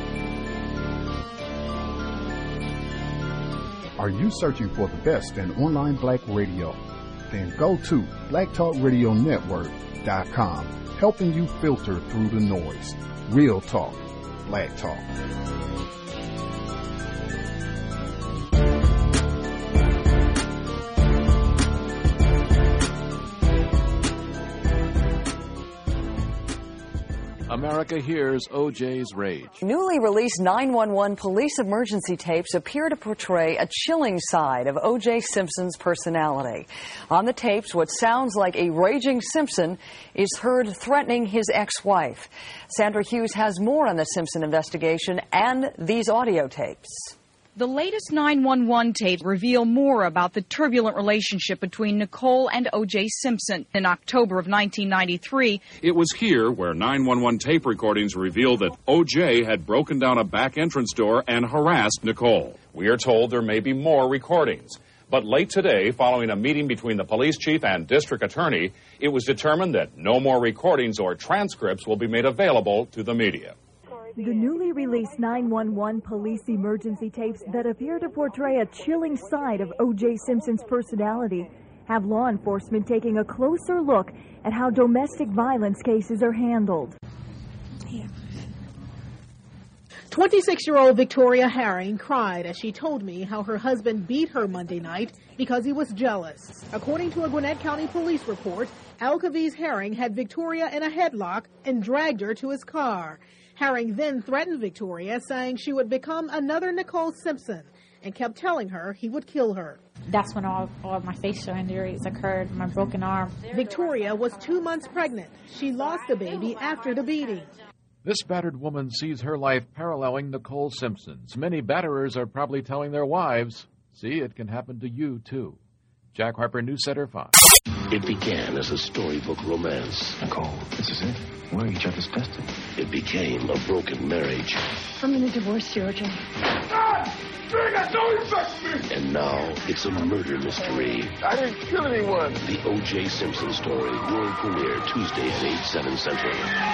Are you searching for the best in online black radio? Then go to blacktalkradionetwork.com, helping you filter through the noise. Real talk, black talk. America hears O.J.'s rage. Newly released 911 police emergency tapes appear to portray a chilling side of O.J. Simpson's personality. On the tapes, what sounds like a raging Simpson is heard threatening his ex-wife. Sandra Hughes has more on the Simpson investigation and these audio tapes. The latest 911 tapes reveal more about the turbulent relationship between Nicole and O.J. Simpson. In October of 1993, it was here where 911 tape recordings revealed that O.J. had broken down a back entrance door and harassed Nicole. We are told there may be more recordings. But late today, following a meeting between the police chief and district attorney, it was determined that no more recordings or transcripts will be made available to the media. The newly released 911 police emergency tapes that appear to portray a chilling side of O.J. Simpson's personality have law enforcement taking a closer look at how domestic violence cases are handled. 26-year-old Victoria Herring cried as she told me how her husband beat her Monday night because he was jealous. According to a Gwinnett County police report, Alcaviz Herring had Victoria in a headlock and dragged her to his car. Herring then threatened Victoria, saying she would become another Nicole Simpson, and kept telling her he would kill her. That's when all of my facial injuries occurred, my broken arm. Victoria was 2 months pregnant. She lost the baby after the beating. This battered woman sees her life paralleling Nicole Simpson's. Many batterers are probably telling their wives, see, it can happen to you, too. Jack Harper, News Center 5. It began as a storybook romance. Nicole, this is it. We're each other's destiny. It became a broken marriage. I'm going to divorce you, OJ. And now it's a murder mystery. I didn't kill anyone. The O.J. Simpson story, world premiere Tuesday at 8/7 Central.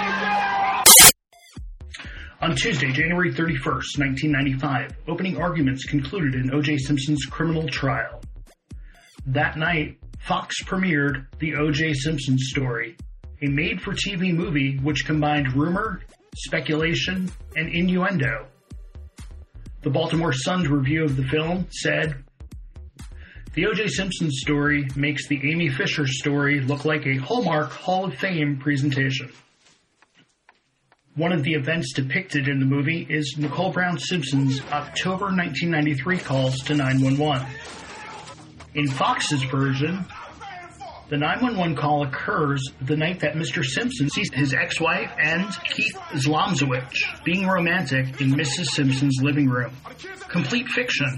On Tuesday, January 31st, 1995, opening arguments concluded in O.J. Simpson's criminal trial. That night, Fox premiered The O.J. Simpson Story, a made-for-TV movie which combined rumor, speculation, and innuendo. The Baltimore Sun's review of the film said, "The O.J. Simpson story makes the Amy Fisher story look like a Hallmark Hall of Fame presentation." One of the events depicted in the movie is Nicole Brown Simpson's October 1993 calls to 911. In Fox's version, the 911 call occurs the night that Mr. Simpson sees his ex-wife and Keith Zlomzowicz being romantic in Mrs. Simpson's living room. Complete fiction.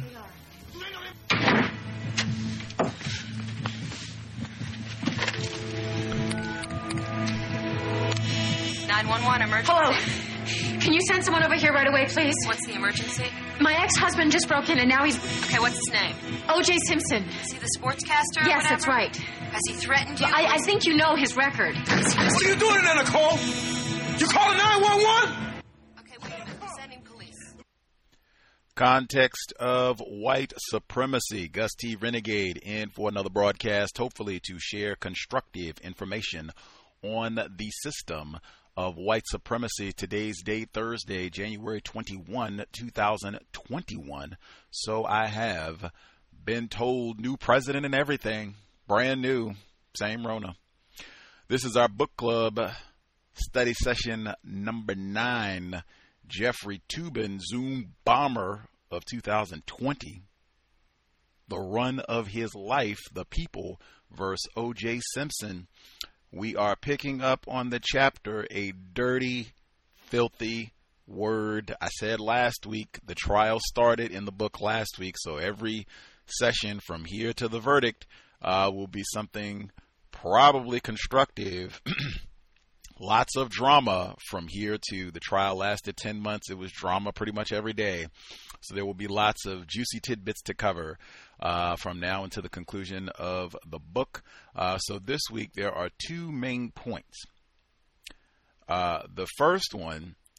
Emergency. Hello. Can you send someone over here right away, please? What's the emergency? My ex-husband just broke in and now he's... Okay, what's his name? O.J. Simpson. Is he the sportscaster or Yes, whatever? that's right. Has he threatened you? I think you know his record. What are you doing there, Nicole? You calling 911? Okay, wait a minute. We're sending police. Context of white supremacy. Gus T. Renegade in for another broadcast, hopefully to share constructive information on the system of white supremacy. Today's date, Thursday, January 21, 2021. So I have been told new president and everything. Brand new. Same Rona. This is our book club study session number 9. Jeffrey Toobin, Zoom bomber of 2020. The run of his life, the people versus O.J. Simpson. We are picking up on the chapter, a dirty, filthy word. I said last week, the trial started in the book last week, so every session from here to the verdict will be something probably constructive. Lots of drama from here to the trial lasted 10 months. It was drama pretty much every day. So there will be lots of juicy tidbits to cover from now until the conclusion of the book. So this week there are 2 main points. The first one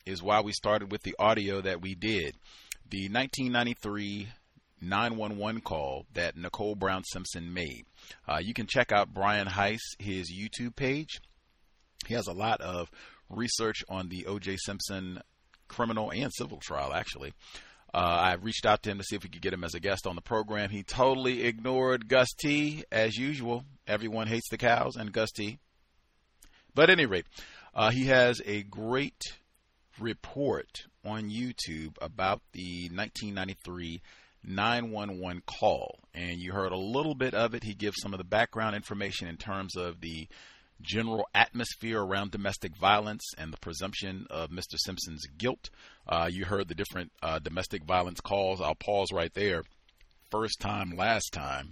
is why we started with the audio that we did. The 1993 911 call that Nicole Brown Simpson made. You can check out Brian Heiss, his YouTube page. He has a lot of research on the O.J. Simpson criminal and civil trial, actually. I reached out to him to see if we could get him as a guest on the program. He totally ignored Gus T, as usual. Everyone hates the cows and Gus T. But at any rate, he has a great report on YouTube about the 1993 911 call, and you heard a little bit of it. He gives some of the background information in terms of the general atmosphere around domestic violence and the presumption of Mr. Simpson's guilt. You heard the different domestic violence calls. I'll pause right there. First time, last time.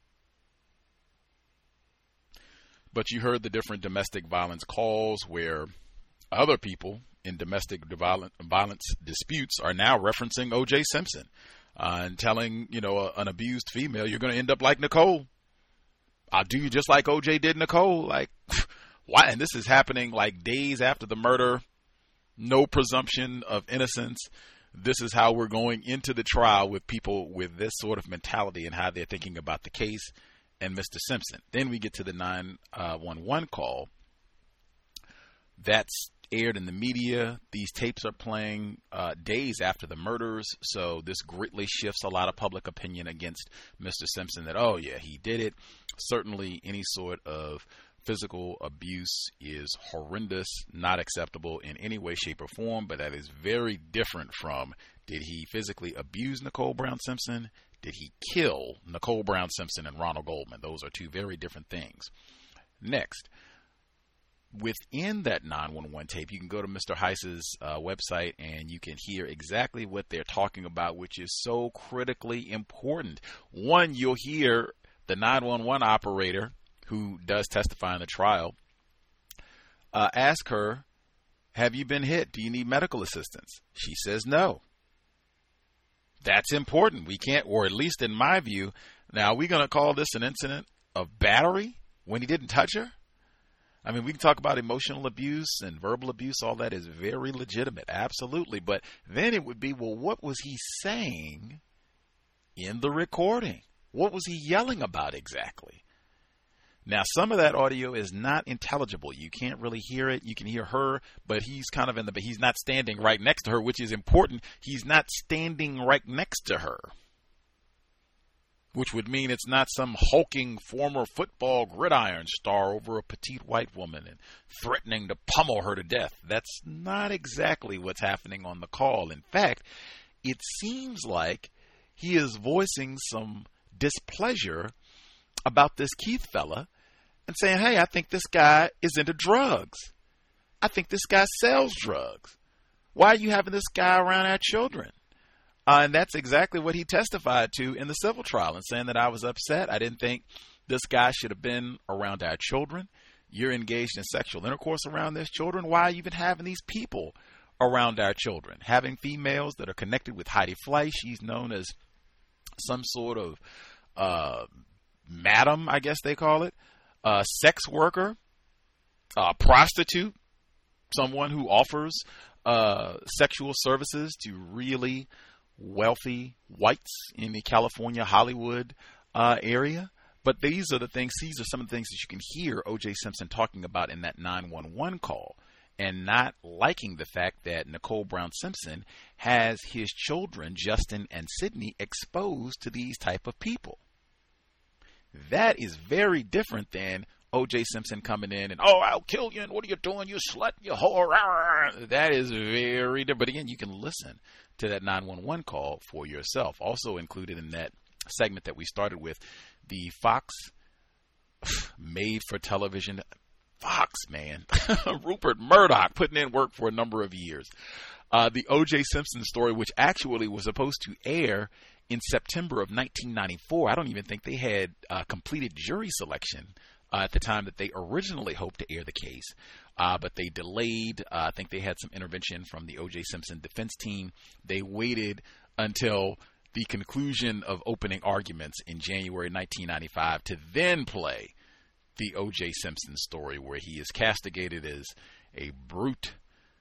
But you heard the different domestic violence calls where other people in domestic violence disputes are now referencing O.J. Simpson. And telling, an abused female, you're going to end up like Nicole. I'll do you just like O.J. did Nicole. Like, why? And this is happening like days after the murder. No presumption of innocence. This is how we're going into the trial with people with this sort of mentality and how they're thinking about the case and Mr. Simpson. Then we get to the 911 call. That's aired in the media. These tapes are playing days after the murders, so this greatly shifts a lot of public opinion against Mr. Simpson that, oh yeah, he did it. Certainly any sort of physical abuse is horrendous, not acceptable in any way, shape, or form, but that is very different from, did he physically abuse Nicole Brown Simpson? Did he kill Nicole Brown Simpson and Ronald Goldman? Those are two very different things. Next, within that 911 tape, you can go to Mr. Heiss's website and you can hear exactly what they're talking about, which is so critically important. One, you'll hear the 911 operator who does testify in the trial ask her, have you been hit? Do you need medical assistance? She says no. That's important. We can't, or at least in my view, now are we going to call this an incident of battery when he didn't touch her? I mean, we can talk about emotional abuse and verbal abuse. All that is very legitimate. Absolutely. But then it would be, well, what was he saying in the recording? What was he yelling about exactly? Now, some of that audio is not intelligible. You can't really hear it. You can hear her, but he's kind of but he's not standing right next to her, which is important. He's not standing right next to her, which would mean it's not some hulking former football gridiron star over a petite white woman and threatening to pummel her to death. That's not exactly what's happening on the call. In fact, it seems like he is voicing some displeasure about this Keith fella and saying, hey, I think this guy is into drugs. I think this guy sells drugs. Why are you having this guy around our children? And that's exactly what he testified to in the civil trial, and saying that I was upset. I didn't think this guy should have been around our children. You're engaged in sexual intercourse around these children. Why are you even having these people around our children? Having females that are connected with Heidi Fleiss. She's known as some sort of madam, I guess they call it, sex worker, prostitute, someone who offers sexual services to really wealthy whites in the California, Hollywood area. But these are some of the things that you can hear O.J. Simpson talking about in that 911 call, and not liking the fact that Nicole Brown Simpson has his children, Justin and Sydney, exposed to these type of people. That is very different than O.J. Simpson coming in and, oh, I'll kill you, and what are you doing, you slut, you whore. That is very different. But again, you can listen to that 911 call for yourself. Also included in that segment that we started with, the Fox made-for-television, Fox, man, Rupert Murdoch putting in work for a number of years. The O.J. Simpson story, which actually was supposed to air in September of 1994. I don't even think they had completed jury selection at the time that they originally hoped to air the case. But they delayed. I think they had some intervention from the O.J. Simpson defense team. They waited until the conclusion of opening arguments in January 1995 to then play the O.J. Simpson story, where he is castigated as a brute,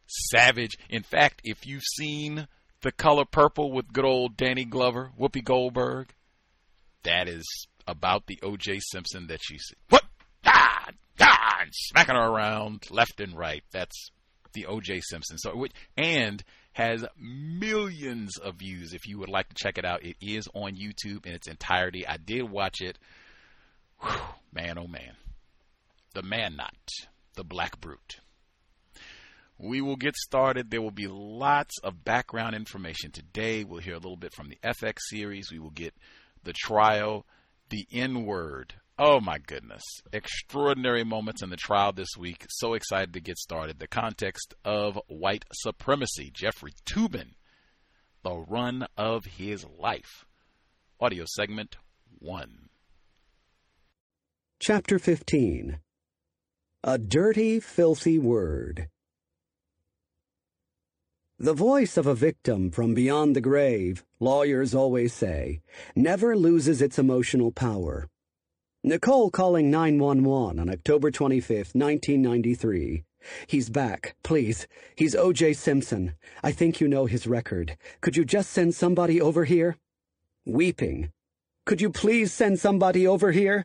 savage. In fact, if you've seen The Color Purple with good old Danny Glover, Whoopi Goldberg, that is about the O.J. Simpson that you see. What? And smacking her around left and right. That's the O.J. Simpson. And has millions of views. If you would like to check it out, it is on YouTube in its entirety. I did watch it. Whew, man, oh man. The man not. The Black Brute. We will get started. There will be lots of background information today. We'll hear a little bit from the FX series. We will get the trial, the N-word. Oh, my goodness. Extraordinary moments in the trial this week. So excited to get started. The context of white supremacy. Jeffrey Toobin, the run of his life. Audio segment 1. Chapter 15. A Dirty, Filthy Word. The voice of a victim from beyond the grave, lawyers always say, never loses its emotional power. Nicole calling 911 on October 25th, 1993. He's back, please. He's O.J. Simpson. I think you know his record. Could you just send somebody over here? Weeping. Could you please send somebody over here?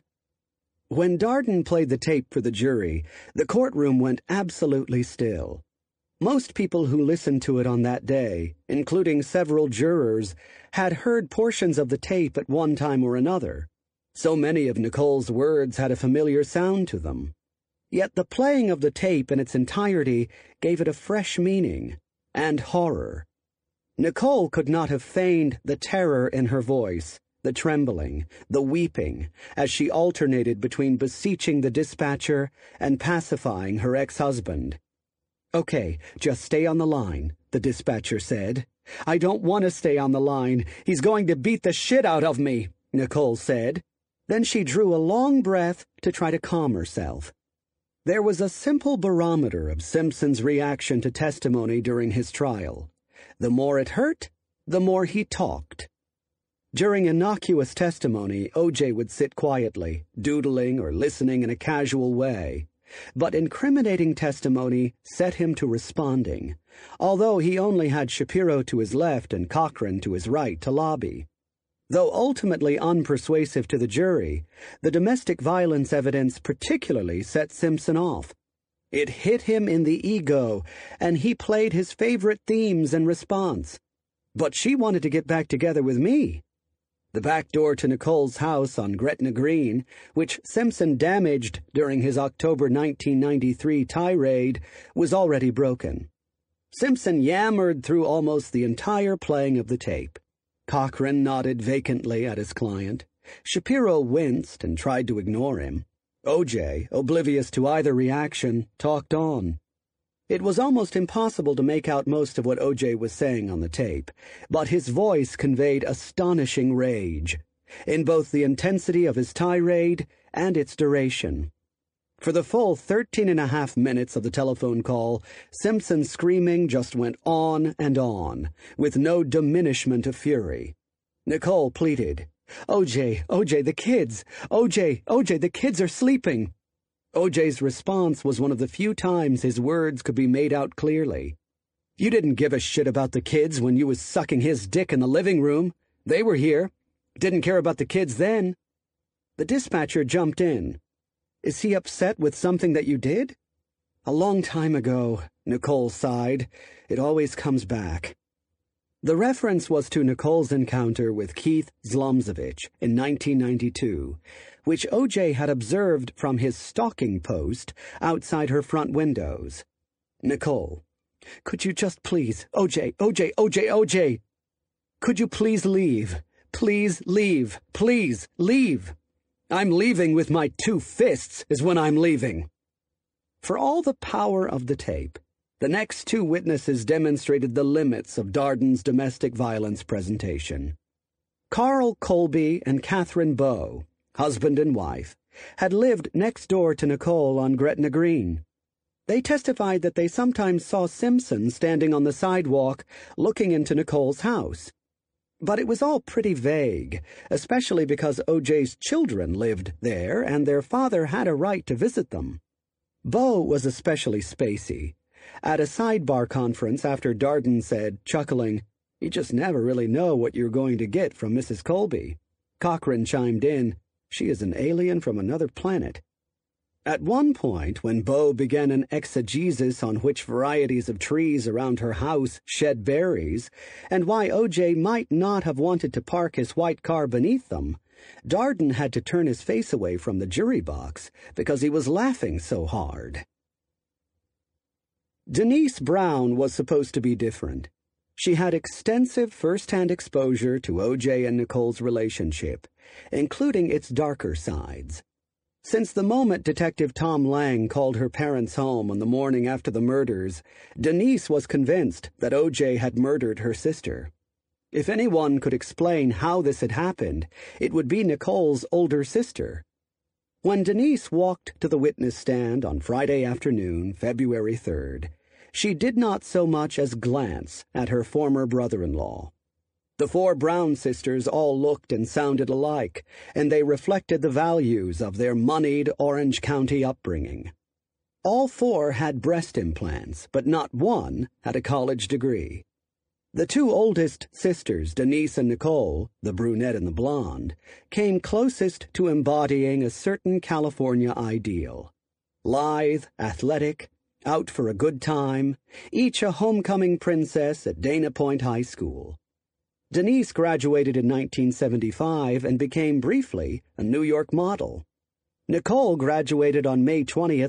When Darden played the tape for the jury, the courtroom went absolutely still. Most people who listened to it on that day, including several jurors, had heard portions of the tape at one time or another. So many of Nicole's words had a familiar sound to them. Yet the playing of the tape in its entirety gave it a fresh meaning and horror. Nicole could not have feigned the terror in her voice, the trembling, the weeping, as she alternated between beseeching the dispatcher and pacifying her ex-husband. "Okay, just stay on the line," the dispatcher said. "I don't want to stay on the line. He's going to beat the shit out of me," Nicole said. Then she drew a long breath to try to calm herself. There was a simple barometer of Simpson's reaction to testimony during his trial. The more it hurt, the more he talked. During innocuous testimony, O.J. would sit quietly, doodling or listening in a casual way. But incriminating testimony set him to responding, although he only had Shapiro to his left and Cochran to his right to lobby. Though ultimately unpersuasive to the jury, the domestic violence evidence particularly set Simpson off. It hit him in the ego, and he played his favorite themes in response. But she wanted to get back together with me. The back door to Nicole's house on Gretna Green, which Simpson damaged during his October 1993 tirade, was already broken. Simpson yammered through almost the entire playing of the tape. Cochran nodded vacantly at his client. Shapiro winced and tried to ignore him. O.J., oblivious to either reaction, talked on. It was almost impossible to make out most of what O.J. was saying on the tape, but his voice conveyed astonishing rage, in both the intensity of his tirade and its duration. For the full 13.5 minutes of the telephone call, Simpson's screaming just went on, with no diminishment of fury. Nicole pleaded, "O.J., the kids! O.J., the kids are sleeping!" O.J.'s response was one of the few times his words could be made out clearly. "You didn't give a shit about the kids when you was sucking his dick in the living room. They were here. Didn't care about the kids then." The dispatcher jumped in. "Is he upset with something that you did?" "A long time ago," Nicole sighed. "It always comes back." The reference was to Nicole's encounter with Keith Zlomzovich in 1992, which O.J. had observed from his stalking post outside her front windows. "Nicole, could you just please, O.J., could you please leave? Please leave. Please leave. I'm leaving with my 2 fists is when I'm leaving." For all the power of the tape, the next 2 witnesses demonstrated the limits of Darden's domestic violence presentation. Carl Colby and Catherine Bowe, husband and wife, had lived next door to Nicole on Gretna Green. They testified that they sometimes saw Simpson standing on the sidewalk looking into Nicole's house. But it was all pretty vague, especially because O.J.'s children lived there and their father had a right to visit them. Bowe was especially spacey. At a sidebar conference after Darden said, chuckling, "You just never really know what you're going to get from Mrs. Colby," Cochran chimed in, "She is an alien from another planet." At one point, when Bo began an exegesis on which varieties of trees around her house shed berries, and why O.J. might not have wanted to park his white car beneath them, Darden had to turn his face away from the jury box because he was laughing so hard. Denise Brown was supposed to be different. She had extensive first-hand exposure to O.J. and Nicole's relationship, including its darker sides. Since the moment Detective Tom Lang called her parents' home on the morning after the murders, Denise was convinced that O.J. had murdered her sister. If anyone could explain how this had happened, it would be Nicole's older sister. When Denise walked to the witness stand on Friday afternoon, February 3rd, she did not so much as glance at her former brother-in-law. The 4 Brown sisters all looked and sounded alike, and they reflected the values of their moneyed Orange County upbringing. All 4 had breast implants, but not one had a college degree. The 2 oldest sisters, Denise and Nicole, the brunette and the blonde, came closest to embodying a certain California ideal. Lithe, athletic, out for a good time, each a homecoming princess at Dana Point High School. Denise graduated in 1975 and became briefly a New York model. Nicole graduated on May 20th,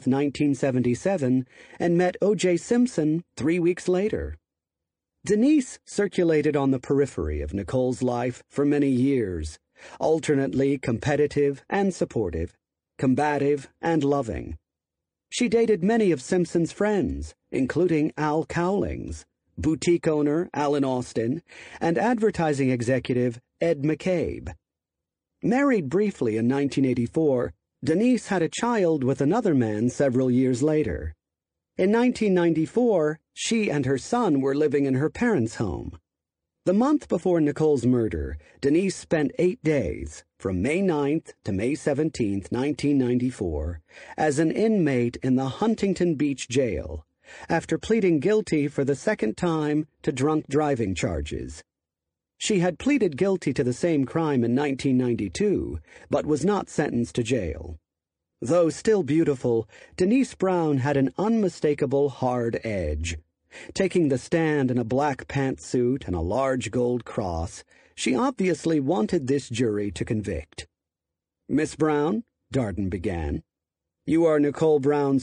1977, and met O.J. Simpson 3 weeks later. Denise circulated on the periphery of Nicole's life for many years, alternately competitive and supportive, combative and loving. She dated many of Simpson's friends, including Al Cowlings, boutique owner Alan Austin, and advertising executive Ed McCabe. Married briefly in 1984, Denise had a child with another man several years later. In 1994, she and her son were living in her parents' home. The month before Nicole's murder, Denise spent 8 days, from May 9th to May 17th, 1994, as an inmate in the Huntington Beach jail, after pleading guilty for the second time to drunk driving charges. She had pleaded guilty to the same crime in 1992, but was not sentenced to jail. Though still beautiful, Denise Brown had an unmistakable hard edge. Taking the stand in a black pantsuit and a large gold cross, she obviously wanted this jury to convict. "Miss Brown," Darden began, "you are Nicole Brown's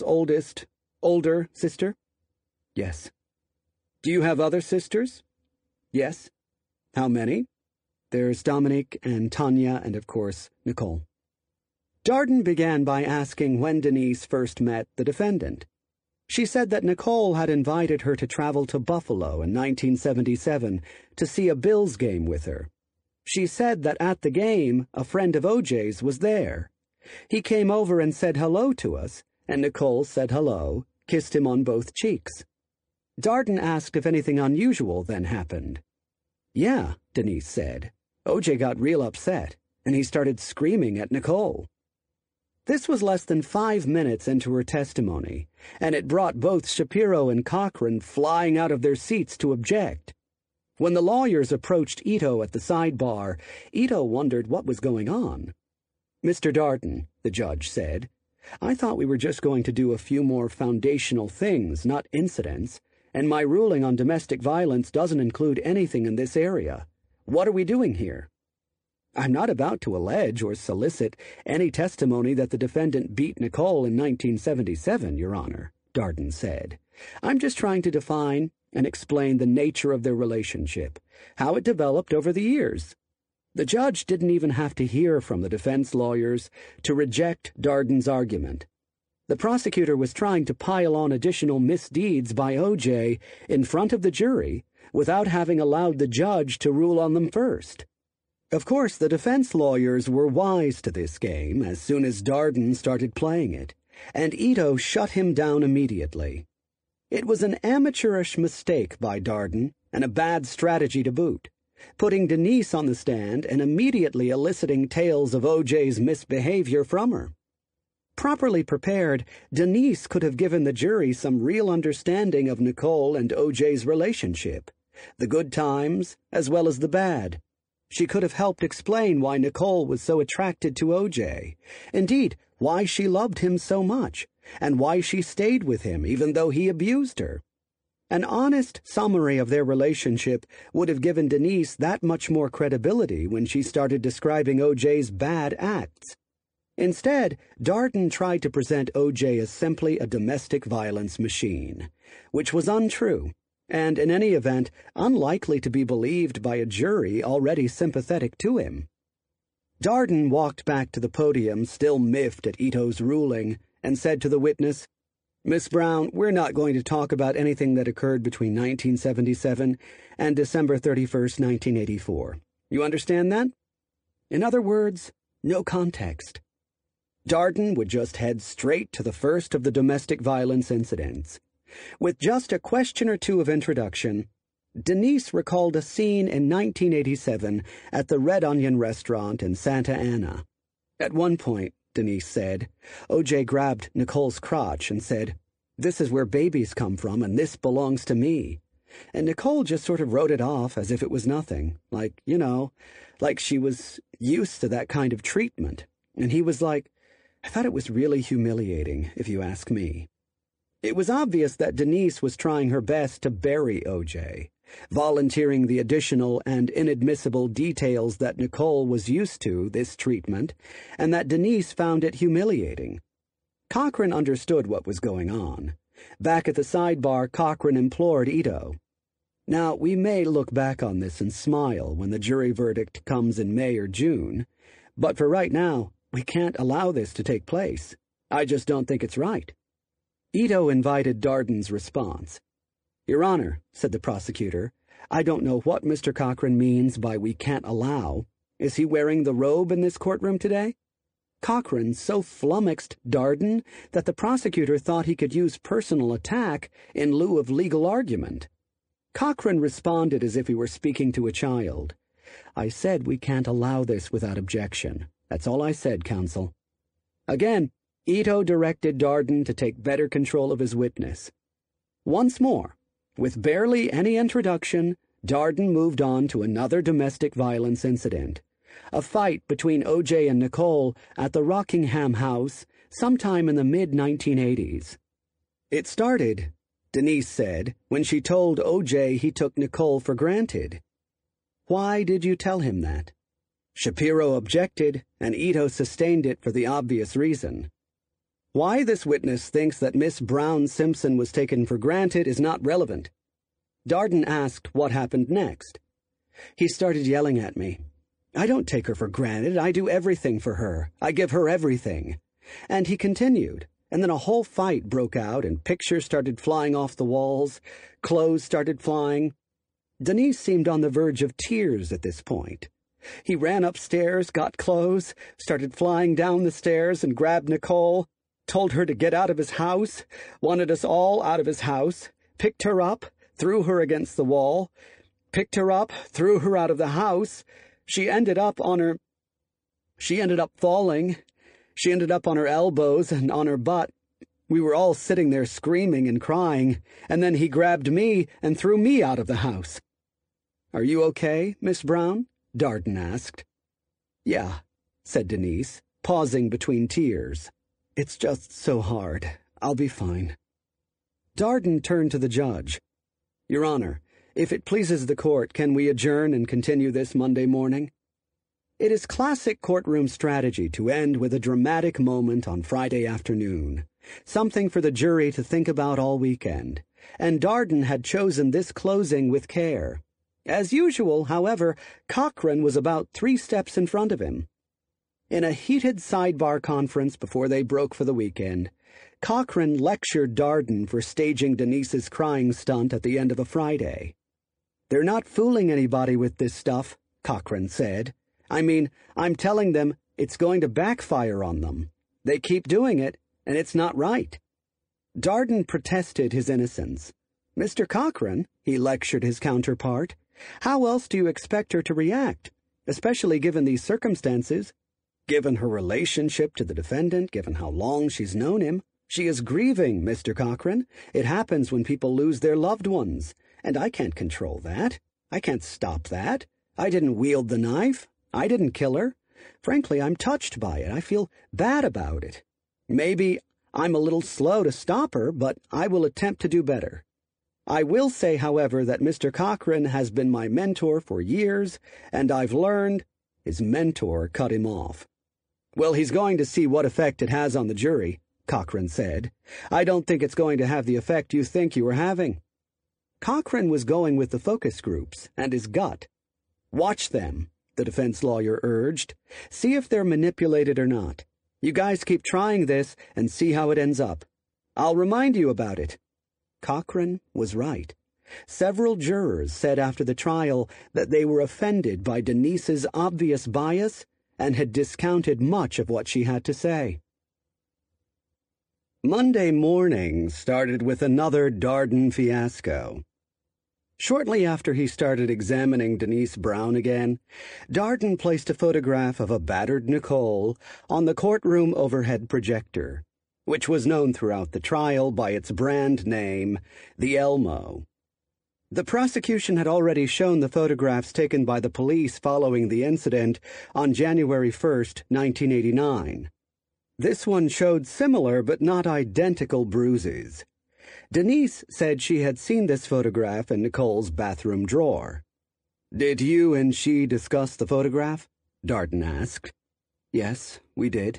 older sister?" "Yes." "Do you have other sisters?" "Yes." "How many?" "There's Dominique and Tanya and, of course, Nicole." Darden began by asking when Denise first met the defendant. She said that Nicole had invited her to travel to Buffalo in 1977 to see a Bills game with her. She said that at the game, a friend of O.J.'s was there. He came over and said hello to us, and Nicole said hello, kissed him on both cheeks. Darden asked if anything unusual then happened. "Yeah," Denise said. "O.J. got real upset, and he started screaming at Nicole." This was less than 5 minutes into her testimony, and it brought both Shapiro and Cochran flying out of their seats to object. When the lawyers approached Ito at the sidebar, Ito wondered what was going on. "Mr. Darden," the judge said, "I thought we were just going to do a few more foundational things, not incidents, and my ruling on domestic violence doesn't include anything in this area. What are we doing here?" "I'm not about to allege or solicit any testimony that the defendant beat Nicole in 1977, Your Honor," Darden said. "I'm just trying to define and explain the nature of their relationship, how it developed over the years." The judge didn't even have to hear from the defense lawyers to reject Darden's argument. The prosecutor was trying to pile on additional misdeeds by O.J. in front of the jury without having allowed the judge to rule on them first. Of course, the defense lawyers were wise to this game as soon as Darden started playing it, and Ito shut him down immediately. It was an amateurish mistake by Darden, and a bad strategy to boot, putting Denise on the stand and immediately eliciting tales of O.J.'s misbehavior from her. Properly prepared, Denise could have given the jury some real understanding of Nicole and O.J.'s relationship, the good times as well as the bad. She could have helped explain why Nicole was so attracted to O.J., indeed, why she loved him so much, and why she stayed with him even though he abused her. An honest summary of their relationship would have given Denise that much more credibility when she started describing O.J.'s bad acts. Instead, Darden tried to present O.J. as simply a domestic violence machine, which was untrue, and in any event, unlikely to be believed by a jury already sympathetic to him. Darden walked back to the podium, still miffed at Ito's ruling, and said to the witness, "Miss Brown, we're not going to talk about anything that occurred between 1977 and December 31st, 1984. You understand that? In other words, no context." Darden would just head straight to the first of the domestic violence incidents. With just a question or two of introduction, Denise recalled a scene in 1987 at the Red Onion restaurant in Santa Ana. At one point, Denise said, O.J. grabbed Nicole's crotch and said, "This is where babies come from, and this belongs to me." And Nicole just sort of wrote it off as if it was nothing, like she was used to that kind of treatment. And he was like, "I thought it was really humiliating, if you ask me." It was obvious that Denise was trying her best to bury O.J., volunteering the additional and inadmissible details that Nicole was used to this treatment, and that Denise found it humiliating. Cochran understood what was going on. Back at the sidebar, Cochran implored Ito, "Now, we may look back on this and smile when the jury verdict comes in May or June, but for right now, we can't allow this to take place. I just don't think it's right." Ito invited Darden's response. "Your Honor," said the prosecutor, "I don't know what Mr. Cochran means by we can't allow. Is he wearing the robe in this courtroom today?" Cochran so flummoxed Darden that the prosecutor thought he could use personal attack in lieu of legal argument. Cochran responded as if he were speaking to a child. "I said we can't allow this without objection. That's all I said, counsel." Again, Ito directed Darden to take better control of his witness. Once more, with barely any introduction, Darden moved on to another domestic violence incident, a fight between O.J. and Nicole at the Rockingham house sometime in the mid-1980s. It started, Denise said, when she told O.J. he took Nicole for granted. Why did you tell him that? Shapiro objected, and Ito sustained it for the obvious reason. Why this witness thinks that Miss Brown Simpson was taken for granted is not relevant. Darden asked what happened next. He started yelling at me. "I don't take her for granted. I do everything for her. I give her everything." And he continued, and then a whole fight broke out, and pictures started flying off the walls, clothes started flying. Denise seemed on the verge of tears at this point. He ran upstairs, got clothes, started flying down the stairs, and grabbed Nicole, told her to get out of his house, wanted us all out of his house, picked her up, threw her against the wall, picked her up, threw her out of the house. She ended up falling. She ended up on her elbows and on her butt. We were all sitting there screaming and crying, and then he grabbed me and threw me out of the house. "Are you okay, Miss Brown?" Darden asked. "Yeah," said Denise, pausing between tears. "It's just so hard. I'll be fine." Darden turned to the judge. "Your Honor, if it pleases the court, can we adjourn and continue this Monday morning?" It is classic courtroom strategy to end with a dramatic moment on Friday afternoon, something for the jury to think about all weekend, and Darden had chosen this closing with care. As usual, however, Cochran was about 3 steps in front of him. In a heated sidebar conference before they broke for the weekend, Cochran lectured Darden for staging Denise's crying stunt at the end of a Friday. "They're not fooling anybody with this stuff," Cochran said. "I mean, I'm telling them it's going to backfire on them. They keep doing it, and it's not right." Darden protested his innocence. "Mr. Cochran," he lectured his counterpart, "how else do you expect her to react, especially given these circumstances? Given her relationship to the defendant, given how long she's known him, she is grieving, Mr. Cochran. It happens when people lose their loved ones, and I can't control that. I can't stop that. I didn't wield the knife. I didn't kill her. Frankly, I'm touched by it. I feel bad about it. Maybe I'm a little slow to stop her, but I will attempt to do better. I will say, however, that Mr. Cochran has been my mentor for years, and I've learned his mentor cut him off. Well, he's going to see what effect it has on the jury, Cochran said. I don't think it's going to have the effect you think you were having. Cochran was going with the focus groups and his gut. Watch them, the defense lawyer urged. See if they're manipulated or not. You guys keep trying this and see how it ends up. I'll remind you about it. Cochran was right. Several jurors said after the trial that they were offended by Denise's obvious bias and had discounted much of what she had to say. Monday morning started with another Darden fiasco. Shortly after he started examining Denise Brown again, Darden placed a photograph of a battered Nicole on the courtroom overhead projector, which was known throughout the trial by its brand name, the Elmo. The prosecution had already shown the photographs taken by the police following the incident on January 1st, 1989. This one showed similar but not identical bruises. Denise said she had seen this photograph in Nicole's bathroom drawer. "Did you and she discuss the photograph?" Darden asked. "Yes, we did."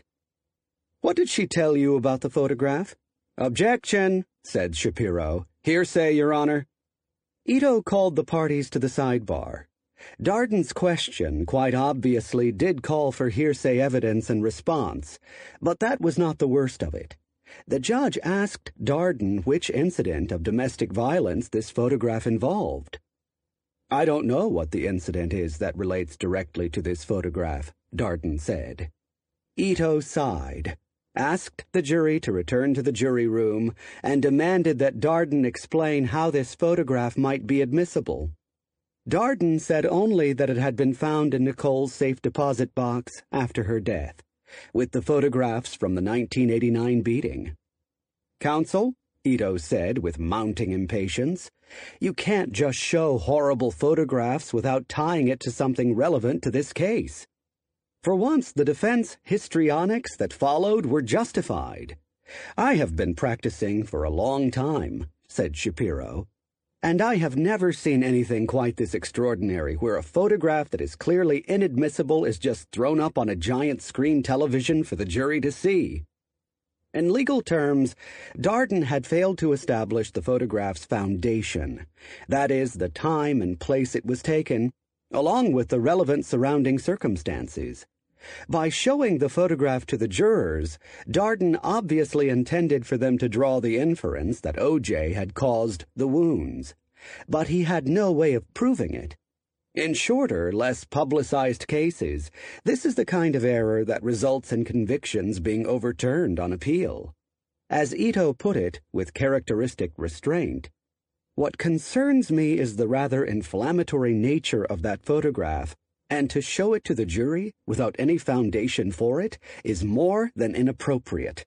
"What did she tell you about the photograph?" "Objection," said Shapiro. "Hearsay, Your Honor." Ito called the parties to the sidebar. Darden's question quite obviously did call for hearsay evidence and response, but that was not the worst of it. The judge asked Darden which incident of domestic violence this photograph involved. "I don't know what the incident is that relates directly to this photograph," Darden said. Ito sighed, asked the jury to return to the jury room, and demanded that Darden explain how this photograph might be admissible. Darden said only that it had been found in Nicole's safe deposit box after her death, with the photographs from the 1989 beating. "Counsel," Ito said with mounting impatience, "you can't just show horrible photographs without tying it to something relevant to this case." For once, the defense histrionics that followed were justified. "I have been practicing for a long time," said Shapiro, "and I have never seen anything quite this extraordinary, where a photograph that is clearly inadmissible is just thrown up on a giant screen television for the jury to see." In legal terms, Darden had failed to establish the photograph's foundation, that is, the time and place it was taken, along with the relevant surrounding circumstances. By showing the photograph to the jurors, Darden obviously intended for them to draw the inference that O.J. had caused the wounds, but he had no way of proving it. In shorter, less publicized cases, this is the kind of error that results in convictions being overturned on appeal. As Ito put it, with characteristic restraint, "What concerns me is the rather inflammatory nature of that photograph, and to show it to the jury without any foundation for it is more than inappropriate."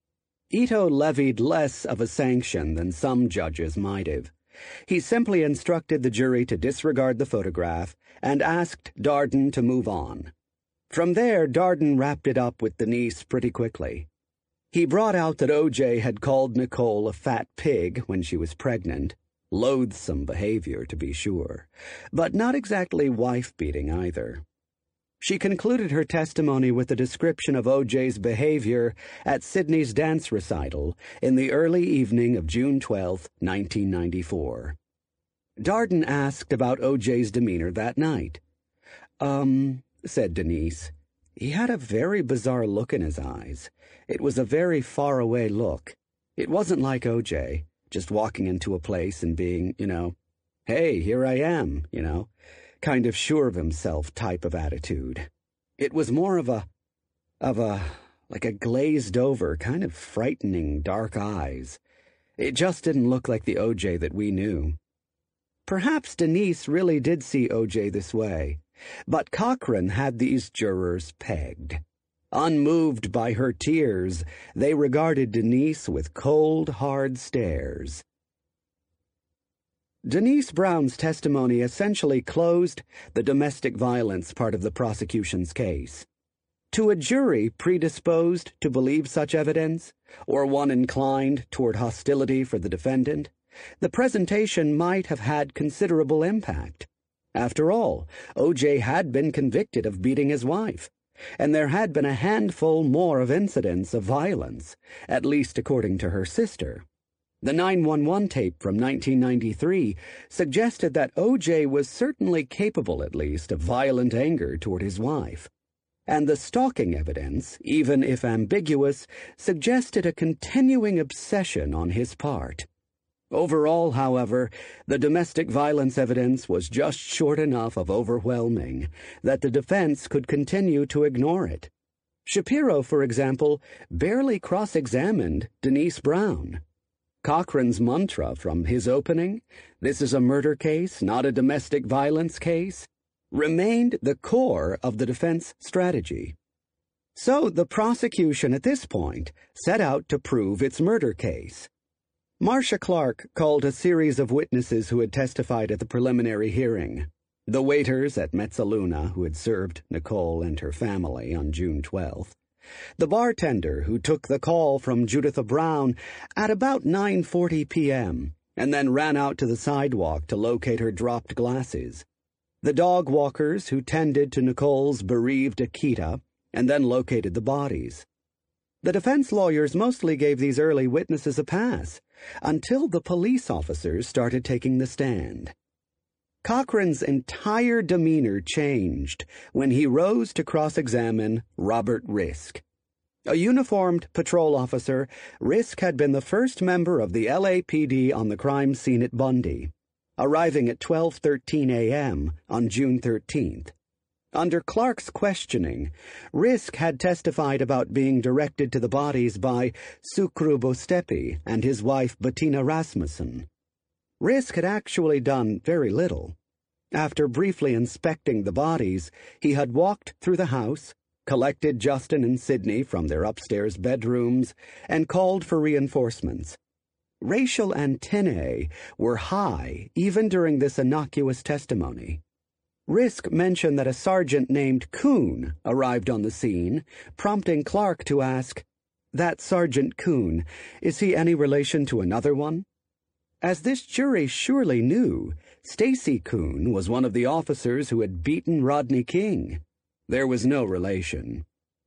Ito levied less of a sanction than some judges might have. He simply instructed the jury to disregard the photograph and asked Darden to move on. From there, Darden wrapped it up with Denise pretty quickly. He brought out that O.J. had called Nicole a fat pig when she was pregnant. Loathsome behavior, to be sure, but not exactly wife-beating either. She concluded her testimony with a description of O.J.'s behavior at Sidney's dance recital in the early evening of June 12, 1994. Darden asked about O.J.'s demeanor that night. Said Denise. "He had a very bizarre look in his eyes. It was a very far-away look. It wasn't like O.J., just walking into a place and being, hey, here I am, kind of sure of himself type of attitude. It was more of a glazed-over, kind of frightening dark eyes. It just didn't look like the O.J. that we knew." Perhaps Denise really did see O.J. this way, but Cochran had these jurors pegged. Unmoved by her tears, they regarded Denise with cold, hard stares. Denise Brown's testimony essentially closed the domestic violence part of the prosecution's case. To a jury predisposed to believe such evidence, or one inclined toward hostility for the defendant, the presentation might have had considerable impact. After all, O.J. had been convicted of beating his wife, and there had been a handful more of incidents of violence, at least according to her sister. The 911 tape from 1993 suggested that O.J. was certainly capable, at least, of violent anger toward his wife. And the stalking evidence, even if ambiguous, suggested a continuing obsession on his part. Overall, however, the domestic violence evidence was just short enough of overwhelming that the defense could continue to ignore it. Shapiro, for example, barely cross-examined Denise Brown. Cochran's mantra from his opening, "This is a murder case, not a domestic violence case," remained the core of the defense strategy. So the prosecution at this point set out to prove its murder case. Marcia Clark called a series of witnesses who had testified at the preliminary hearing. The waiters at Mezzaluna who had served Nicole and her family on June 12th. The bartender who took the call from Juditha Brown at about 9:40 p.m. and then ran out to the sidewalk to locate her dropped glasses. The dog walkers who tended to Nicole's bereaved Akita and then located the bodies. The defense lawyers mostly gave these early witnesses a pass, until the police officers started taking the stand. Cochran's entire demeanor changed when he rose to cross-examine Robert Risk. A uniformed patrol officer, Risk had been the first member of the LAPD on the crime scene at Bundy, arriving at 12:13 a.m. on June 13th. Under Clark's questioning, Risk had testified about being directed to the bodies by Sukru Bostepi and his wife Bettina Rasmussen. Risk had actually done very little. After briefly inspecting the bodies, he had walked through the house, collected Justin and Sidney from their upstairs bedrooms, and called for reinforcements. Racial antennae were high even during this innocuous testimony. Risk mentioned that a sergeant named Kuhn arrived on the scene, prompting Clark to ask, "That Sergeant Kuhn, is he any relation to another one?" As this jury surely knew, Stacy Kuhn was one of the officers who had beaten Rodney King. There was no relation.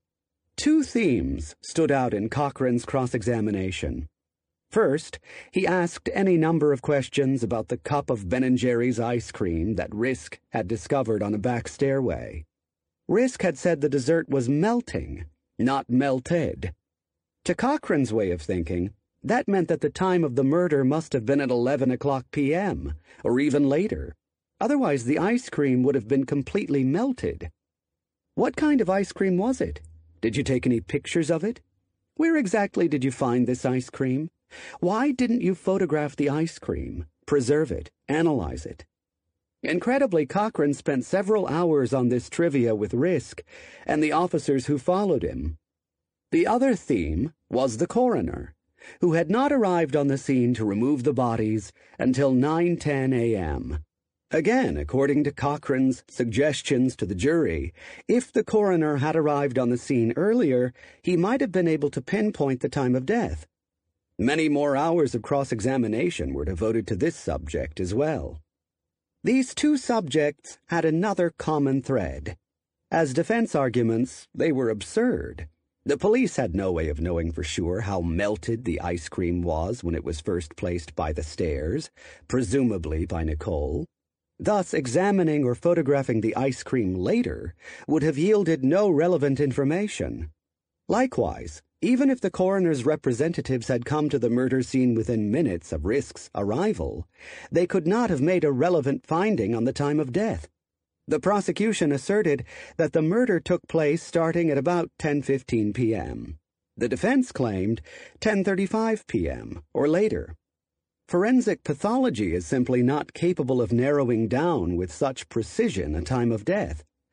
Two themes stood out in Cochran's cross-examination. First, he asked any number of questions about the cup of Ben & Jerry's ice cream that Risk had discovered on a back stairway. Risk had said the dessert was melting, not melted. To Cochran's way of thinking, that meant that the time of the murder must have been at 11 o'clock p.m., or even later. Otherwise, the ice cream would have been completely melted. What kind of ice cream was it? Did you take any pictures of it? Where exactly did you find this ice cream? Why didn't you photograph the ice cream, preserve it, analyze it? Incredibly, Cochran spent several hours on this trivia with Risk and the officers who followed him. The other theme was the coroner, who had not arrived on the scene to remove the bodies until 9:10 a.m. Again, according to Cochran's suggestions to the jury, if the coroner had arrived on the scene earlier, he might have been able to pinpoint the time of death. Many more hours of cross-examination were devoted to this subject as well. These two subjects had another common thread. As defense arguments, they were absurd. The police had no way of knowing for sure how melted the ice cream was when it was first placed by the stairs, presumably by Nicole. Thus, examining or photographing the ice cream later would have yielded no relevant information. Likewise, even if the coroner's representatives had come to the murder scene within minutes of Risk's arrival, they could not have made a relevant finding on the time of death. The prosecution asserted that the murder took place starting at about 10:15 p.m. The defense claimed 10:35 p.m. or later. Forensic pathology is simply not capable of narrowing down with such precision a time of death,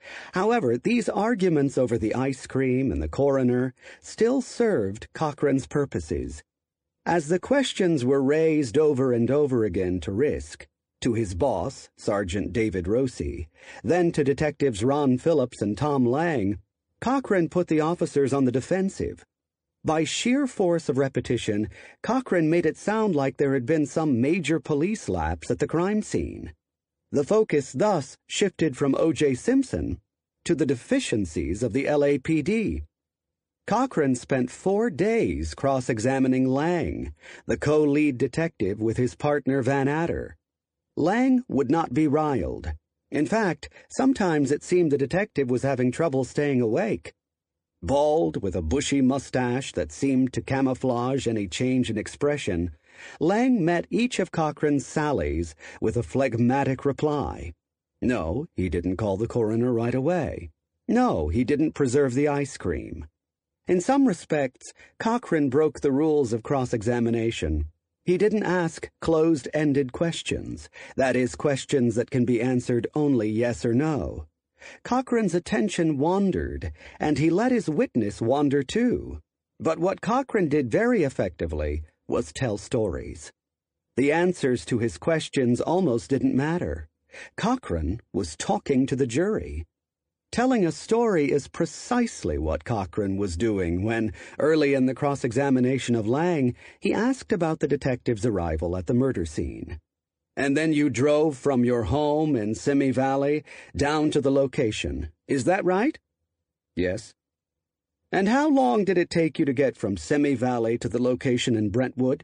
However, these arguments over the ice cream and the coroner still served Cochran's purposes. As the questions were raised over and over again to Risk, to his boss, Sergeant David Rossi, then to Detectives Ron Phillips and Tom Lang, Cochran put the officers on the defensive. By sheer force of repetition, Cochran made it sound like there had been some major police lapse at the crime scene. The focus thus shifted from O.J. Simpson to the deficiencies of the LAPD. Cochran spent 4 days cross-examining Lang, the co-lead detective with his partner Van Adder. Lang would not be riled. In fact, sometimes it seemed the detective was having trouble staying awake. Bald, with a bushy mustache that seemed to camouflage any change in expression, Lang met each of Cochran's sallies with a phlegmatic reply. No, he didn't call the coroner right away. No, he didn't preserve the ice cream. In some respects, Cochran broke the rules of cross-examination. He didn't ask closed-ended questions, that is, questions that can be answered only yes or no. Cochran's attention wandered, and he let his witness wander too. But what Cochran did very effectively was tell stories. The answers to his questions almost didn't matter. Cochran was talking to the jury. Telling a story is precisely what Cochran was doing when, early in the cross-examination of Lang, he asked about the detective's arrival at the murder scene. And then you drove from your home in Simi Valley down to the location. Is that right? Yes. And how long did it take you to get from Simi Valley to the location in Brentwood?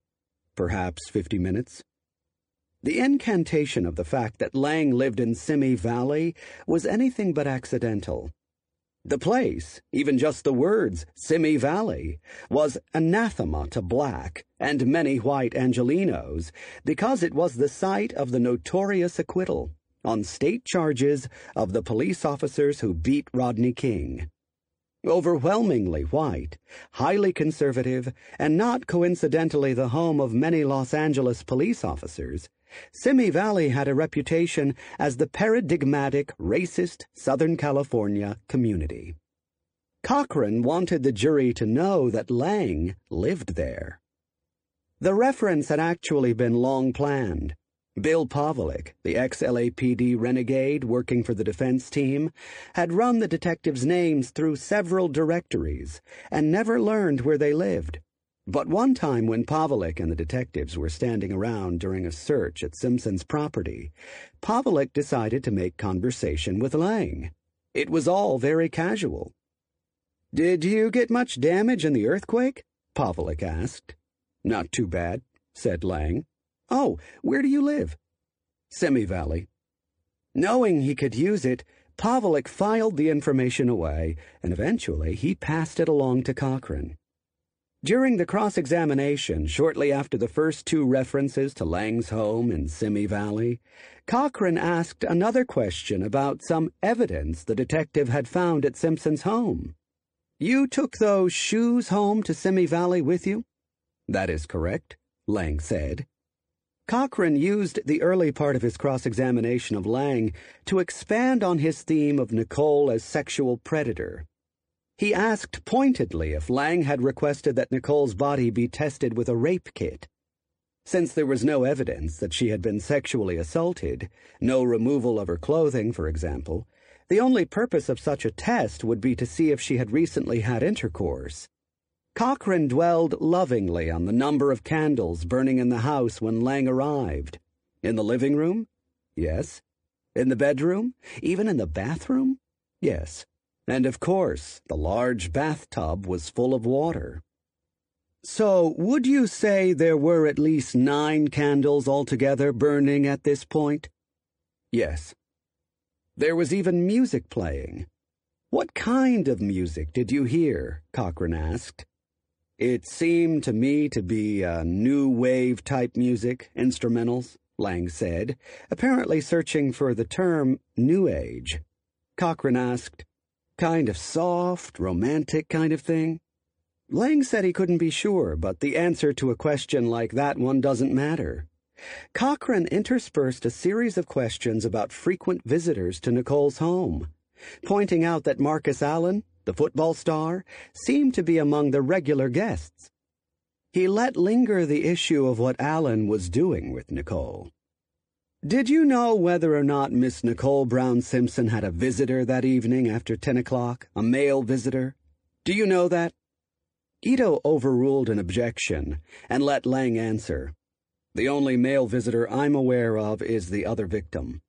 Perhaps 50 minutes. The incantation of the fact that Lang lived in Simi Valley was anything but accidental. The place, even just the words Simi Valley, was anathema to black and many white Angelenos because it was the site of the notorious acquittal on state charges of the police officers who beat Rodney King. Overwhelmingly white, highly conservative, and not coincidentally the home of many Los Angeles police officers, Simi Valley had a reputation as the paradigmatic, racist Southern California community. Cochran wanted the jury to know that Lang lived there. The reference had actually been long planned. Bill Pavlik, the ex-LAPD renegade working for the defense team, had run the detectives' names through several directories and never learned where they lived. But one time when Pavlik and the detectives were standing around during a search at Simpson's property, Pavlik decided to make conversation with Lang. It was all very casual. "Did you get much damage in the earthquake?" Pavlik asked. "Not too bad," said Lang. "Oh, where do you live?" "Simi Valley." Knowing he could use it, Pavlik filed the information away, and eventually he passed it along to Cochran. During the cross-examination, shortly after the first 2 references to Lang's home in Simi Valley, Cochran asked another question about some evidence the detective had found at Simpson's home. "You took those shoes home to Simi Valley with you?" "That is correct," Lang said. Cochran used the early part of his cross-examination of Lang to expand on his theme of Nicole as sexual predator. He asked pointedly if Lang had requested that Nicole's body be tested with a rape kit. Since there was no evidence that she had been sexually assaulted, no removal of her clothing, for example, the only purpose of such a test would be to see if she had recently had intercourse. Cochran dwelled lovingly on the number of candles burning in the house when Lang arrived. In the living room? Yes. In the bedroom? Even in the bathroom? Yes. And of course, the large bathtub was full of water. "So, would you say there were at least 9 candles altogether burning at this point?" "Yes." "There was even music playing." "What kind of music did you hear?" Cochran asked. "It seemed to me to be new wave type music, instrumentals," Lang said, apparently searching for the term New Age. Cochran asked, "Kind of soft, romantic kind of thing?" Lang said he couldn't be sure, but the answer to a question like that one doesn't matter. Cochran interspersed a series of questions about frequent visitors to Nicole's home. pointing out that Marcus Allen, the football star, seemed to be among the regular guests. He let linger the issue of what Allen was doing with Nicole. "Did you know whether or not Miss Nicole Brown Simpson had a visitor that evening after 10 o'clock, a male visitor? Do you know that?" Ito overruled an objection and let Lang answer. "The only male visitor I'm aware of is the other victim."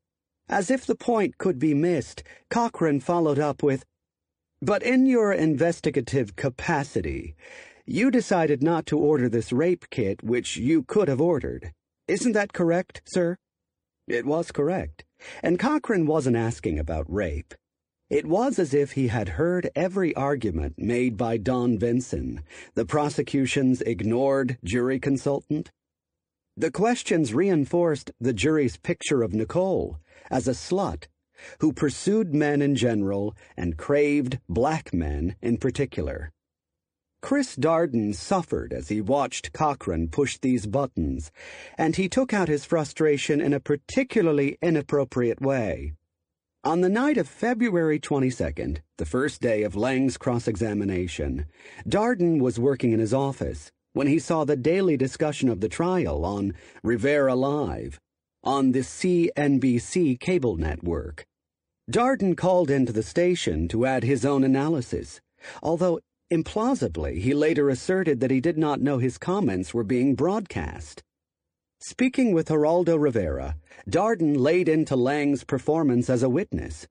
As if the point could be missed, Cochran followed up with, "But in your investigative capacity, you decided not to order this rape kit, which you could have ordered. Isn't that correct, sir?" It was correct, and Cochran wasn't asking about rape. It was as if he had heard every argument made by Don Vinson, the prosecution's ignored jury consultant. The questions reinforced the jury's picture of Nicole as a slut who pursued men in general and craved black men in particular. Chris Darden suffered as he watched Cochran push these buttons, and he took out his frustration in a particularly inappropriate way. On the night of February 22nd, the first day of Lang's cross-examination, Darden was working in his office when he saw the daily discussion of the trial on Rivera Live, on the CNBC cable network. Darden called into the station to add his own analysis, although implausibly he later asserted that he did not know his comments were being broadcast. Speaking with Geraldo Rivera, Darden laid into Lang's performance as a witness.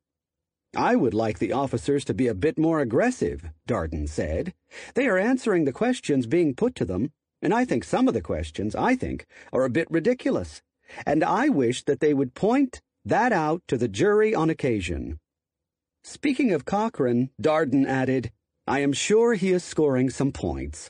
"I would like the officers to be a bit more aggressive," Darden said. "They are answering the questions being put to them, and I think some of the questions, are a bit ridiculous. And I wish that they would point that out to the jury on occasion." Speaking of Cochran, Darden added, "I am sure he is scoring some points."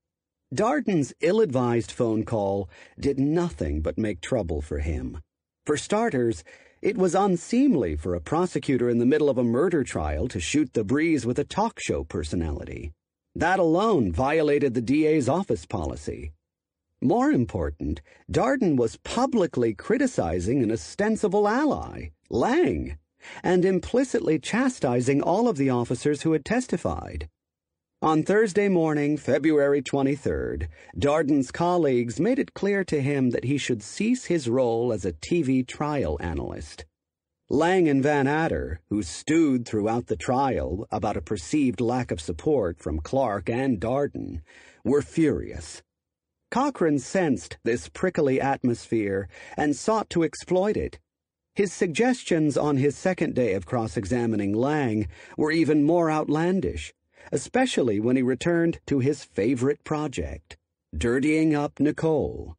Darden's ill-advised phone call did nothing but make trouble for him. For starters, it was unseemly for a prosecutor in the middle of a murder trial to shoot the breeze with a talk show personality. That alone violated the DA's office policy. More important, Darden was publicly criticizing an ostensible ally, Lang, and implicitly chastising all of the officers who had testified. On Thursday morning, February 23rd, Darden's colleagues made it clear to him that he should cease his role as a TV trial analyst. Lang and Van Adder, who stewed throughout the trial about a perceived lack of support from Clark and Darden, were furious. Cochran sensed this prickly atmosphere and sought to exploit it. His suggestions on his second day of cross-examining Lang were even more outlandish, especially when he returned to his favorite project, dirtying up Nicole.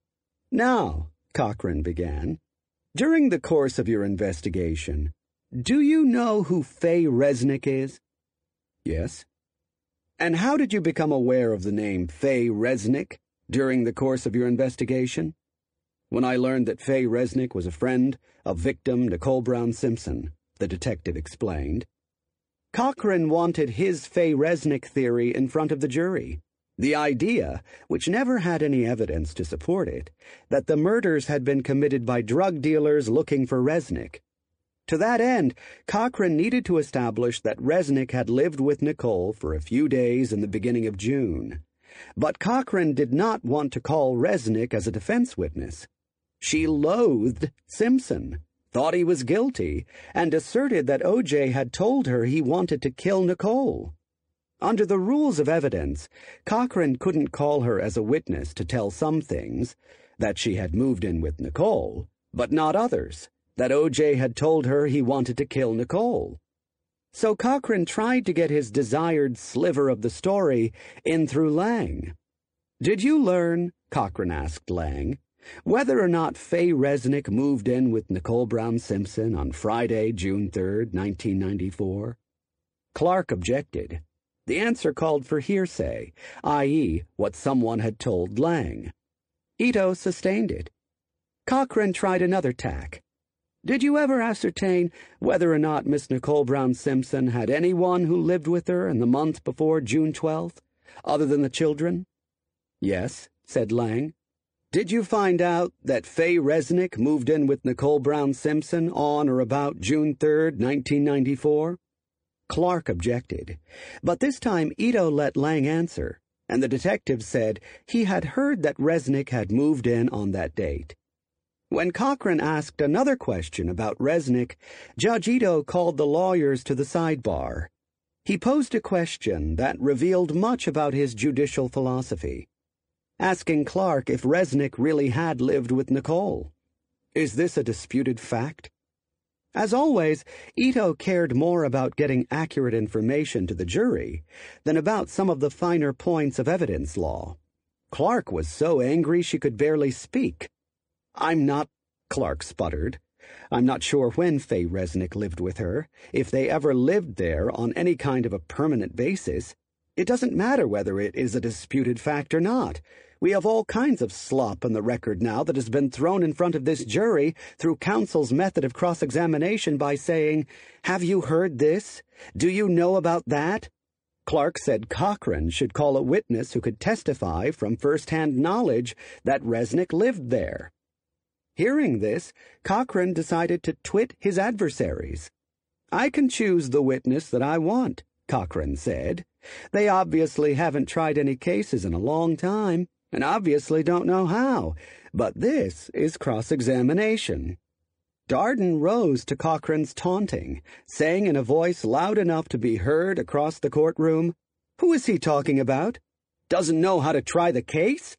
"Now," Cochran began, "during the course of your investigation, do you know who Faye Resnick is?" "Yes." "And how did you become aware of the name Faye Resnick during the course of your investigation?" "When I learned that Faye Resnick was a friend of victim Nicole Brown Simpson," the detective explained. Cochran wanted his Faye Resnick theory in front of the jury. The idea, which never had any evidence to support it, that the murders had been committed by drug dealers looking for Resnick. To that end, Cochran needed to establish that Resnick had lived with Nicole for a few days in the beginning of June. But Cochran did not want to call Resnick as a defense witness. She loathed Simpson, thought he was guilty, and asserted that O.J. had told her he wanted to kill Nicole. Under the rules of evidence, Cochran couldn't call her as a witness to tell some things, that she had moved in with Nicole, but not others, that O.J. had told her he wanted to kill Nicole. So Cochran tried to get his desired sliver of the story in through Lang. "Did you learn," Cochran asked Lang, "whether or not Faye Resnick moved in with Nicole Brown Simpson on Friday, June 3rd, 1994? Clark objected. The answer called for hearsay, i.e., what someone had told Lang. Ito sustained it. Cochran tried another tack. "Did you ever ascertain whether or not Miss Nicole Brown Simpson had anyone who lived with her in the month before June 12th, other than the children?" "Yes," said Lang. Did you find out that Faye Resnick moved in with Nicole Brown Simpson on or about June 3rd, 1994? Clark objected, but this time Ito let Lang answer, and the detective said he had heard that Resnick had moved in on that date. When Cochran asked another question about Resnick, Judge Ito called the lawyers to the sidebar. He posed a question that revealed much about his judicial philosophy, asking Clark if Resnick really had lived with Nicole. Is this a disputed fact? As always, Ito cared more about getting accurate information to the jury than about some of the finer points of evidence law. Clark was so angry she could barely speak. Clark sputtered. I'm not sure when Faye Resnick lived with her, if they ever lived there on any kind of a permanent basis. It doesn't matter whether it is a disputed fact or not. We have all kinds of slop on the record now that has been thrown in front of this jury through counsel's method of cross-examination by saying, "Have you heard this? Do you know about that?" Clark said Cochran should call a witness who could testify from first-hand knowledge that Resnick lived there. Hearing this, Cochran decided to twit his adversaries. "I can choose the witness that I want," Cochran said. "They obviously haven't tried any cases in a long time, and obviously don't know how, but this is cross-examination." Darden rose to Cochran's taunting, saying in a voice loud enough to be heard across the courtroom, "Who is he talking about? Doesn't know how to try the case?"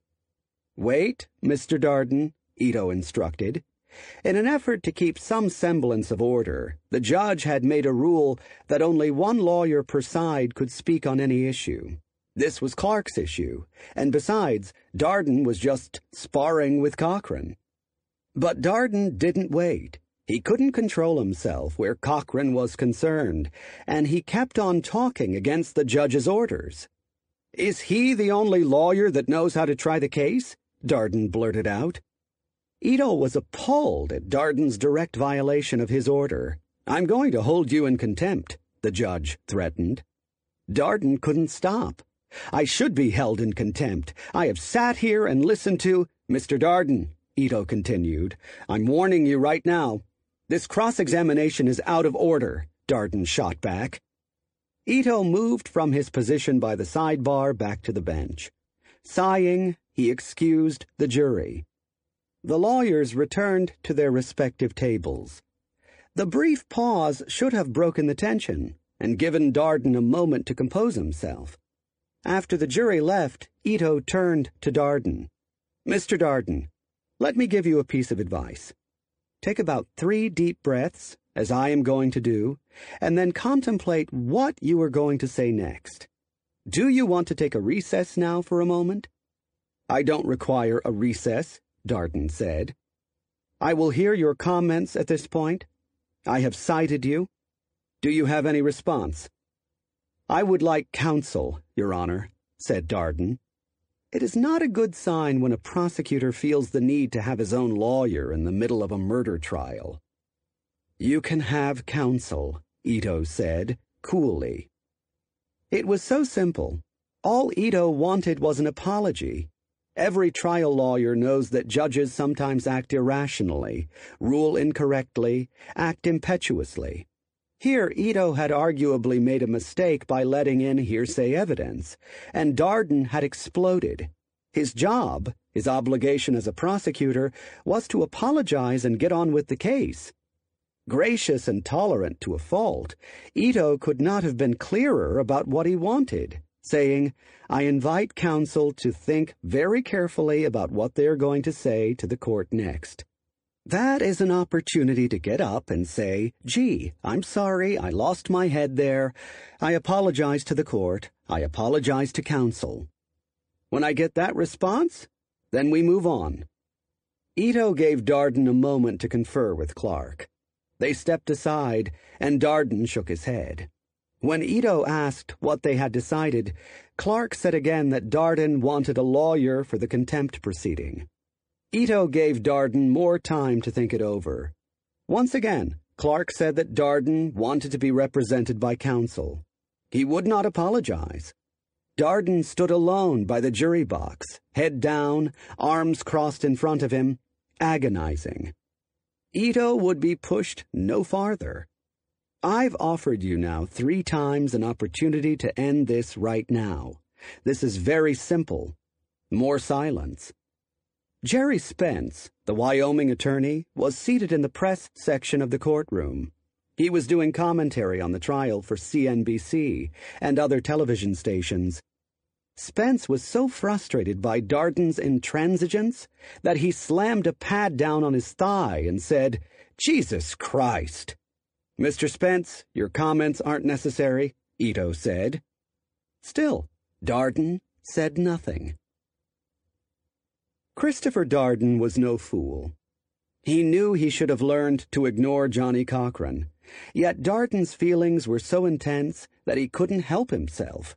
"Wait, Mr. Darden," Ito instructed. In an effort to keep some semblance of order, the judge had made a rule that only one lawyer per side could speak on any issue. This was Clark's issue, and besides, Darden was just sparring with Cochran. But Darden didn't wait. He couldn't control himself where Cochran was concerned, and he kept on talking against the judge's orders. "Is he the only lawyer that knows how to try the case?" Darden blurted out. Ito was appalled at Darden's direct violation of his order. "I'm going to hold you in contempt," the judge threatened. Darden couldn't stop. "I should be held in contempt. I have sat here and listened to—" "Mr. Darden," Ito continued, "I'm warning you right now. This cross-examination is out of order," Darden shot back. Ito moved from his position by the sidebar back to the bench. Sighing, he excused the jury. The lawyers returned to their respective tables. The brief pause should have broken the tension and given Darden a moment to compose himself. After the jury left, Ito turned to Darden. "Mr. Darden, let me give you a piece of advice. Take about 3 deep breaths, as I am going to do, and then contemplate what you are going to say next. Do you want to take a recess now for a moment?" "I don't require a recess," Darden said. "I will hear your comments at this point. I have cited you. Do you have any response?" "I would like counsel, Your Honor," said Darden. It is not a good sign when a prosecutor feels the need to have his own lawyer in the middle of a murder trial. "You can have counsel," Ito said, coolly. It was so simple. All Ito wanted was an apology. Every trial lawyer knows that judges sometimes act irrationally, rule incorrectly, act impetuously. Here, Ito had arguably made a mistake by letting in hearsay evidence, and Darden had exploded. His job, his obligation as a prosecutor, was to apologize and get on with the case. Gracious and tolerant to a fault, Ito could not have been clearer about what he wanted, saying, "I invite counsel to think very carefully about what they are going to say to the court next." That is an opportunity to get up and say, "Gee, I'm sorry, I lost my head there. I apologize to the court. I apologize to counsel." When I get that response, then we move on. Ito gave Darden a moment to confer with Clark. They stepped aside, and Darden shook his head. When Ito asked what they had decided, Clark said again that Darden wanted a lawyer for the contempt proceeding. Ito gave Darden more time to think it over. Once again, Clark said that Darden wanted to be represented by counsel. He would not apologize. Darden stood alone by the jury box, head down, arms crossed in front of him, agonizing. Ito would be pushed no farther. I've offered you now 3 times an opportunity to end this right now. This is very simple. More silence. Jerry Spence, the Wyoming attorney, was seated in the press section of the courtroom. He was doing commentary on the trial for CNBC and other television stations. Spence was so frustrated by Darden's intransigence that he slammed a pad down on his thigh and said, "Jesus Christ!" "Mr. Spence, your comments aren't necessary," Ito said. Still, Darden said nothing. Christopher Darden was no fool. He knew he should have learned to ignore Johnny Cochran, yet Darden's feelings were so intense that he couldn't help himself.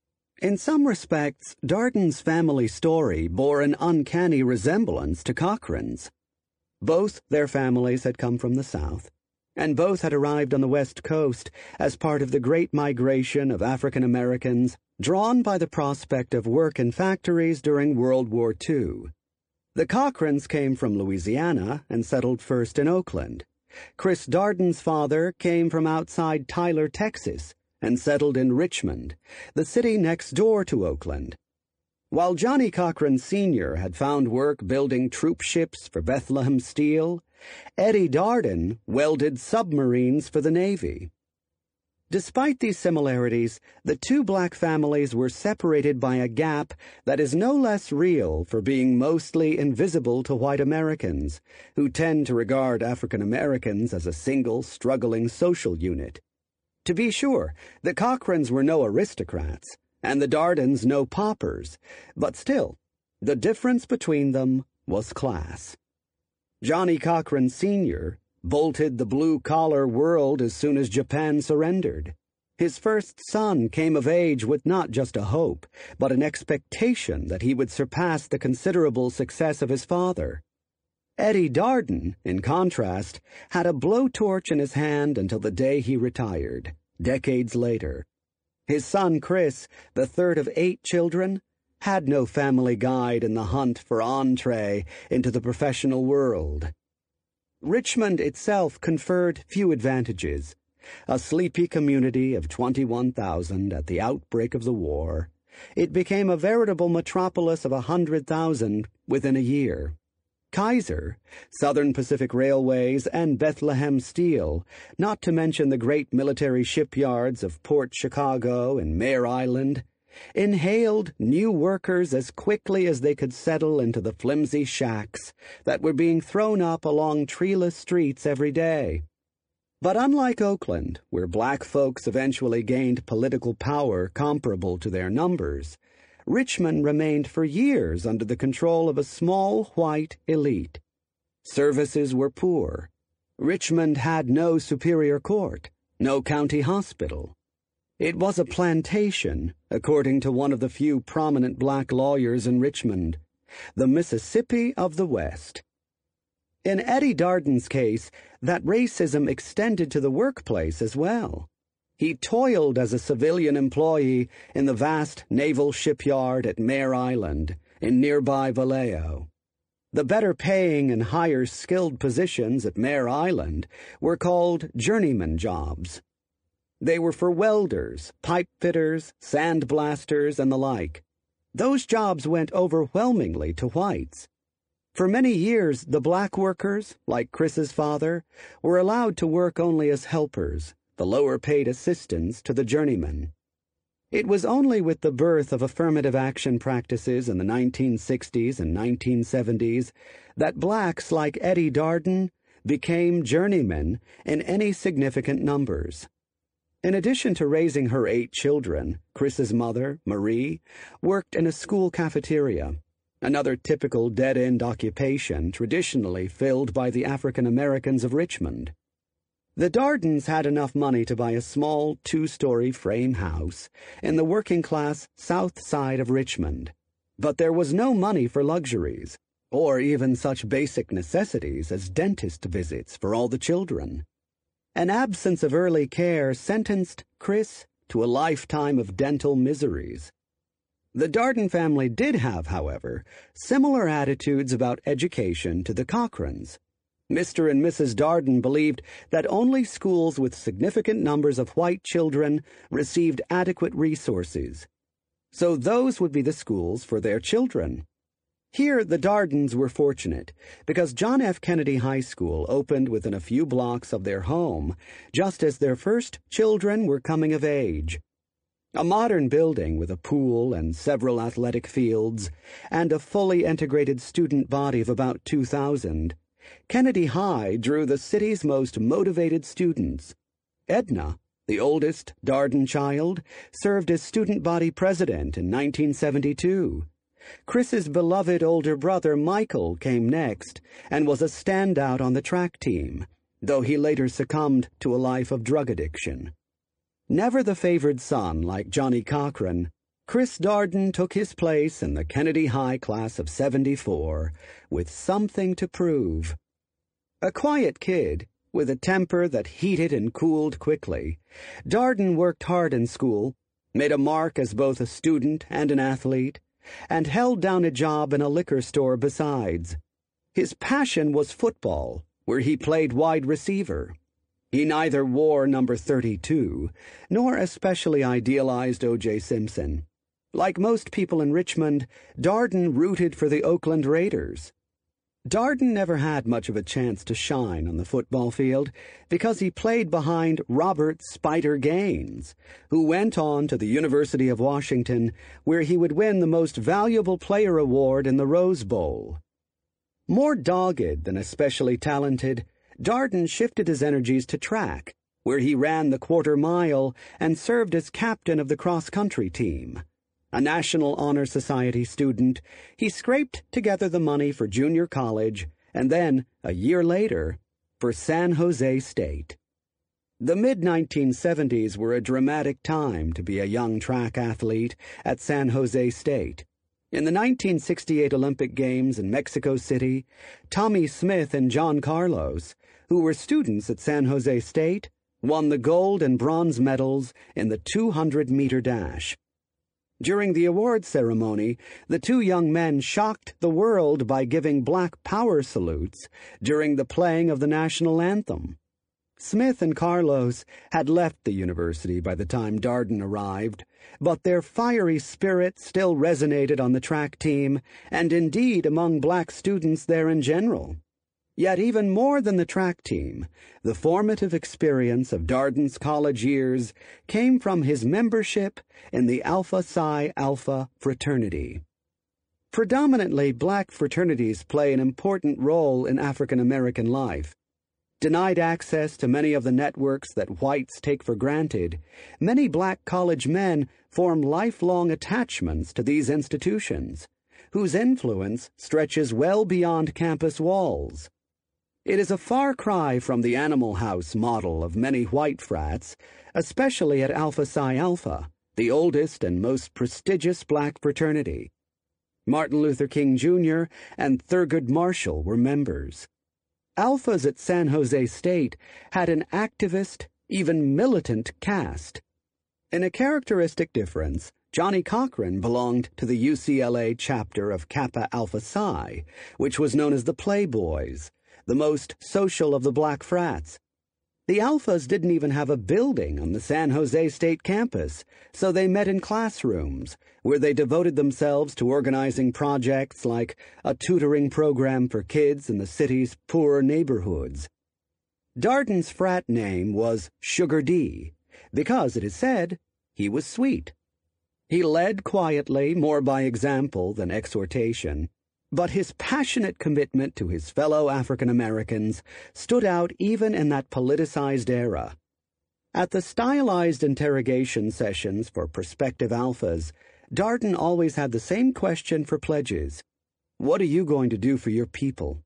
In some respects, Darden's family story bore an uncanny resemblance to Cochran's. Both their families had come from the South, and both had arrived on the West Coast as part of the great migration of African Americans drawn by the prospect of work in factories during World War II. The Cochrans came from Louisiana and settled first in Oakland. Chris Darden's father came from outside Tyler, Texas, and settled in Richmond, the city next door to Oakland. While Johnny Cochran Sr. had found work building troop ships for Bethlehem Steel, Eddie Darden welded submarines for the Navy. Despite these similarities, the two black families were separated by a gap that is no less real for being mostly invisible to white Americans, who tend to regard African Americans as a single, struggling social unit. To be sure, the Cochrans were no aristocrats, and the Dardens no paupers, but still, the difference between them was class. Johnny Cochran Sr. bolted the blue-collar world as soon as Japan surrendered. His first son came of age with not just a hope, but an expectation that he would surpass the considerable success of his father. Eddie Darden, in contrast, had a blowtorch in his hand until the day he retired, decades later. His son Chris, the third of 8 children, had no family guide in the hunt for entree into the professional world. Richmond itself conferred few advantages. A sleepy community of 21,000 at the outbreak of the war, it became a veritable metropolis of 100,000 within a year. Kaiser, Southern Pacific Railways, and Bethlehem Steel, not to mention the great military shipyards of Port Chicago and Mare Island, inhaled new workers as quickly as they could settle into the flimsy shacks that were being thrown up along treeless streets every day. But unlike Oakland, where black folks eventually gained political power comparable to their numbers, Richmond remained for years under the control of a small white elite. Services were poor. Richmond had no superior court, no county hospital. It was a plantation, according to one of the few prominent black lawyers in Richmond, the Mississippi of the West. In Eddie Darden's case, that racism extended to the workplace as well. He toiled as a civilian employee in the vast naval shipyard at Mare Island in nearby Vallejo. The better-paying and higher-skilled positions at Mare Island were called journeyman jobs. They were for welders, pipe fitters, sandblasters, and the like. Those jobs went overwhelmingly to whites. For many years, the black workers, like Chris's father, were allowed to work only as helpers, the lower-paid assistants to the journeymen. It was only with the birth of affirmative action practices in the 1960s and 1970s that blacks like Eddie Darden became journeymen in any significant numbers. In addition to raising her 8 children, Chris's mother, Marie, worked in a school cafeteria, another typical dead-end occupation traditionally filled by the African Americans of Richmond. The Dardens had enough money to buy a small 2-story frame house in the working-class south side of Richmond, but there was no money for luxuries, or even such basic necessities as dentist visits for all the children. An absence of early care sentenced Chris to a lifetime of dental miseries. The Darden family did have, however, similar attitudes about education to the Cochrans. Mr. and Mrs. Darden believed that only schools with significant numbers of white children received adequate resources. So those would be the schools for their children. Here, the Dardens were fortunate, because John F. Kennedy High School opened within a few blocks of their home, just as their first children were coming of age. A modern building with a pool and several athletic fields, and a fully integrated student body of about 2,000, Kennedy High drew the city's most motivated students. Edna, the oldest Darden child, served as student body president in 1972. Chris's beloved older brother Michael came next and was a standout on the track team, though he later succumbed to a life of drug addiction. Never the favored son like Johnny Cochran, Chris Darden took his place in the Kennedy High class of '74 with something to prove. A quiet kid, with a temper that heated and cooled quickly, Darden worked hard in school, made a mark as both a student and an athlete, and held down a job in a liquor store besides. His passion was football, where he played wide receiver. He neither wore number 32, nor especially idealized O.J. Simpson. Like most people in Richmond, Darden rooted for the Oakland Raiders. Darden never had much of a chance to shine on the football field because he played behind Robert Spider Gaines, who went on to the University of Washington, where he would win the Most Valuable Player award in the Rose Bowl. More dogged than especially talented, Darden shifted his energies to track, where he ran the quarter mile and served as captain of the cross-country team. A National Honor Society student, he scraped together the money for junior college and then, a year later, for San Jose State. The mid-1970s were a dramatic time to be a young track athlete at San Jose State. In the 1968 Olympic Games in Mexico City, Tommy Smith and John Carlos, who were students at San Jose State, won the gold and bronze medals in the 200-meter dash. During the awards ceremony, the two young men shocked the world by giving Black Power salutes during the playing of the national anthem. Smith and Carlos had left the university by the time Darden arrived, but their fiery spirit still resonated on the track team and indeed among black students there in general. Yet even more than the track team, the formative experience of Darden's college years came from his membership in the Alpha Psi Alpha fraternity. Predominantly black fraternities play an important role in African American life. Denied access to many of the networks that whites take for granted, many black college men form lifelong attachments to these institutions, whose influence stretches well beyond campus walls. It is a far cry from the Animal House model of many white frats, especially at Alpha Psi Alpha, the oldest and most prestigious black fraternity. Martin Luther King Jr. and Thurgood Marshall were members. Alphas at San Jose State had an activist, even militant cast. In a characteristic difference, Johnny Cochran belonged to the UCLA chapter of Kappa Alpha Psi, which was known as the Playboys, the most social of the black frats. The Alphas didn't even have a building on the San Jose State campus, so they met in classrooms, where they devoted themselves to organizing projects like a tutoring program for kids in the city's poorer neighborhoods. Darden's frat name was Sugar D, because, it is said, he was sweet. He led quietly, more by example than exhortation, but his passionate commitment to his fellow African Americans stood out even in that politicized era. At the stylized interrogation sessions for prospective alphas, Darden always had the same question for pledges. What are you going to do for your people?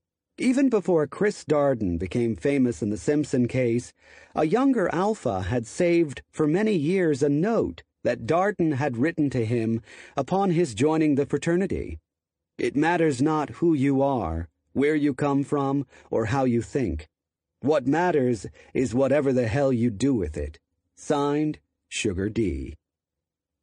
Even before Chris Darden became famous in the Simpson case, a younger alpha had saved for many years a note that Darden had written to him upon his joining the fraternity. It matters not who you are, where you come from, or how you think. What matters is whatever the hell you do with it. Signed, Sugar D.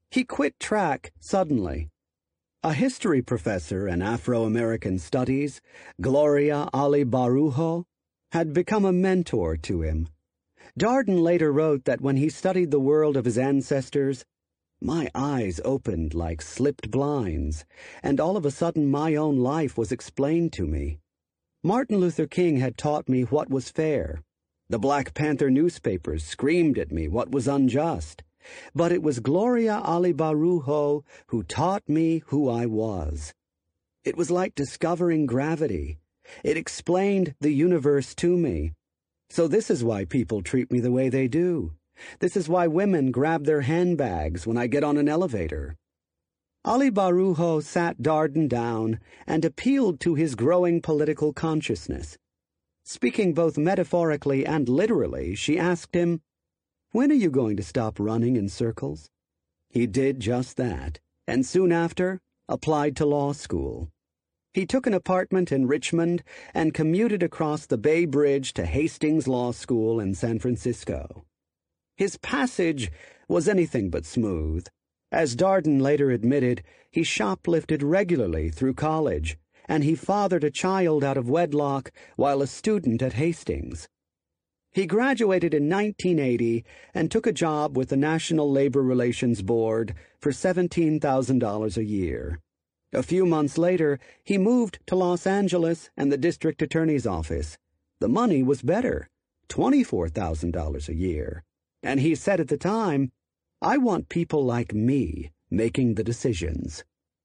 He quit track suddenly. A history professor in Afro-American studies, Gloria Ali-Barujo, had become a mentor to him. Darden later wrote that when he studied the world of his ancestors, my eyes opened like slipped blinds, and all of a sudden my own life was explained to me. Martin Luther King had taught me what was fair. The Black Panther newspapers screamed at me what was unjust. But it was Gloria Ali-Barujo who taught me who I was. It was like discovering gravity. It explained the universe to me. So this is why people treat me the way they do. This is why women grab their handbags when I get on an elevator. Ali-Barujo sat Darden down and appealed to his growing political consciousness. Speaking both metaphorically and literally, she asked him, "When are you going to stop running in circles?" He did just that, and soon after, applied to law school. He took an apartment in Richmond and commuted across the Bay Bridge to Hastings Law School in San Francisco. His passage was anything but smooth. As Darden later admitted, he shoplifted regularly through college, and he fathered a child out of wedlock while a student at Hastings. He graduated in 1980 and took a job with the National Labor Relations Board for $17,000 a year. A few months later, he moved to Los Angeles and the district attorney's office. The money was better, $24,000 a year. And he said at the time, "I want people like me making the decisions."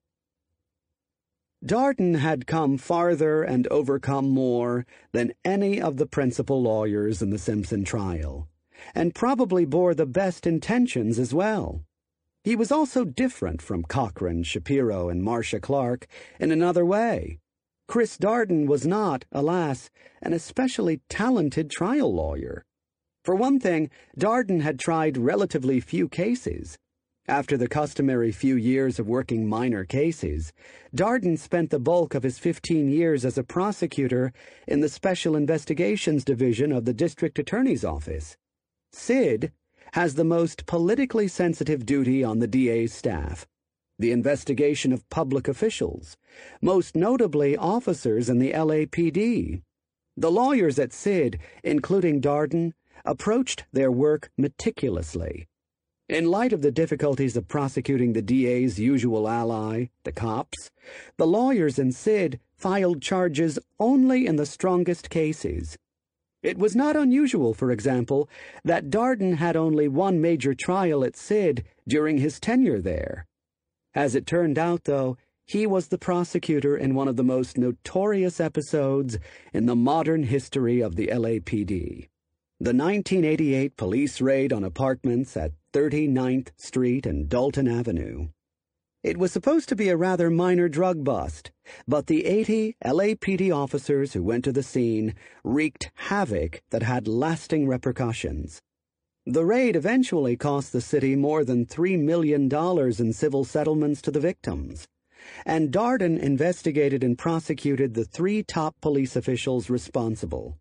Darden had come farther and overcome more than any of the principal lawyers in the Simpson trial, and probably bore the best intentions as well. He was also different from Cochran, Shapiro, and Marcia Clark in another way. Chris Darden was not, alas, an especially talented trial lawyer. For one thing, Darden had tried relatively few cases. After the customary few years of working minor cases, Darden spent the bulk of his 15 years as a prosecutor in the Special Investigations Division of the District Attorney's Office. SID has the most politically sensitive duty on the DA's staff, the investigation of public officials, most notably officers in the LAPD. The lawyers at SID, including Darden, approached their work meticulously. In light of the difficulties of prosecuting the DA's usual ally, the cops, the lawyers in SID filed charges only in the strongest cases. It was not unusual, for example, that Darden had only one major trial at SID during his tenure there. As it turned out, though, he was the prosecutor in one of the most notorious episodes in the modern history of the LAPD. The 1988 police raid on apartments at 39th Street and Dalton Avenue. It was supposed to be a rather minor drug bust, but the 80 LAPD officers who went to the scene wreaked havoc that had lasting repercussions. The raid eventually cost the city more than $3 million in civil settlements to the victims, and Darden investigated and prosecuted the 3 top police officials responsible.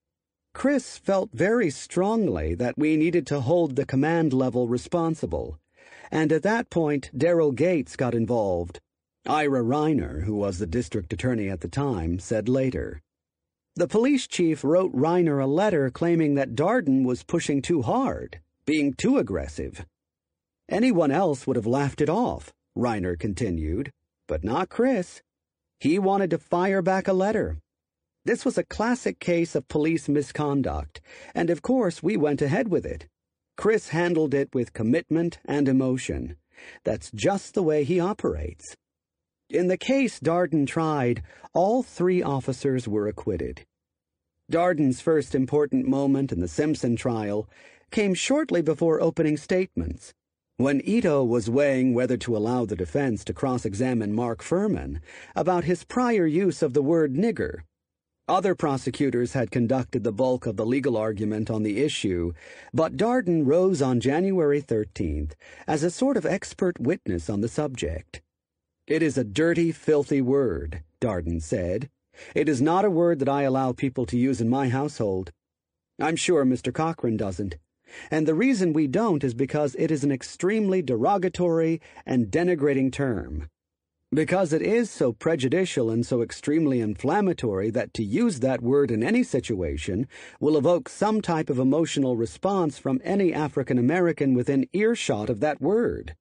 Chris felt very strongly that we needed to hold the command level responsible, and at that point Daryl Gates got involved. Ira Reiner, who was the district attorney at the time, said later. The police chief wrote Reiner a letter claiming that Darden was pushing too hard, being too aggressive. Anyone else would have laughed it off, Reiner continued, but not Chris. He wanted to fire back a letter. This was a classic case of police misconduct, and of course we went ahead with it. Chris handled it with commitment and emotion. That's just the way he operates. In the case Darden tried, all 3 officers were acquitted. Darden's first important moment in the Simpson trial came shortly before opening statements, when Ito was weighing whether to allow the defense to cross-examine Mark Furman about his prior use of the word nigger. Other prosecutors had conducted the bulk of the legal argument on the issue, but Darden rose on January 13th as a sort of expert witness on the subject. "It is a dirty, filthy word," Darden said. "It is not a word that I allow people to use in my household. I'm sure Mr. Cochran doesn't. And the reason we don't is because it is an extremely derogatory and denigrating term. Because it is so prejudicial and so extremely inflammatory that to use that word in any situation will evoke some type of emotional response from any African American within earshot of that word.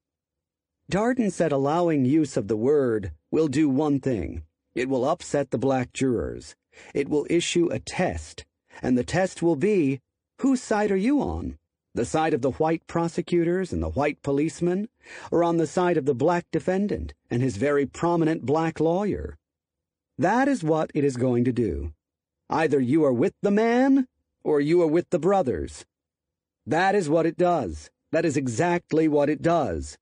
Darden said allowing use of the word will do one thing. It will upset the black jurors. It will issue a test, and the test will be, whose side are you on? The side of the white prosecutors and the white policemen, or on the side of the black defendant and his very prominent black lawyer? That is what it is going to do. Either you are with the man, or you are with the brothers. That is what it does. That is exactly what it does.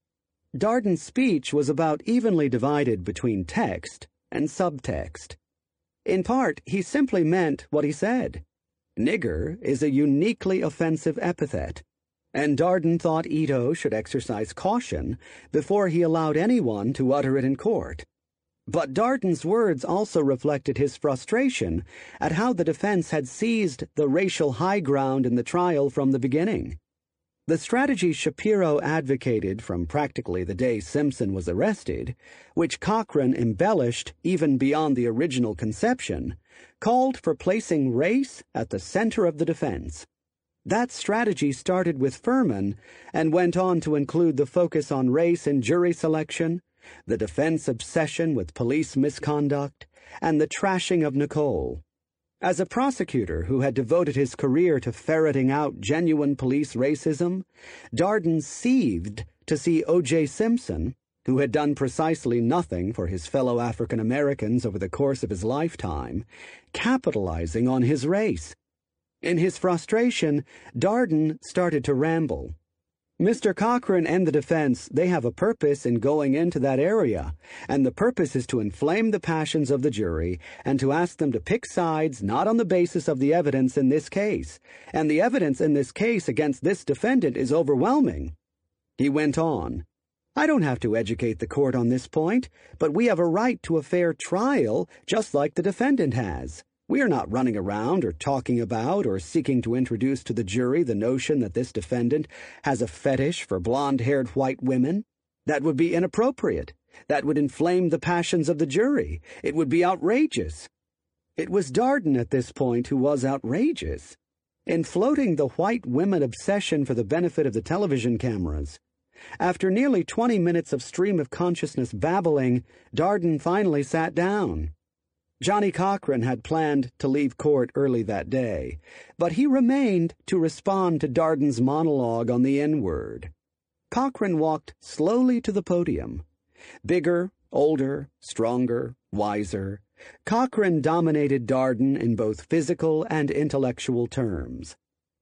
Darden's speech was about evenly divided between text and subtext. In part, he simply meant what he said. Nigger is a uniquely offensive epithet, and Darden thought Ito should exercise caution before he allowed anyone to utter it in court. But Darden's words also reflected his frustration at how the defense had seized the racial high ground in the trial from the beginning. The strategy Shapiro advocated from practically the day Simpson was arrested, which Cochran embellished even beyond the original conception, called for placing race at the center of the defense. That strategy started with Furman and went on to include the focus on race in jury selection, the defense obsession with police misconduct, and the trashing of Nicole. As a prosecutor who had devoted his career to ferreting out genuine police racism, Darden seethed to see O.J. Simpson, who had done precisely nothing for his fellow African Americans over the course of his lifetime, capitalizing on his race. In his frustration, Darden started to ramble. Mr. Cochran and the defense, they have a purpose in going into that area, and the purpose is to inflame the passions of the jury and to ask them to pick sides not on the basis of the evidence in this case, and the evidence in this case against this defendant is overwhelming. He went on, I don't have to educate the court on this point, but we have a right to a fair trial just like the defendant has. We are not running around or talking about or seeking to introduce to the jury the notion that this defendant has a fetish for blonde-haired white women. That would be inappropriate. That would inflame the passions of the jury. It would be outrageous. It was Darden at this point who was outrageous, in floating the white women obsession for the benefit of the television cameras. After nearly 20 minutes of stream of consciousness babbling, Darden finally sat down. Johnny Cochran had planned to leave court early that day, but he remained to respond to Darden's monologue on the N-word. Cochran walked slowly to the podium. Bigger, older, stronger, wiser, Cochran dominated Darden in both physical and intellectual terms.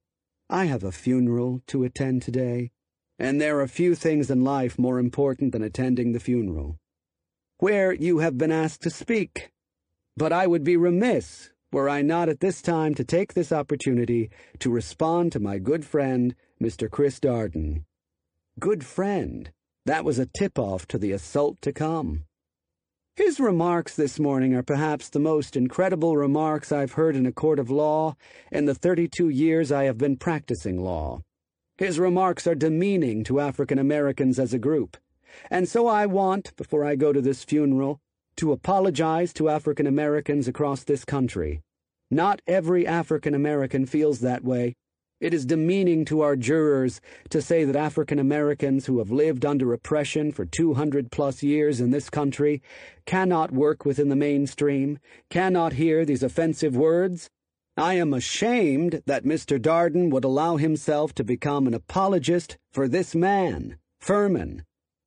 I have a funeral to attend today, and there are few things in life more important than attending the funeral. Where you have been asked to speak. But I would be remiss were I not at this time to take this opportunity to respond to my good friend, Mr. Chris Darden. Good friend. That was a tip-off to the assault to come. His remarks this morning are perhaps the most incredible remarks I've heard in a court of law in the 32 years I have been practicing law. His remarks are demeaning to African Americans as a group, and so I want, before I go to this funeral, to apologize to African Americans across this country. Not every African American feels that way. It is demeaning to our jurors to say that African Americans who have lived under oppression for 200+ years in this country cannot work within the mainstream, cannot hear these offensive words. I am ashamed that Mr. Darden would allow himself to become an apologist for this man, Furman.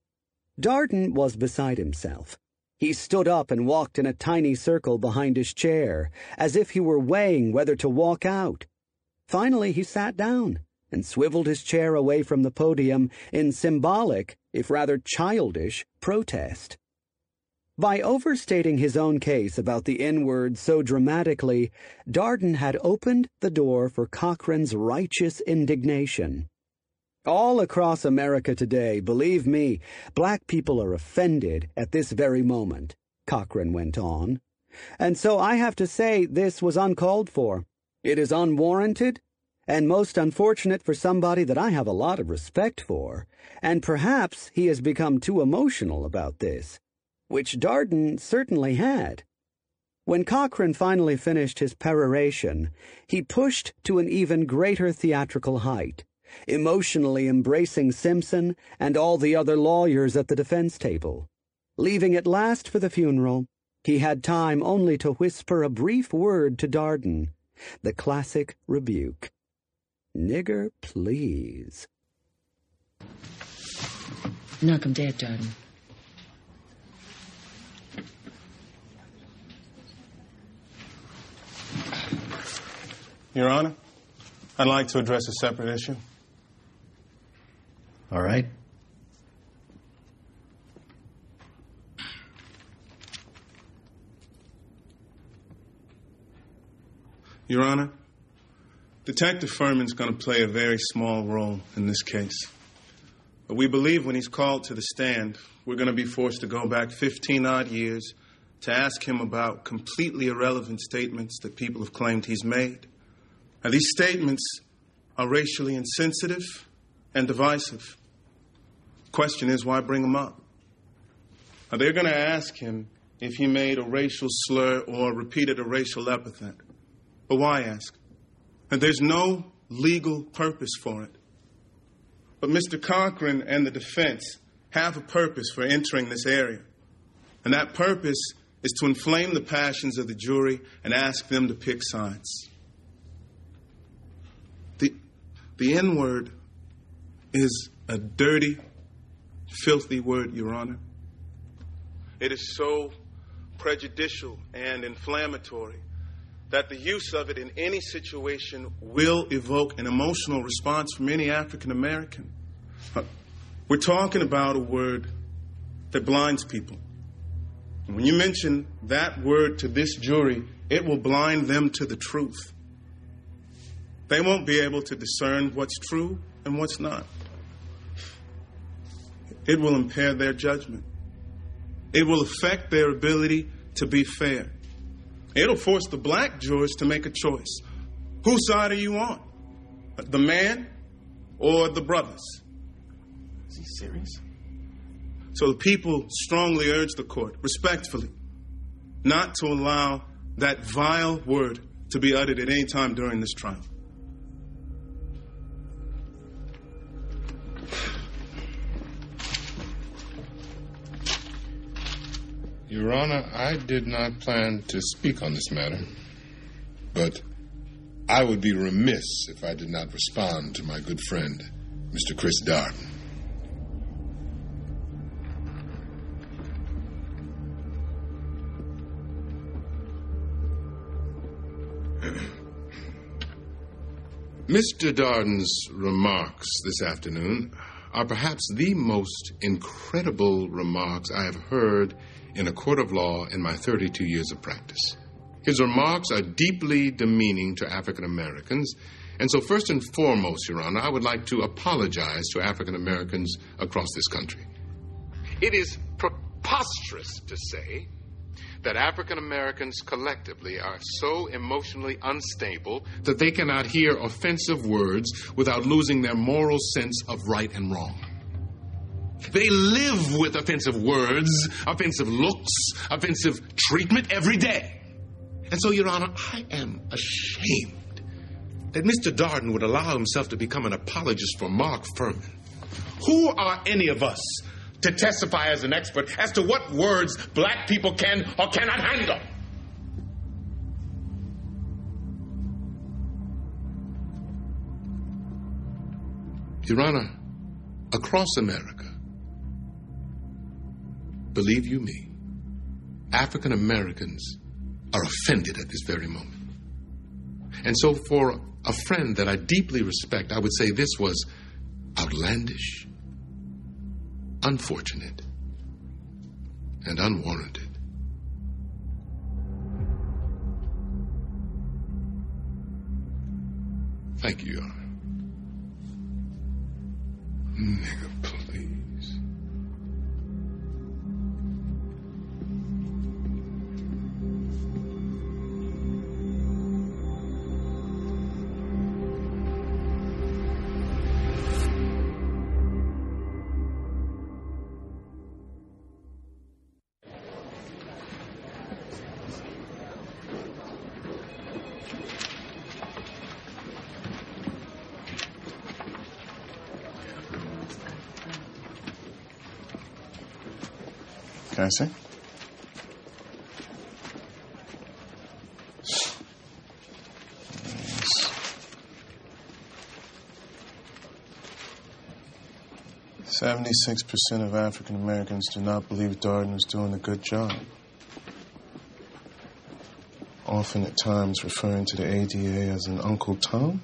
Darden was beside himself. He stood up and walked in a tiny circle behind his chair, as if he were weighing whether to walk out. Finally, he sat down and swiveled his chair away from the podium in symbolic, if rather childish, protest. By overstating his own case about the N-word so dramatically, Darden had opened the door for Cochran's righteous indignation. All across America today, believe me, black people are offended at this very moment, Cochran went on. And so I have to say this was uncalled for. It is unwarranted, and most unfortunate for somebody that I have a lot of respect for, and perhaps he has become too emotional about this, which Darden certainly had. When Cochran finally finished his peroration, he pushed to an even greater theatrical height, emotionally embracing Simpson and all the other lawyers at the defense table. Leaving at last for the funeral, he had time only to whisper a brief word to Darden, the classic rebuke. "Nigger, please." Knock him dead, Darden. Your Honor, I'd like to address a separate issue. All right. Your Honor, Detective Furman's going to play a very small role in this case. But we believe when he's called to the stand, we're going to be forced to go back 15-odd years to ask him about completely irrelevant statements that people have claimed he's made. Now, these statements are racially insensitive and divisive. The question is, why bring them up? Now, they're going to ask him if he made a racial slur or repeated a racial epithet. But why ask? And there's no legal purpose for it. But Mr. Cochran and the defense have a purpose for entering this area. And that purpose is to inflame the passions of the jury and ask them to pick sides. The N-word is a dirty, filthy word, Your Honor. It is so prejudicial and inflammatory that the use of it in any situation will evoke an emotional response from any African American. We're talking about a word that blinds people. And when you mention that word to this jury, it will blind them to the truth. They won't be able to discern what's true and what's not. It will impair their judgment. It will affect their ability to be fair. It'll force the black jurors to make a choice. Whose side are you on? The man or the brothers? Is he serious? So the people strongly urge the court, respectfully, not to allow that vile word to be uttered at any time during this trial. Your Honor, I did not plan to speak on this matter, but I would be remiss if I did not respond to my good friend, Mr. Chris Darden. Mr. Darden's remarks this afternoon are perhaps the most incredible remarks I have heard in a court of law in my 32 years of practice. His remarks are deeply demeaning to African Americans, and so first and foremost, Your Honor, I would like to apologize to African Americans across this country. It is preposterous to say that African Americans collectively are so emotionally unstable that they cannot hear offensive words without losing their moral sense of right and wrong. They live with offensive words, offensive looks, offensive treatment every day. And so, Your Honor, I am ashamed that Mr. Darden would allow himself to become an apologist for Mark Furman. Who are any of us to testify as an expert as to what words black people can or cannot handle? Your Honor, across America, believe you me, African Americans are offended at this very moment. And so for a friend that I deeply respect, I would say this was outlandish, unfortunate, and unwarranted. Thank you, Your Honor. Nigga, please. Can I see? Yes. 76% of African Americans do not believe Darden is doing a good job. Often at times referring to the ADA as an Uncle Tom.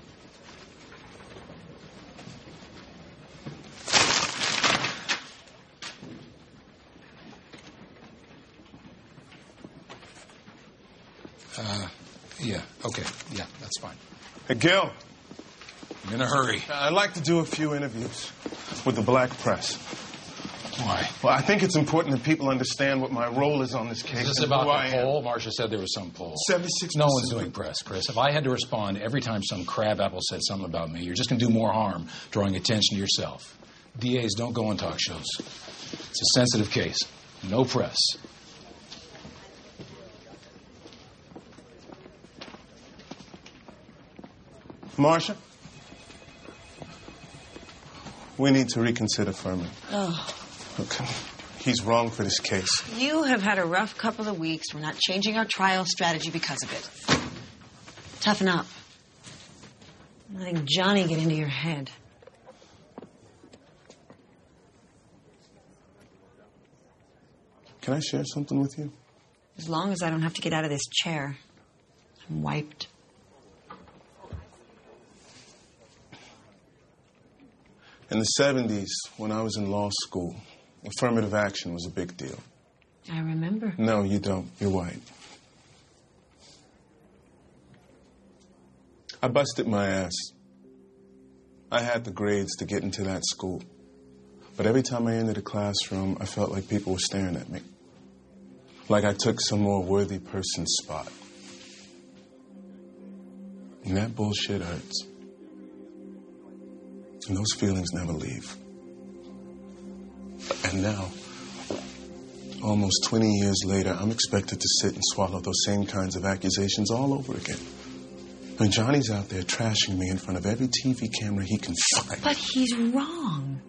Yeah, okay. Yeah, that's fine. Hey, Gil. I'm in a hurry. I'd like to do a few interviews with the black press. Why? Well, I think it's important that people understand what my role is on this case. Is this about the poll? Marcia said there was some poll. 76%. No one's doing press, Chris. If I had to respond every time some crabapple said something about me, you're just going to do more harm, drawing attention to yourself. DAs don't go on talk shows. It's a sensitive case. No press. Marcia? We need to reconsider Furman. Oh. Look, he's wrong for this case. You have had a rough couple of weeks. We're not changing our trial strategy because of it. Toughen up. I'm letting Johnny get into your head. Can I share something with you? As long as I don't have to get out of this chair. I'm wiped. In the 70s, when I was in law school, affirmative action was a big deal. I remember. No, you don't. You're white. I busted my ass. I had the grades to get into that school. But every time I entered a classroom, I felt like people were staring at me. Like I took some more worthy person's spot. And that bullshit hurts. And those feelings never leave. And now, almost 20 years later, I'm expected to sit and swallow those same kinds of accusations all over again. And Johnny's out there trashing me in front of every TV camera he can find. But he's wrong.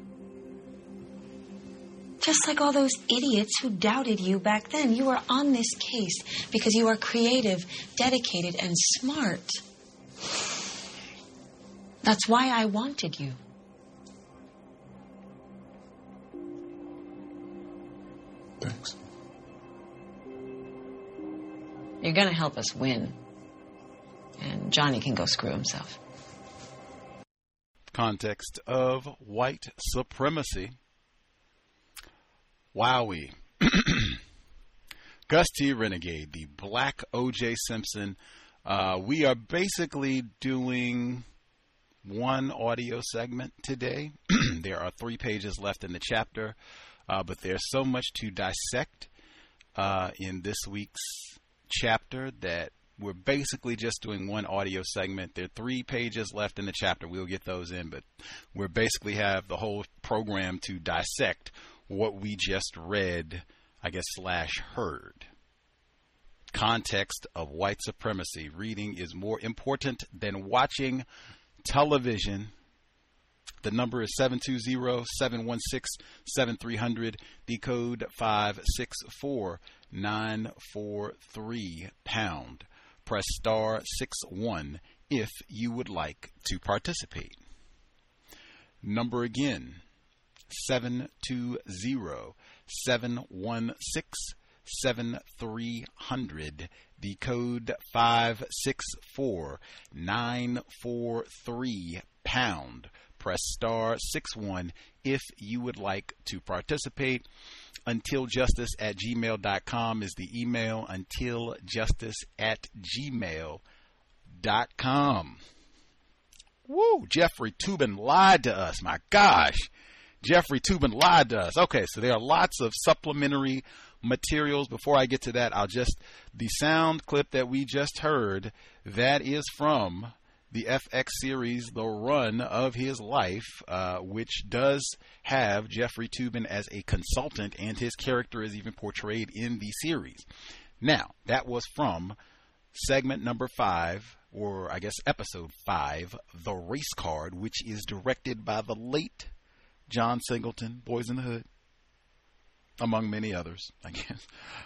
Just like all those idiots who doubted you back then. You are on this case because you are creative, dedicated, and smart. That's why I wanted you. Thanks. You're going to help us win. And Johnny can go screw himself. Context of white supremacy. Wowie. Gus T. Renegade, the black O.J. Simpson. We are basically doing one audio segment today. There are 3 pages left in the chapter, but there's so much to dissect in this week's chapter that we're basically just doing one audio segment. There are 3 pages left in the chapter. We'll get those in, but we basically have the whole program to dissect what we just read, I guess, / heard. Context of white supremacy. Reading is more important than watching television. The number is 720-716-7300. The code 564-943 #. Press *61 if you would like to participate. Number again, 720-716-7300. The code 564-943 #. Press *61 if you would like to participate. UntilJustice@gmail.com is the email. UntilJustice@gmail.com. Woo! Jeffrey Toobin lied to us. My gosh. Jeffrey Toobin lied to us. Okay, so there are lots of supplementary materials. Before I get to that, the sound clip that we just heard, that is from the FX series, The Run of His Life, which does have Jeffrey Toobin as a consultant, and his character is even portrayed in the series. Now, that was from segment number 5, or I guess episode 5, The Race Card, which is directed by the late John Singleton, Boys in the Hood. among many others, I guess.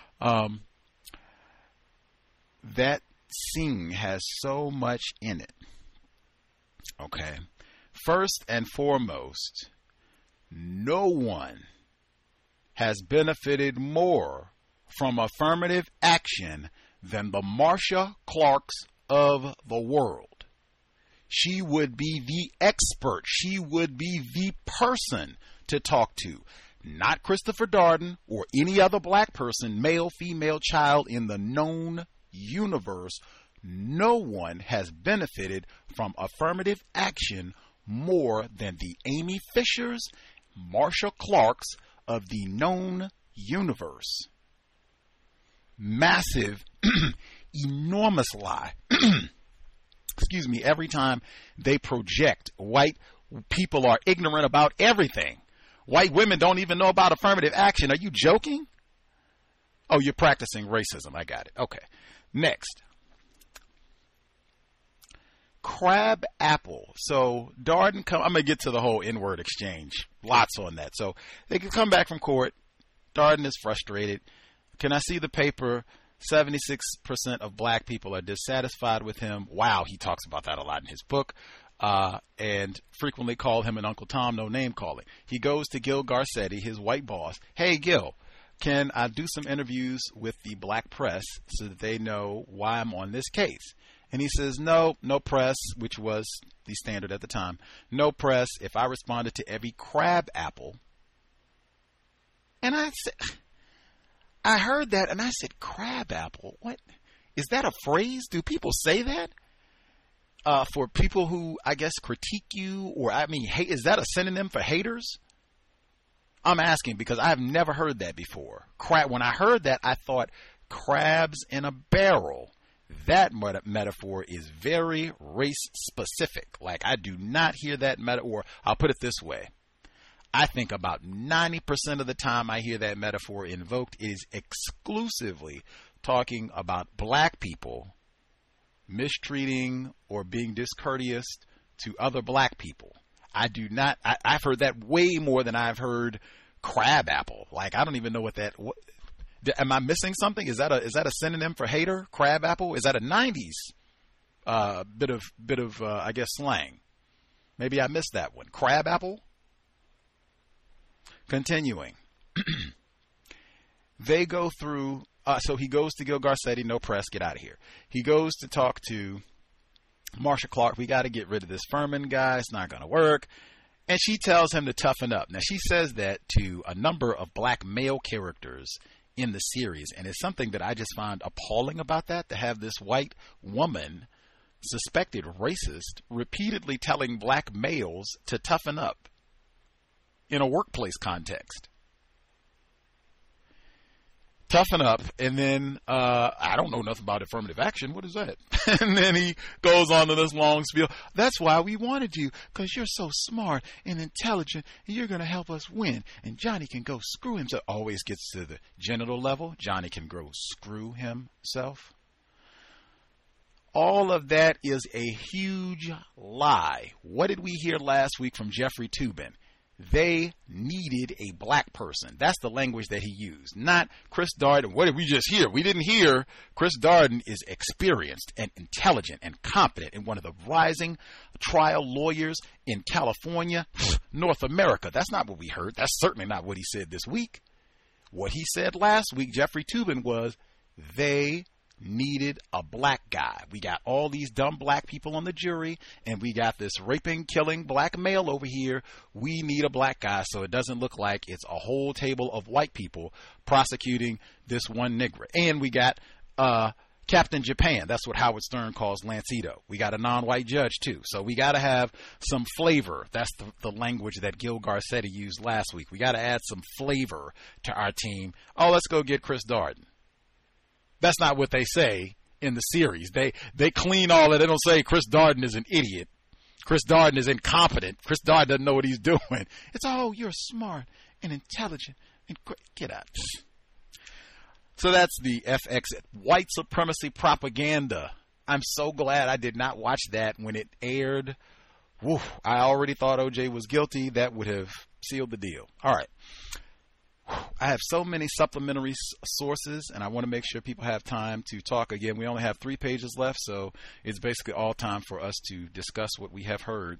That scene has so much in it. Okay. First and foremost, no one has benefited more from affirmative action than the Marcia Clarks of the world. She would be the expert. She would be the person to talk to. Not Christopher Darden or any other black person, male, female, child in the known universe. No one has benefited from affirmative action more than the Amy Fishers, Marcia Clarks of the known universe. Massive, enormous lie. Excuse me, every time they project white people are ignorant about everything. White women don't even know about affirmative action. Are you joking? Oh, you're practicing racism. I got it. Okay. Next. Crab apple. So Darden I'm going to get to the whole N-word exchange. Lots on that. So they can come back from court. Darden is frustrated. Can I see the paper? 76% of black people are dissatisfied with him. Wow, he talks about that a lot in his book. And frequently call him an Uncle Tom, no name calling. He goes to Gil Garcetti, his white boss. Hey, Gil, can I do some interviews with the black press so that they know why I'm on this case? And he says, no press, which was the standard at the time. No press if I responded to every crab apple. And I heard that and I said, crab apple? What? Is that a phrase? Do people say that? For people who, I guess, critique you, or hate, is that a synonym for haters? I'm asking because I've never heard that before. When I heard that, I thought crabs in a barrel. That metaphor is very race specific. Like, I do not hear that metaphor. I'll put it this way. I think about 90% of the time I hear that metaphor invoked, it is exclusively talking about black people mistreating or being discourteous to other black people. I've heard that way more than I've heard crab apple. Like, I don't even know what am I missing something? Is that a synonym for hater? Crab apple? Is that a 90s bit of I guess slang? Maybe I missed that one. Crab apple? Continuing. They go through so he goes to Gil Garcetti, no press, get out of here. He goes to talk to Marcia Clark. We got to get rid of this Furman guy. It's not going to work. And she tells him to toughen up. Now, she says that to a number of black male characters in the series. And it's something that I just find appalling about that, to have this white woman, suspected racist, repeatedly telling black males to toughen up in a workplace context. Toughen up, and then I don't know nothing about affirmative action. What is that? And then he goes on to this long spiel. That's why we wanted you, because you're so smart and intelligent, and you're going to help us win. And Johnny can go screw himself. Always gets to the genital level. Johnny can go screw himself. All of that is a huge lie. What did we hear last week from Jeffrey Toobin? They needed a black person. That's the language that he used, not Chris Darden. What did we just hear? We didn't hear. Chris Darden is experienced and intelligent and competent and one of the rising trial lawyers in California, North America. That's not what we heard. That's certainly not what he said this week. What he said last week, Jeffrey Toobin, was they needed a black guy. We got all these dumb black people on the jury, and we got this raping, killing black male over here. We need a black guy so it doesn't look like it's a whole table of white people prosecuting this one nigger. And we got Captain Japan. That's what Howard Stern calls Lancito. We got a non-white judge too. So we got to have some flavor. That's the language that Gil Garcetti used last week. We got to add some flavor to our team. Oh, let's go get Chris Darden. That's not what they say in the series. They clean all that. They don't say Chris Darden is an idiot. Chris Darden is incompetent. Chris Darden doesn't know what he's doing. It's, oh, you're smart and intelligent and great. Get out. So that's the FX white supremacy propaganda. I'm so glad I did not watch that when it aired. Woo, I already thought OJ was guilty. That would have sealed the deal. All right. I have so many supplementary sources, and I want to make sure people have time to talk. Again, we only have 3 pages left, so it's basically all time for us to discuss what we have heard.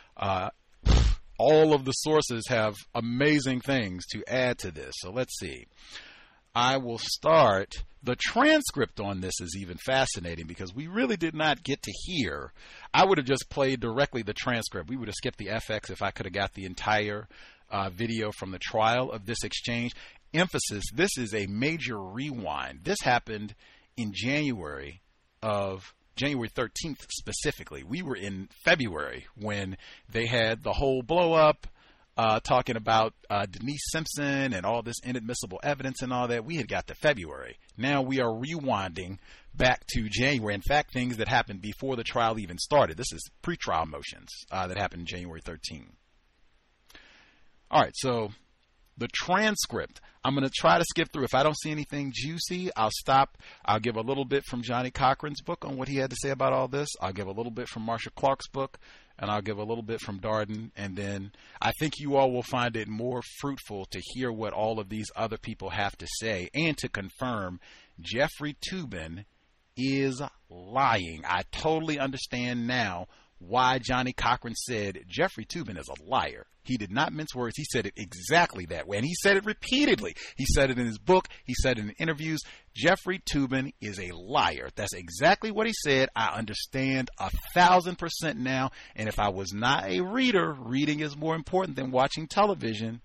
All of the sources have amazing things to add to this. So let's see. I will start. The transcript on this is even fascinating because we really did not get to hear. I would have just played directly the transcript. We would have skipped the FX if I could have got the entire video from the trial of this exchange. Emphasis, this is a major rewind. This happened in January 13th specifically. We were in February when they had the whole blow up, talking about Denise Simpson and all this inadmissible evidence and all that. We had got to February. Now we are rewinding back to January. In fact, things that happened before the trial even started. This is pretrial motions that happened January 13th. All right, so the transcript, I'm going to try to skip through. If I don't see anything juicy, I'll stop. I'll give a little bit from Johnny Cochran's book on what he had to say about all this. I'll give a little bit from Marsha Clark's book, and I'll give a little bit from Darden. And then I think you all will find it more fruitful to hear what all of these other people have to say and to confirm Jeffrey Toobin is lying. I totally understand now why Johnny Cochran said Jeffrey Toobin is a liar. He did not mince words. He said it exactly that way. And he said it repeatedly. He said it in his book. He said it in interviews. Jeffrey Toobin is a liar. That's exactly what he said. I understand 1,000% now. And if I was not a reader, reading is more important than watching television.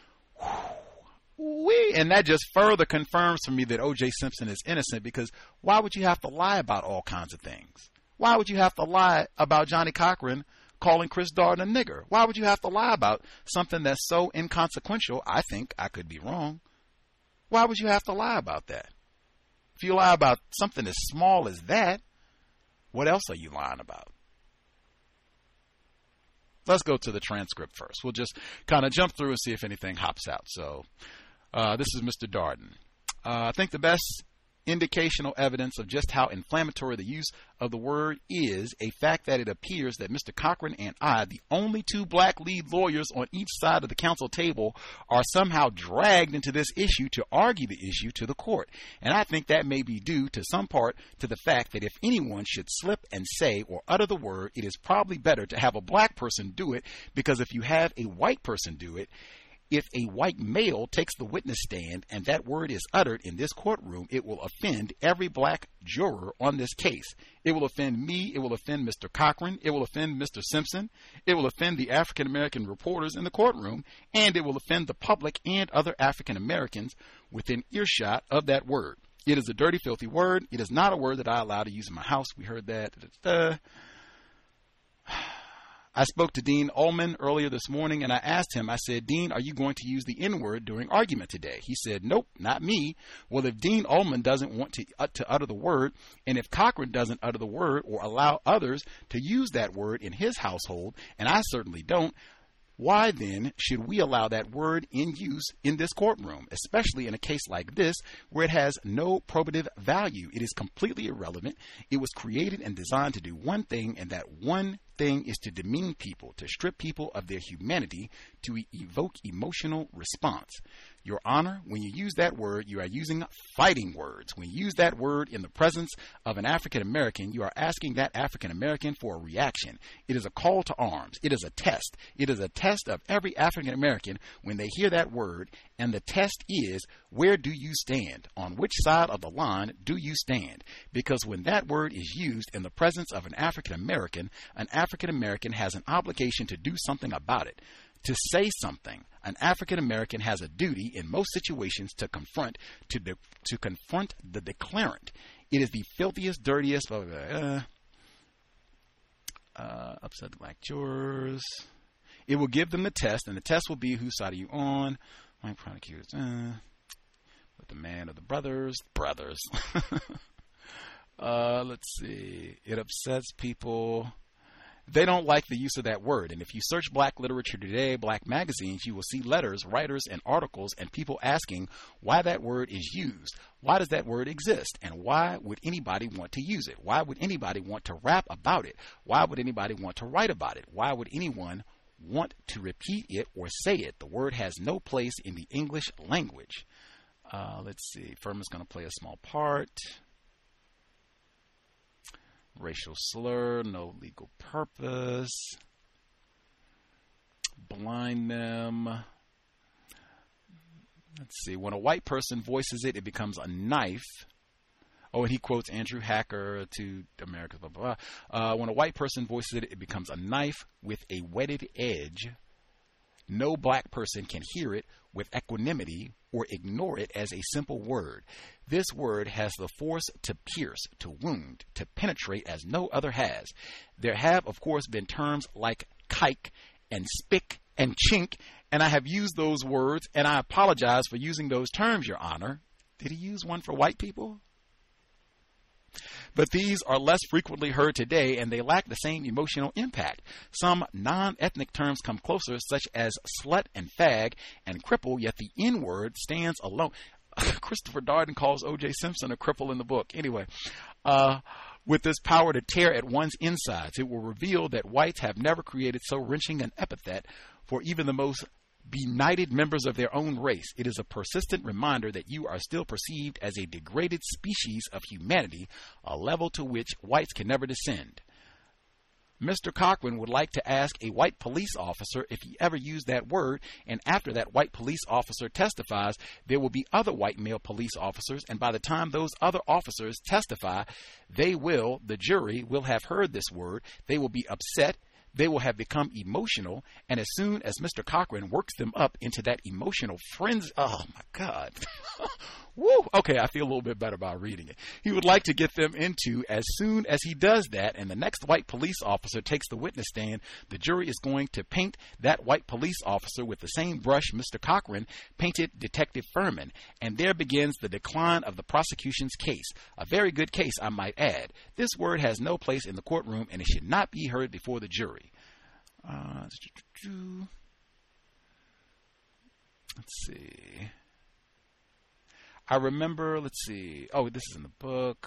And that just further confirms for me that O.J. Simpson is innocent, because why would you have to lie about all kinds of things? Why would you have to lie about Johnny Cochran calling Chris Darden a nigger? Why would you have to lie about something that's so inconsequential? I think I could be wrong. Why would you have to lie about that? If you lie about something as small as that, what else are you lying about? Let's go to the transcript first. We'll just kind of jump through and see if anything hops out. So this is Mr. Darden. I think the best indicational evidence of just how inflammatory the use of the word is a fact that it appears that Mr. Cochran and I, the only 2 black lead lawyers on each side of the counsel table, are somehow dragged into this issue to argue the issue to the court. And I think that may be due to some part to the fact that if anyone should slip and say or utter the word, it is probably better to have a black person do it, because if you have a white person do it, if a white male takes the witness stand and that word is uttered in this courtroom, it will offend every black juror on this case. It will offend me. It will offend Mr. Cochran. It will offend Mr. Simpson. It will offend the African American reporters in the courtroom, and it will offend the public and other African Americans within earshot of that word. It is a dirty, filthy word. It is not a word that I allow to use in my house. We heard that. I spoke to Dean Ullman earlier this morning, and I asked him, I said, Dean, are you going to use the N-word during argument today? He said, nope, not me. Well, if Dean Ullman doesn't want to utter the word, and if Cochran doesn't utter the word or allow others to use that word in his household, and I certainly don't, why then should we allow that word in use in this courtroom, especially in a case like this where it has no probative value? It is completely irrelevant. It was created and designed to do one thing, and that one thing is to demean people, to strip people of their humanity, to evoke emotional response. Your Honor, when you use that word, you are using fighting words. When you use that word in the presence of an African American, you are asking that African American for a reaction. It is a call to arms. It is a test. It is a test of every African American when they hear that word, and the test is, where do you stand? On which side of the line do you stand? Because when that word is used in the presence of an African American has an obligation to do something about it. To say something, an African American has a duty in most situations to confront the declarant. It is the filthiest, dirtiest, upset the black jurors. It will give them the test, and the test will be, whose side are you on? My prosecutors, with the man of the brothers. Let's see. It upsets people. They don't like the use of that word. And if you search black literature today, black magazines, you will see letters, writers, and articles, and people asking why that word is used. Why does that word exist? And why would anybody want to use it? Why would anybody want to rap about it? Why would anybody want to write about it? Why would anyone want to repeat it or say it. The word has no place in the English language. Let's see. Furman's going to play a small part. Racial slur, no legal purpose. Blind them. Let's see. When a white person voices it, it becomes a knife. Oh, and he quotes Andrew Hacker to America's blah, blah, blah. When a white person voices it, it becomes a knife with a whetted edge. No black person can hear it with equanimity or ignore it as a simple word. This word has the force to pierce, to wound, to penetrate as no other has. There have, of course, been terms like kike and spick and chink, and I have used those words, and I apologize for using those terms, Your Honor. Did he use one for white people? But these are less frequently heard today, and they lack the same emotional impact. Some non-ethnic terms come closer, such as slut and fag and cripple, yet the N-word stands alone. Christopher Darden calls O.J. Simpson a cripple in the book. Anyway, with this power to tear at one's insides, it will reveal that whites have never created so wrenching an epithet for even the most benighted members of their own race. It is a persistent reminder that you are still perceived as a degraded species of humanity, a level to which whites can never descend. Mr. Cochran would like to ask a white police officer if he ever used that word, and after that white police officer testifies, there will be other white male police officers, and by the time those other officers testify, the jury will have heard this word, they will be upset, they will have become emotional, and as soon as Mr. Cochran works them up into that emotional frenzy, oh my God. Woo! Okay, I feel a little bit better about reading it. He would like to get them into, as soon as he does that, and the next white police officer takes the witness stand, the jury is going to paint that white police officer with the same brush Mr. Cochran painted Detective Furman, and there begins the decline of the prosecution's case. A very good case, I might add. This word has no place in the courtroom, and it should not be heard before the jury. Let's see. I remember, let's see. Oh, this is in the book.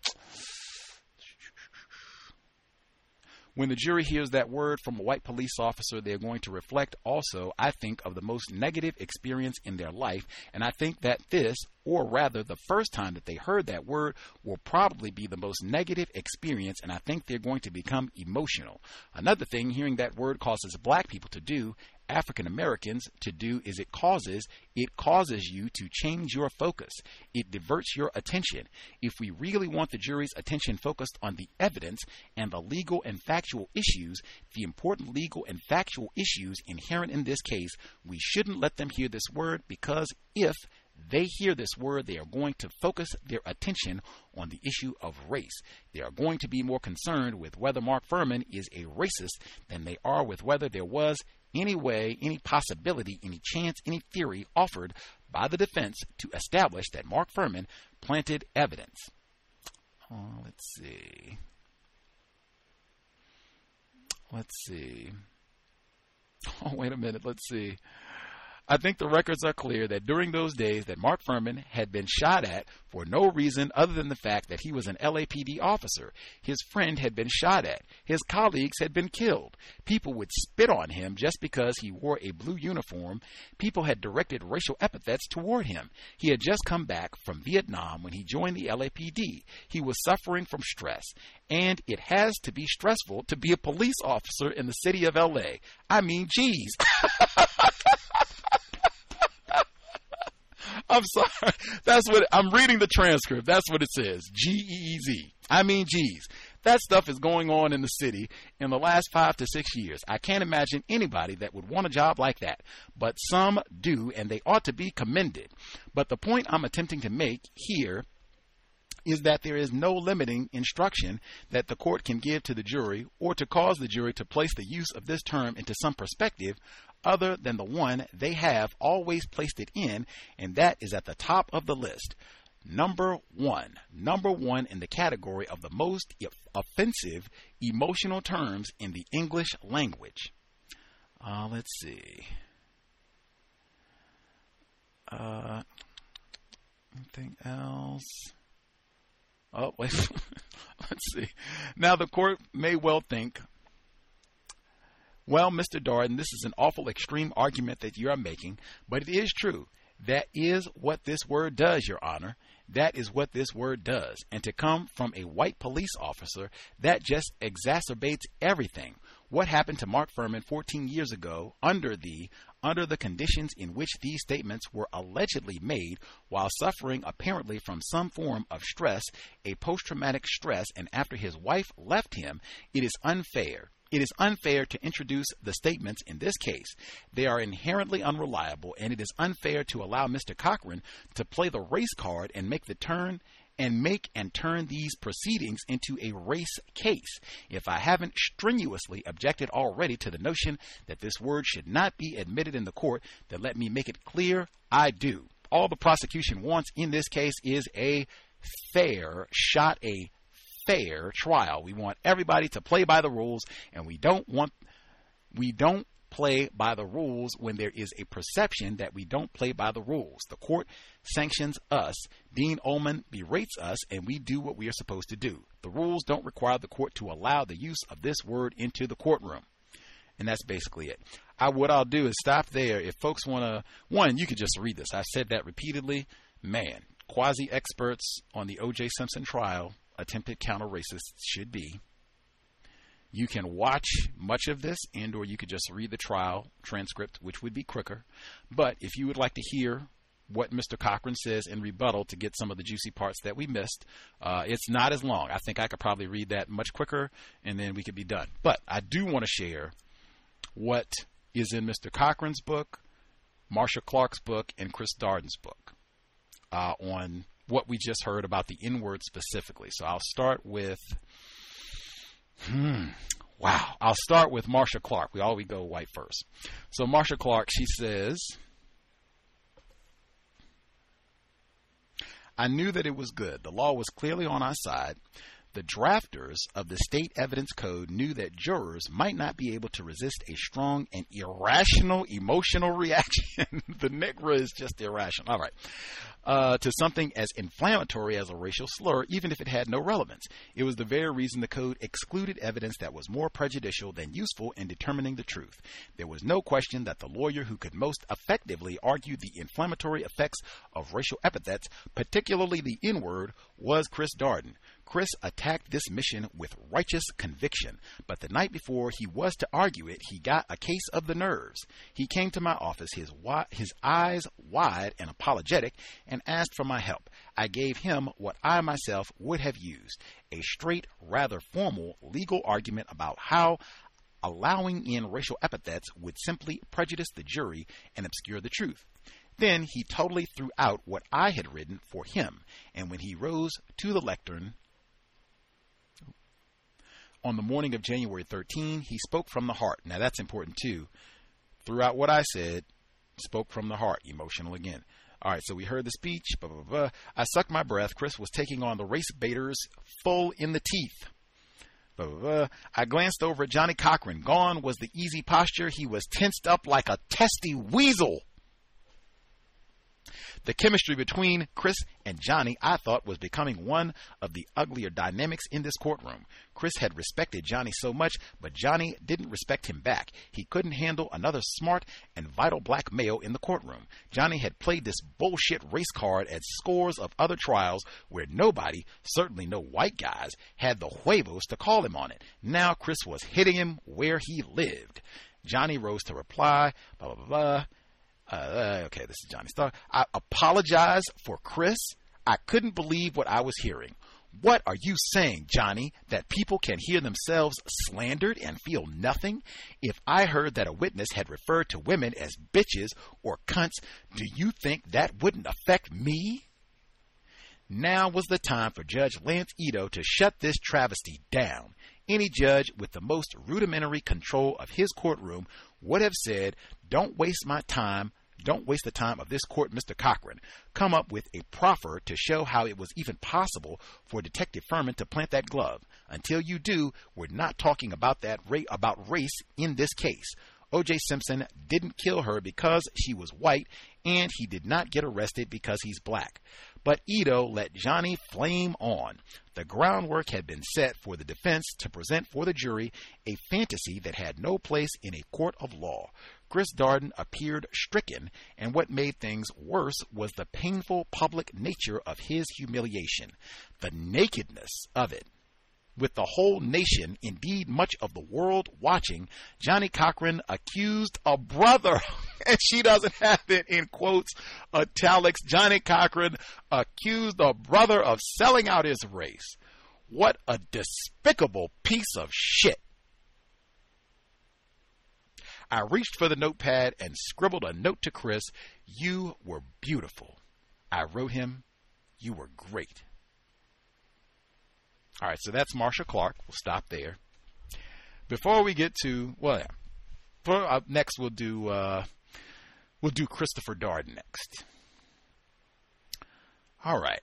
When the jury hears that word from a white police officer, they're going to reflect also, I think, of the most negative experience in their life. And I think that this, or rather the first time that they heard that word, will probably be the most negative experience. And I think they're going to become emotional. Another thing hearing that word causes black people to do, African Americans to do, is it causes you to change your focus. It diverts your attention. If we really want the jury's attention focused on the evidence and the legal and factual issues, the important legal and factual issues inherent in this case, we shouldn't let them hear this word, because if they hear this word, they are going to focus their attention on the issue of race. They are going to be more concerned with whether Mark Furman is a racist than they are with whether there was any way, any possibility, any chance, any theory offered by the defense to establish that Mark Furman planted evidence. Let's see. Oh, wait a minute. Let's see. I think the records are clear that during those days that Mark Furman had been shot at for no reason other than the fact that he was an LAPD officer. His friend had been shot at. His colleagues had been killed. People would spit on him just because he wore a blue uniform. People had directed racial epithets toward him. He had just come back from Vietnam when he joined the LAPD. He was suffering from stress. And it has to be stressful to be a police officer in the city of LA. I mean, geez. I'm sorry. That's what I'm reading the transcript. That's what it says. G-E-E-Z. I mean, geez. That stuff is going on in the city in the last 5 to 6 years. I can't imagine anybody that would want a job like that. But some do, and they ought to be commended. But the point I'm attempting to make here is that there is no limiting instruction that the court can give to the jury or to cause the jury to place the use of this term into some perspective other than the one they have always placed it in, and that is at the top of the list. Number one in the category of the most offensive emotional terms in the English language. Let's see. Anything else? Oh, wait. Let's see. Now, the court may well think, Well, Mr. Darden, this is an awful extreme argument that you are making, but it is true. That is what this word does, Your Honor. That is what this word does. And to come from a white police officer, that just exacerbates everything. What happened to Mark Fuhrman 14 years ago under the conditions in which these statements were allegedly made while suffering apparently from some form of stress, a post-traumatic stress, and after his wife left him, it is unfair. It is unfair to introduce the statements in this case. They are inherently unreliable, and it is unfair to allow Mr. Cochran to play the race card and make and turn these proceedings into a race case. If I haven't strenuously objected already to the notion that this word should not be admitted in the court, then let me make it clear, I do. All the prosecution wants in this case is a fair shot, a fair trial. We want everybody to play by the rules, and we don't play by the rules when there is a perception that we don't play by the rules. The court sanctions us. Dean Ullman berates us, and we do what we are supposed to do. The rules don't require the court to allow the use of this word into the courtroom. And that's basically it. What I'll do is stop there. If folks want to, one, you could just read this. I've said that repeatedly. Man, quasi-experts on the O.J. Simpson trial, attempted counter-racists should be. You can watch much of this, and or you could just read the trial transcript, which would be quicker. But if you would like to hear what Mr. Cochran says in rebuttal to get some of the juicy parts that we missed, it's not as long. I think I could probably read that much quicker, and then we could be done. But I do want to share what is in Mr. Cochran's book, Marsha Clark's book, and Chris Darden's book on what we just heard about the N-word specifically. So I'll start with, I'll start with Marsha Clark. We always go white first. So Marsha Clark, she says, I knew that it was good. The law was clearly on our side. The drafters of the state evidence code knew that jurors might not be able to resist a strong and irrational emotional reaction. The Negro is just irrational. All right. To something as inflammatory as a racial slur, even if it had no relevance. It was the very reason the code excluded evidence that was more prejudicial than useful in determining the truth. There was no question that the lawyer who could most effectively argue the inflammatory effects of racial epithets, particularly the N-word, was Chris Darden. Chris attacked this mission with righteous conviction, but the night before he was to argue it, he got a case of the nerves. He came to my office, his eyes wide and apologetic, and asked for my help. I gave him what I myself would have used, a straight, rather formal legal argument about how allowing in racial epithets would simply prejudice the jury and obscure the truth. Then he totally threw out what I had written for him, and when he rose to the lectern on the morning of January 13, he spoke from the heart. Now that's important too. Throughout what I said, spoke from the heart. Emotional again. All right, so we heard the speech. Blah, blah, blah. I sucked my breath. Chris was taking on the race baiters full in the teeth. Blah, blah, blah. I glanced over at Johnny Cochran. Gone was the easy posture. He was tensed up like a testy weasel. The chemistry between Chris and Johnny, I thought, was becoming one of the uglier dynamics in this courtroom. Chris had respected Johnny so much, but Johnny didn't respect him back. He couldn't handle another smart and vital black male in the courtroom. Johnny had played this bullshit race card at scores of other trials where nobody, certainly no white guys, had the huevos to call him on it. Now Chris was hitting him where he lived. Johnny rose to reply, blah, blah, blah. Okay, this is Johnny Starr. I apologize for Chris. I couldn't believe what I was hearing. What are you saying, Johnny, that people can hear themselves slandered and feel nothing? If I heard that a witness had referred to women as bitches or cunts, do you think that wouldn't affect me? Now was the time for Judge Lance Ito to shut this travesty down. Any judge with the most rudimentary control of his courtroom would have said, don't waste my time. Don't waste the time of this court, Mr. Cochran. Come up with a proffer to show how it was even possible for Detective Fuhrman to plant that glove. Until you do, we're not talking about about race in this case. O.J. Simpson didn't kill her because she was white, and he did not get arrested because he's black. But Ito let Johnny flame on. The groundwork had been set for the defense to present for the jury a fantasy that had no place in a court of law. Chris Darden appeared stricken, and what made things worse was the painful public nature of his humiliation, the nakedness of it. With the whole nation, indeed much of the world watching, Johnny Cochran accused a brother, and she doesn't have it in quotes, italics, Johnny Cochran accused a brother of selling out his race. What a despicable piece of shit. I reached for the notepad and scribbled a note to Chris. You were beautiful. I wrote him, you were great. All right, so that's Marsha Clark. We'll stop there. Before we get to, next we'll do Christopher Darden next. All right.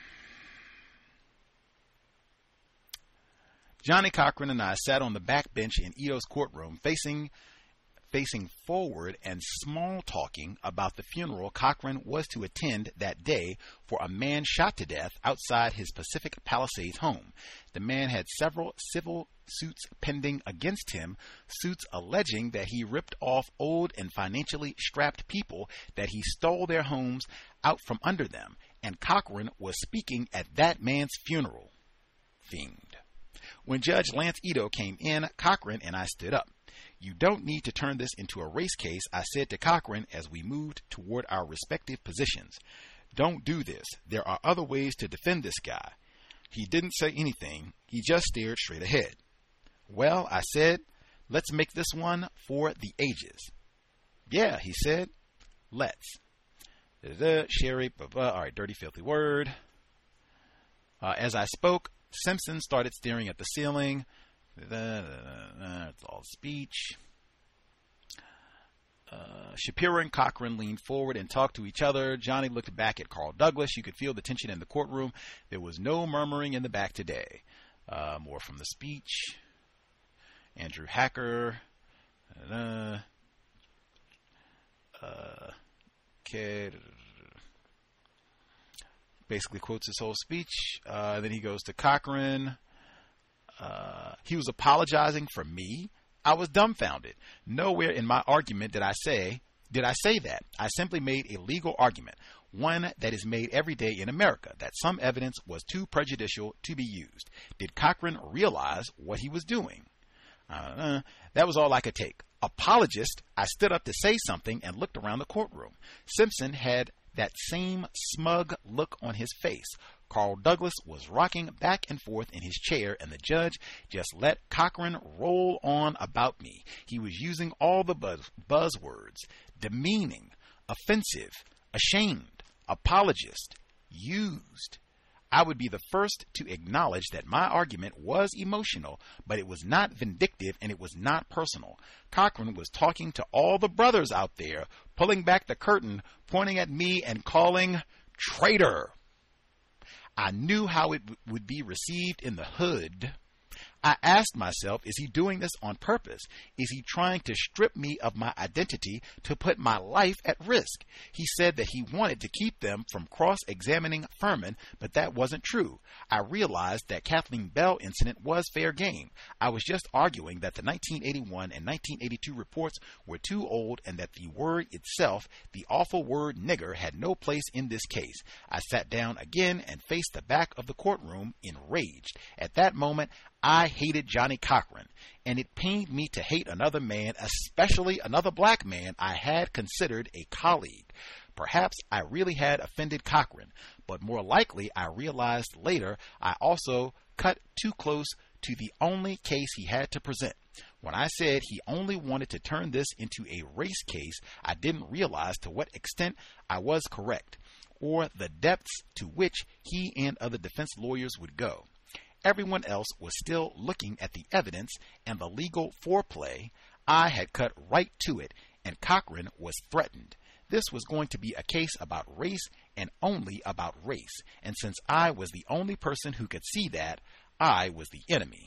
Johnny Cochran and I sat on the back bench in Ito's courtroom, facing forward and small-talking about the funeral Cochran was to attend that day for a man shot to death outside his Pacific Palisades home. The man had several civil suits pending against him, suits alleging that he ripped off old and financially strapped people, that he stole their homes out from under them, and Cochran was speaking at that man's funeral. Fiend. When Judge Lance Ito came in, Cochran and I stood up. You don't need to turn this into a race case, I said to Cochran as we moved toward our respective positions. Don't do this. There are other ways to defend this guy. He didn't say anything. He just stared straight ahead. Well, I said, let's make this one for the ages. Yeah, he said, let's. Sherry, all right, dirty, filthy word. As I spoke, Simpson started staring at the ceiling. It's all speech. Shapiro and Cochran leaned forward and talked to each other. Johnny looked back at Carl Douglas. You could feel the tension in the courtroom. There was no murmuring in the back today. More from the speech. Andrew Hacker. Basically quotes his whole speech. Then he goes to Cochran. He was apologizing for me. I was dumbfounded. Nowhere in my argument did I say that. I simply made a legal argument, one that is made every day in America, that some evidence was too prejudicial to be used. Did Cochran realize what he was doing? That was all I could take. Apologist, I stood up to say something and looked around the courtroom. Simpson had that same smug look on his face. Carl Douglas was rocking back and forth in his chair, and the judge just let Cochran roll on about me. He was using all the buzzwords: demeaning, offensive, ashamed, apologist, used. I would be the first to acknowledge that my argument was emotional, but it was not vindictive and it was not personal. Cochran was talking to all the brothers out there, pulling back the curtain, pointing at me and calling traitor. I knew how it would be received in the hood. I asked myself, is he doing this on purpose? Is he trying to strip me of my identity to put my life at risk? He said that he wanted to keep them from cross-examining Furman, but that wasn't true. I realized that Kathleen Bell incident was fair game. I was just arguing that the 1981 and 1982 reports were too old and that the word itself, the awful word nigger, had no place in this case. I sat down again and faced the back of the courtroom, enraged. At that moment, I hated Johnny Cochran, and it pained me to hate another man, especially another black man I had considered a colleague. Perhaps I really had offended Cochran, but more likely I realized later I also cut too close to the only case he had to present. When I said he only wanted to turn this into a race case, I didn't realize to what extent I was correct, or the depths to which he and other defense lawyers would go. Everyone else was still looking at the evidence and the legal foreplay. I had cut right to it, and Cochran was threatened. This was going to be a case about race and only about race, and since I was the only person who could see that, I was the enemy.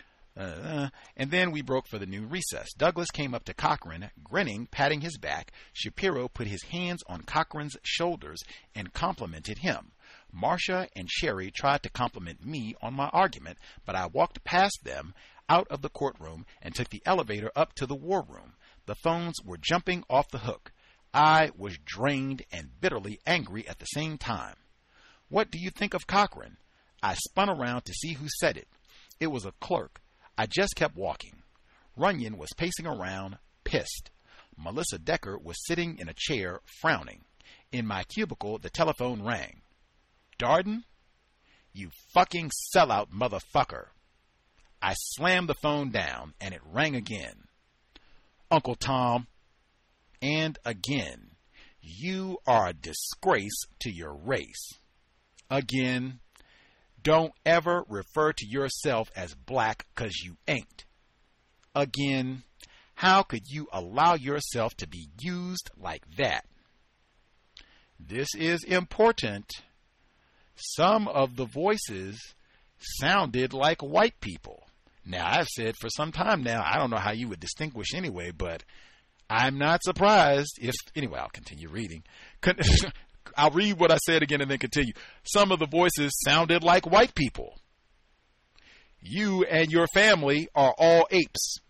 And then we broke for the new recess. Douglas came up to Cochran, grinning, patting his back. Shapiro put his hands on Cochran's shoulders and complimented him. Marcia and Sherry tried to compliment me on my argument, but I walked past them out of the courtroom and took the elevator up to the war room. The phones were jumping off the hook. I was drained and bitterly angry at the same time. What do you think of Cochran? I spun around to see who said it. It was a clerk. I just kept walking. Runyon was pacing around, pissed. Melissa Decker was sitting in a chair, frowning. In my cubicle, the telephone rang. Darden? You fucking sellout motherfucker. I slammed the phone down, and it rang again. Uncle Tom. And again. You are a disgrace to your race. Again. Don't ever refer to yourself as black, 'cause you ain't. Again. How could you allow yourself to be used like that? This is important. Some of the voices sounded like white people. Now, I've said for some time now, I don't know how you would distinguish anyway, but I'm not surprised if... Anyway, I'll continue reading. I'll read what I said again and then continue. Some of the voices sounded like white people. You and your family are all apes.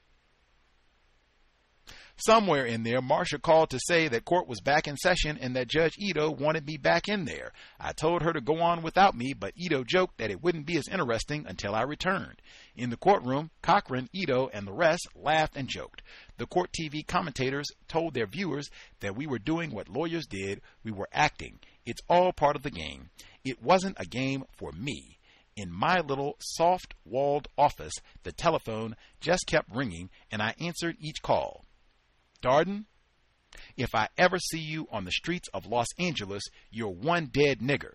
Somewhere in there, Marcia called to say that court was back in session and that Judge Ito wanted me back in there. I told her to go on without me, but Ito joked that it wouldn't be as interesting until I returned. In the courtroom, Cochran, Ito, and the rest laughed and joked. The court TV commentators told their viewers that we were doing what lawyers did. We were acting. It's all part of the game. It wasn't a game for me. In my little soft-walled office, the telephone just kept ringing, and I answered each call. Darden, if I ever see you on the streets of Los Angeles, you're one dead nigger.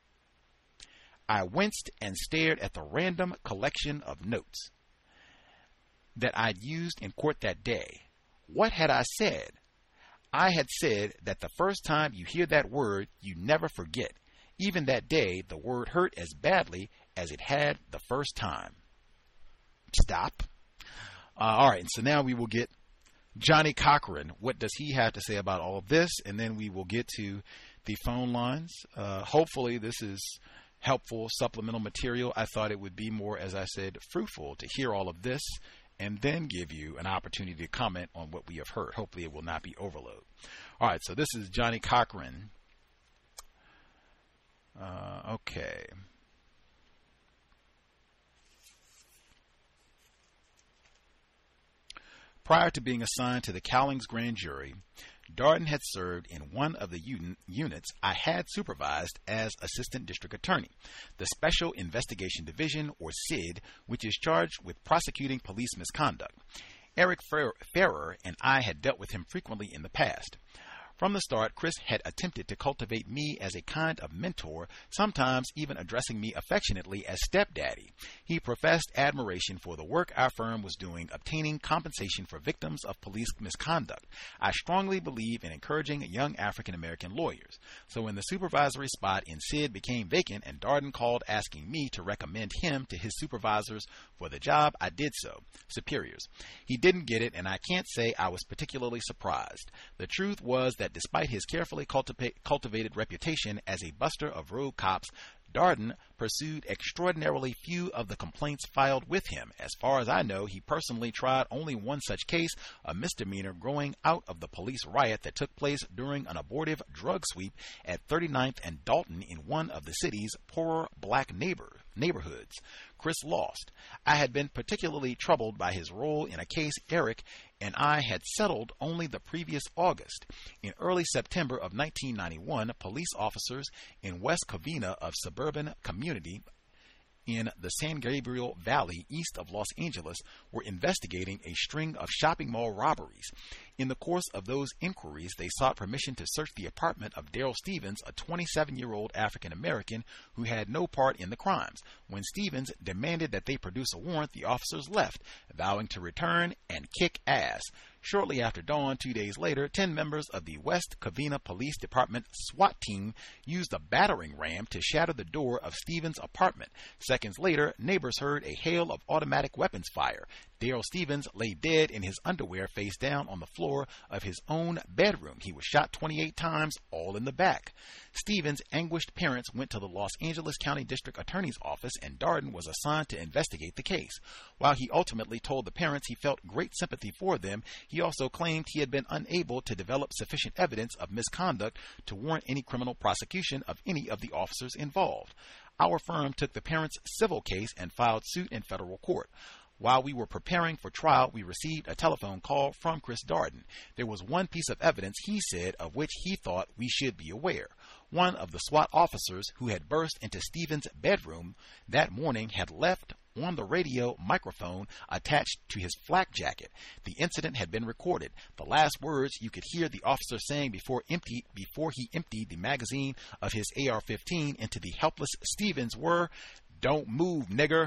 I winced and stared at the random collection of notes that I'd used in court that day. What had I said? I had said that the first time you hear that word, you never forget. Even that day, the word hurt as badly as it had the first time. Stop. All right, so now we will get Johnny Cochran. What does he have to say about all of this? And then we will get to the phone lines. Hopefully this is helpful supplemental material. I thought it would be more, as I said, fruitful to hear all of this and then give you an opportunity to comment on what we have heard. Hopefully it will not be overload. All right, so this is Johnny Cochran. Okay. Prior to being assigned to the Cowlings grand jury, Darden had served in one of the units I had supervised as assistant district attorney, the Special Investigation Division, or SID, which is charged with prosecuting police misconduct. Eric Ferrer and I had dealt with him frequently in the past. From the start, Chris had attempted to cultivate me as a kind of mentor, sometimes even addressing me affectionately as stepdaddy. He professed admiration for the work our firm was doing, obtaining compensation for victims of police misconduct. I strongly believe in encouraging young African-American lawyers. So when the supervisory spot in SID became vacant and Darden called asking me to recommend him to his supervisors for the job, I did so. Superiors. He didn't get it, and I can't say I was particularly surprised. The truth was that despite his carefully cultivated reputation as a buster of rogue cops, Darden pursued extraordinarily few of the complaints filed with him. As far as I know, he personally tried only one such case, a misdemeanor growing out of the police riot that took place during an abortive drug sweep at 39th and Dalton in one of the city's poorer black neighborhoods. Chris lost. I had been particularly troubled by his role in a case Eric and I had settled only the previous August. In early September of 1991, police officers in West Covina of suburban community in the San Gabriel Valley east of Los Angeles were investigating a string of shopping mall robberies. In the course of those inquiries, they sought permission to search the apartment of Daryl Stevens, a 27-year-old African-American who had no part in the crimes. When Stevens demanded that they produce a warrant, the officers left, vowing to return and kick ass. Shortly after dawn, 2 days later, 10 members of the West Covina Police Department SWAT team used a battering ram to shatter the door of Stevens' apartment. Seconds later, neighbors heard a hail of automatic weapons fire. Daryl Stevens lay dead in his underwear face down on the floor floor of his own bedroom. He was shot 28 times, all in the back. Stevens' anguished parents went to the Los Angeles County District Attorney's Office, and Darden was assigned to investigate the case. While he ultimately told the parents he felt great sympathy for them, he also claimed he had been unable to develop sufficient evidence of misconduct to warrant any criminal prosecution of any of the officers involved. Our firm took the parents' civil case and filed suit in federal court. While we were preparing for trial, we received a telephone call from Chris Darden. There was one piece of evidence, he said, of which he thought we should be aware. One of the SWAT officers who had burst into Stevens' bedroom that morning had left on the radio microphone attached to his flak jacket. The incident had been recorded. The last words you could hear the officer saying before he emptied the magazine of his AR-15 into the helpless Stevens were, "Don't move, nigger."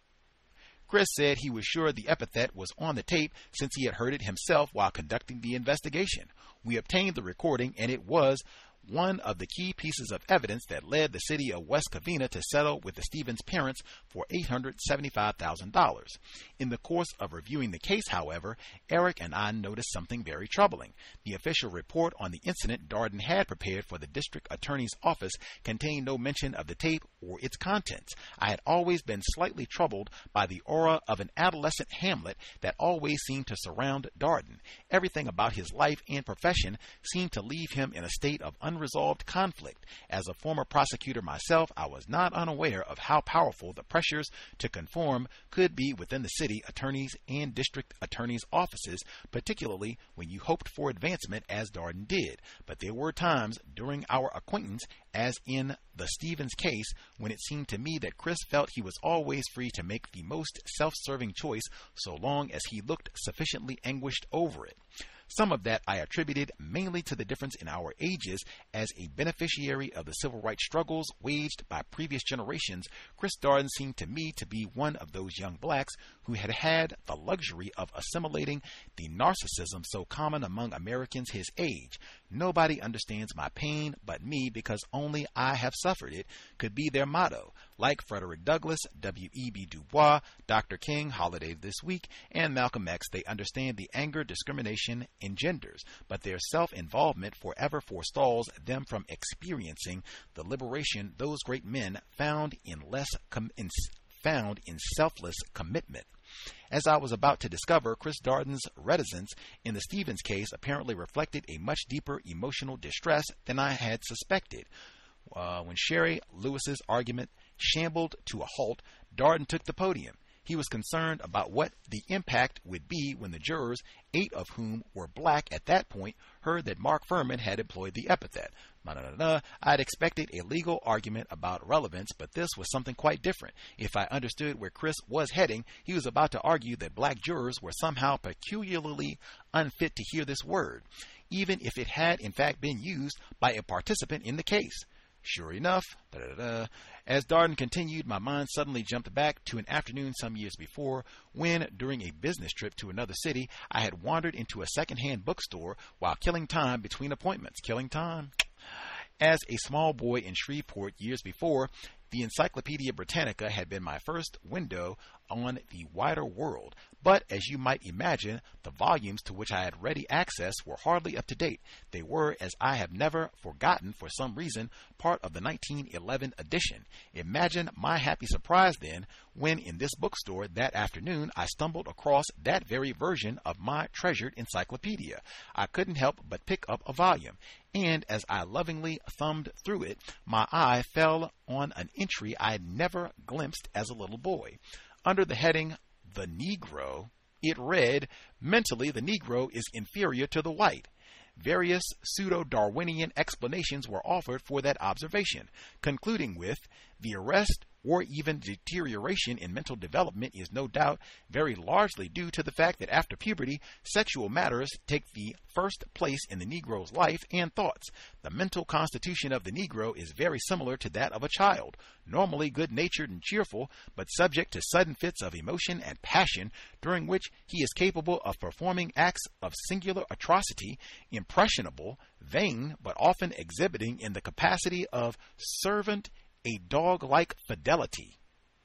Chris said he was sure the epithet was on the tape since he had heard it himself while conducting the investigation. We obtained the recording, and it was one of the key pieces of evidence that led the city of West Covina to settle with the Stevens parents for $875,000. In the course of reviewing the case, however, Eric and I noticed something very troubling. The official report on the incident Darden had prepared for the district attorney's office contained no mention of the tape or its contents. I had always been slightly troubled by the aura of an adolescent Hamlet that always seemed to surround Darden. Everything about his life and profession seemed to leave him in a state of unresolved conflict. As a former prosecutor myself, I was not unaware of how powerful the pressures to conform could be within the city attorneys and district attorneys' offices, particularly when you hoped for advancement as Darden did. But there were times during our acquaintance, as in the Stevens case, when it seemed to me that Chris felt he was always free to make the most self-serving choice so long as he looked sufficiently anguished over it. Some of that I attributed mainly to the difference in our ages. As a beneficiary of the civil rights struggles waged by previous generations, Chris Darden seemed to me to be one of those young blacks who had had the luxury of assimilating the narcissism so common among Americans his age. "Nobody understands my pain but me because only I have suffered it" could be their motto. Like Frederick Douglass, W.E.B. Du Bois, Dr. King, Holiday This Week, and Malcolm X, they understand the anger discrimination engenders, but their self-involvement forever forestalls them from experiencing the liberation those great men found in selfless commitment. As I was about to discover, Chris Darden's reticence in the Stevens case apparently reflected a much deeper emotional distress than I had suspected. When Sherry Lewis's argument shambled to a halt, Darden took the podium. He was concerned about what the impact would be when the jurors, 8 of whom were black at that point, heard that Mark Fuhrman had employed the epithet. I had expected a legal argument about relevance, but this was something quite different. If I understood where Chris was heading, he was about to argue that black jurors were somehow peculiarly unfit to hear this word, even if it had in fact been used by a participant in the case. Sure enough, as Darden continued, my mind suddenly jumped back to an afternoon some years before when, during a business trip to another city, I had wandered into a second-hand bookstore while killing time between appointments. Killing time? As a small boy in Shreveport years before, the Encyclopedia Britannica had been my first window on the wider world. But, as you might imagine, the volumes to which I had ready access were hardly up to date. They were, as I have never forgotten for some reason, part of the 1911 edition. Imagine my happy surprise then when in this bookstore that afternoon I stumbled across that very version of my treasured encyclopedia. I couldn't help but pick up a volume, and as I lovingly thumbed through it, my eye fell on an entry I had never glimpsed as a little boy. Under the heading, "The Negro," it read, "Mentally, the Negro is inferior to the white." Various pseudo-Darwinian explanations were offered for that observation, concluding with, "The arrest or even deterioration in mental development is no doubt very largely due to the fact that after puberty, sexual matters take the first place in the Negro's life and thoughts. The mental constitution of the Negro is very similar to that of a child, normally good-natured and cheerful, but subject to sudden fits of emotion and passion, during which he is capable of performing acts of singular atrocity, impressionable, vain, but often exhibiting in the capacity of servant a dog-like fidelity."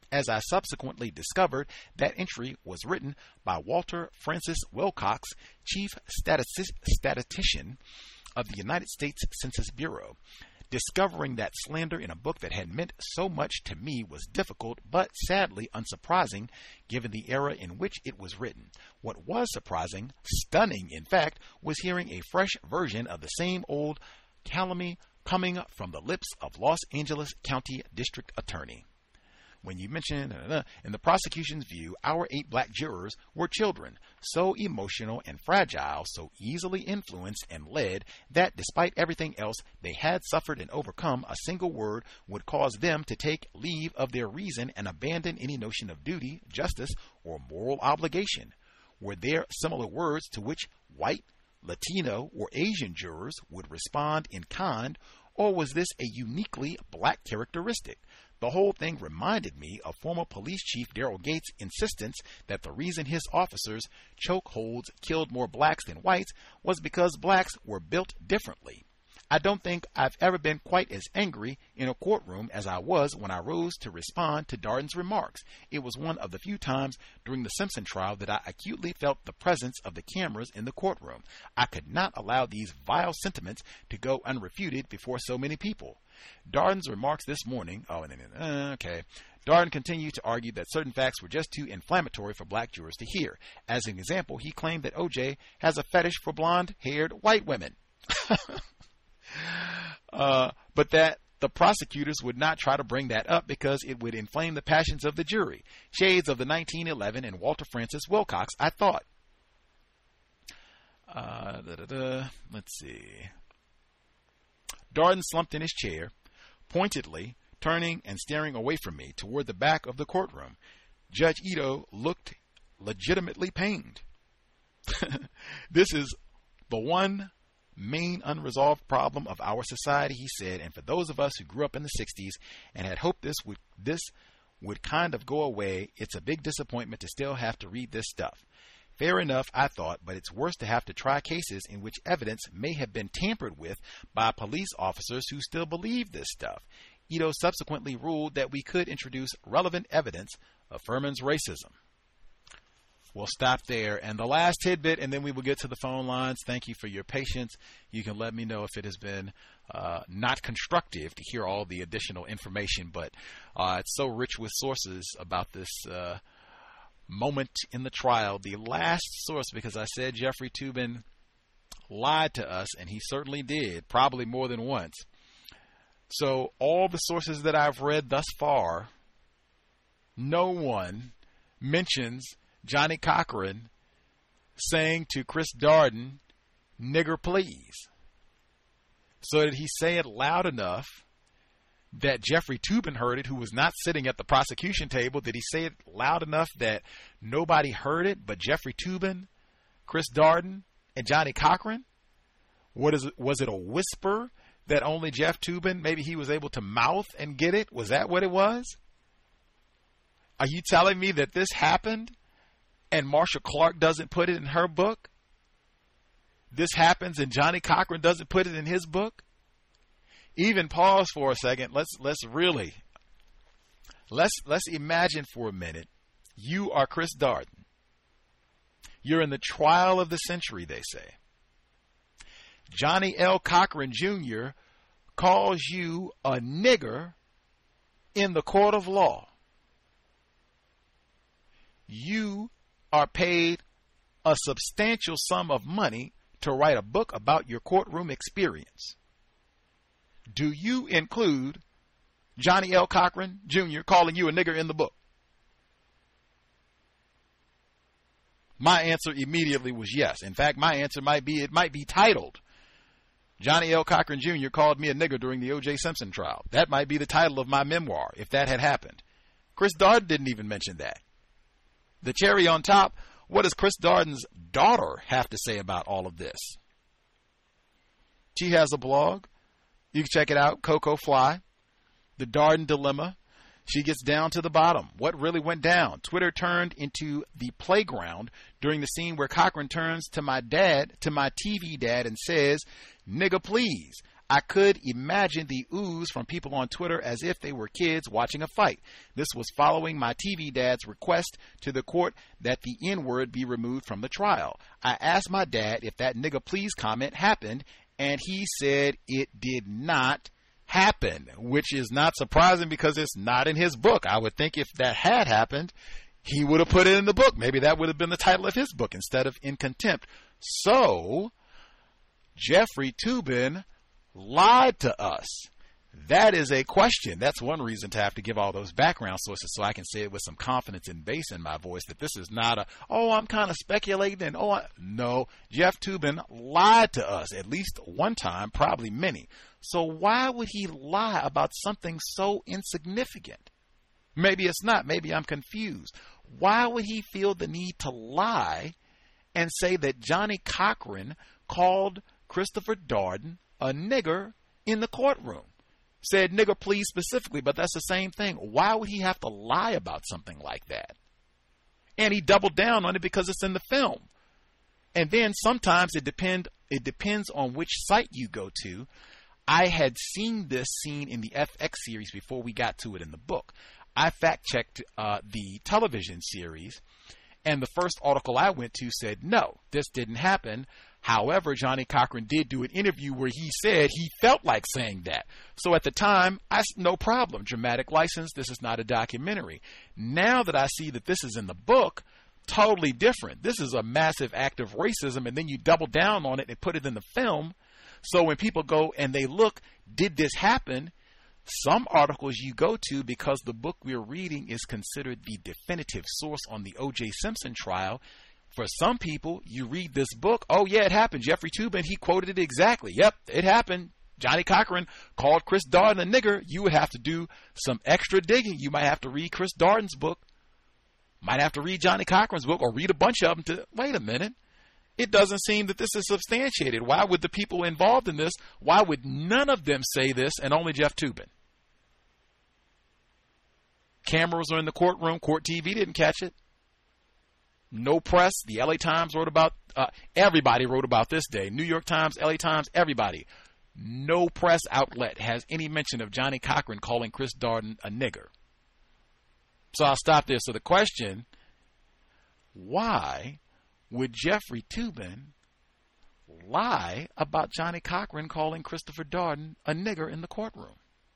as I subsequently discovered that entry was written by Walter Francis Wilcox, Chief Statistician of the United States Census Bureau. Discovering that slander in a book that had meant so much to me was difficult, but sadly unsurprising, given the era in which it was written. What was surprising, stunning in fact, was hearing a fresh version of the same old calumny coming from the lips of Los Angeles County District Attorney. When you mention, in the prosecution's view, our 8 black jurors were children, so emotional and fragile, so easily influenced and led, that despite everything else they had suffered and overcome, a single word would cause them to take leave of their reason and abandon any notion of duty, justice, or moral obligation. Were there similar words to which white, Latino, or Asian jurors would respond in kind, or was this a uniquely black characteristic? The whole thing reminded me of former police chief Daryl Gates' insistence that the reason his officers' chokeholds killed more blacks than whites was because blacks were built differently. I don't think I've ever been quite as angry in a courtroom as I was when I rose to respond to Darden's remarks. It was one of the few times during the Simpson trial that I acutely felt the presence of the cameras in the courtroom. I could not allow these vile sentiments to go unrefuted before so many people. Darden's remarks this morning, Darden continued to argue that certain facts were just too inflammatory for black jurors to hear. As an example, he claimed that O.J. has a fetish for blonde-haired white women. But that the prosecutors would not try to bring that up because it would inflame the passions of the jury. Shades of the 1911 and Walter Francis Wilcox, I thought. Let's see. Darden slumped in his chair, pointedly, turning and staring away from me toward the back of the courtroom. Judge Ito looked legitimately pained. This is the one main unresolved problem of our society, he said, and for those of us who grew up in the 60s and had hoped this would kind of go away, it's a big disappointment to still have to read this stuff. Fair enough, I thought, but it's worse to have to try cases in which evidence may have been tampered with by police officers who still believe this stuff. Ito subsequently ruled that we could introduce relevant evidence of Furman's racism. We'll stop there. And the last tidbit, and then we will get to the phone lines. Thank you for your patience. You can let me know if it has been not constructive to hear all the additional information, but it's so rich with sources about this moment in the trial. The last source, because I said Jeffrey Toobin lied to us, and he certainly did, probably more than once. So all the sources that I've read thus far, no one mentions Johnny Cochran saying to Chris Darden, "Nigger, please." So did he say it loud enough that Jeffrey Toobin heard it, who was not sitting at the prosecution table? Did he say it loud enough that nobody heard it but Jeffrey Toobin, Chris Darden, and Johnny Cochran? Was it a whisper that only Jeff Toobin, maybe he was able to mouth and get it? Was that what it was? Are you telling me that this happened and Marsha Clark doesn't put it in her book? This happens and Johnny Cochran doesn't put it in his book? Even pause for a second. Let's imagine for a minute. You are Chris Darden. You're in the trial of the century, they say. Johnny L. Cochran Jr. calls you a nigger in the court of law. You are paid a substantial sum of money to write a book about your courtroom experience. Do you include Johnny L. Cochran Jr. calling you a nigger in the book? My answer immediately was yes. In fact, my answer might be titled, Johnny L. Cochran Jr. called me a nigger during the O.J. Simpson trial. That might be the title of my memoir if that had happened. Chris Darden didn't even mention that. The cherry on top, what does Chris Darden's daughter have to say about all of this? She has a blog. You can check it out, Coco Fly, The Darden Dilemma. She gets down to the bottom. What really went down? Twitter turned into the playground during the scene where Cochran turns to my TV dad, and says, "Nigga, please. I could imagine the ooze from people on Twitter as if they were kids watching a fight. This was following my TV dad's request to the court that the N-word be removed from the trial. I asked my dad if that nigga please comment happened, and he said it did not happen, which is not surprising because it's not in his book. I would think if that had happened, he would have put it in the book. Maybe that would have been the title of his book instead of In Contempt. So, Jeffrey Toobin lied to us. That is a question. That's one reason to have to give all those background sources so I can say it with some confidence and bass in my voice that this is not I'm kind of speculating. No, Jeff Toobin lied to us at least one time, probably many. So why would he lie about something so insignificant? Maybe it's not. Maybe I'm confused. Why would he feel the need to lie and say that Johnny Cochran called Christopher Darden a nigger in the courtroom? Said nigger please specifically, but that's the same thing. Why would he have to lie about something like that? And he doubled down on it because it's in the film. And then sometimes it depends on which site you go to. I had seen this scene in the FX series before we got to it in the book. I fact-checked the television series, and the first article I went to said, no, this didn't happen. However, Johnny Cochran did do an interview where he said he felt like saying that. So at the time, I said, no problem. Dramatic license. This is not a documentary. Now that I see that this is in the book, totally different. This is a massive act of racism, and then you double down on it and put it in the film. So when people go and they look, did this happen? Some articles you go to, because the book we're reading is considered the definitive source on the O.J. Simpson trial, for some people, you read this book, oh yeah, it happened. Jeffrey Toobin, he quoted it exactly. Yep, it happened. Johnny Cochran called Chris Darden a nigger. You would have to do some extra digging. You might have to read Chris Darden's book, might have to read Johnny Cochran's book, or read a bunch of them to, wait a minute. It doesn't seem that this is substantiated. Why would the people involved in this, why would none of them say this and only Jeff Toobin? Cameras are in the courtroom. Court TV didn't catch it. No press. The LA Times wrote about, everybody wrote about this day. New York Times, LA Times, everybody. No press outlet has any mention of Johnny Cochran calling Chris Darden a nigger. So I'll stop there. So the question, why would Jeffrey Toobin lie about Johnny Cochran calling Christopher Darden a nigger in the courtroom?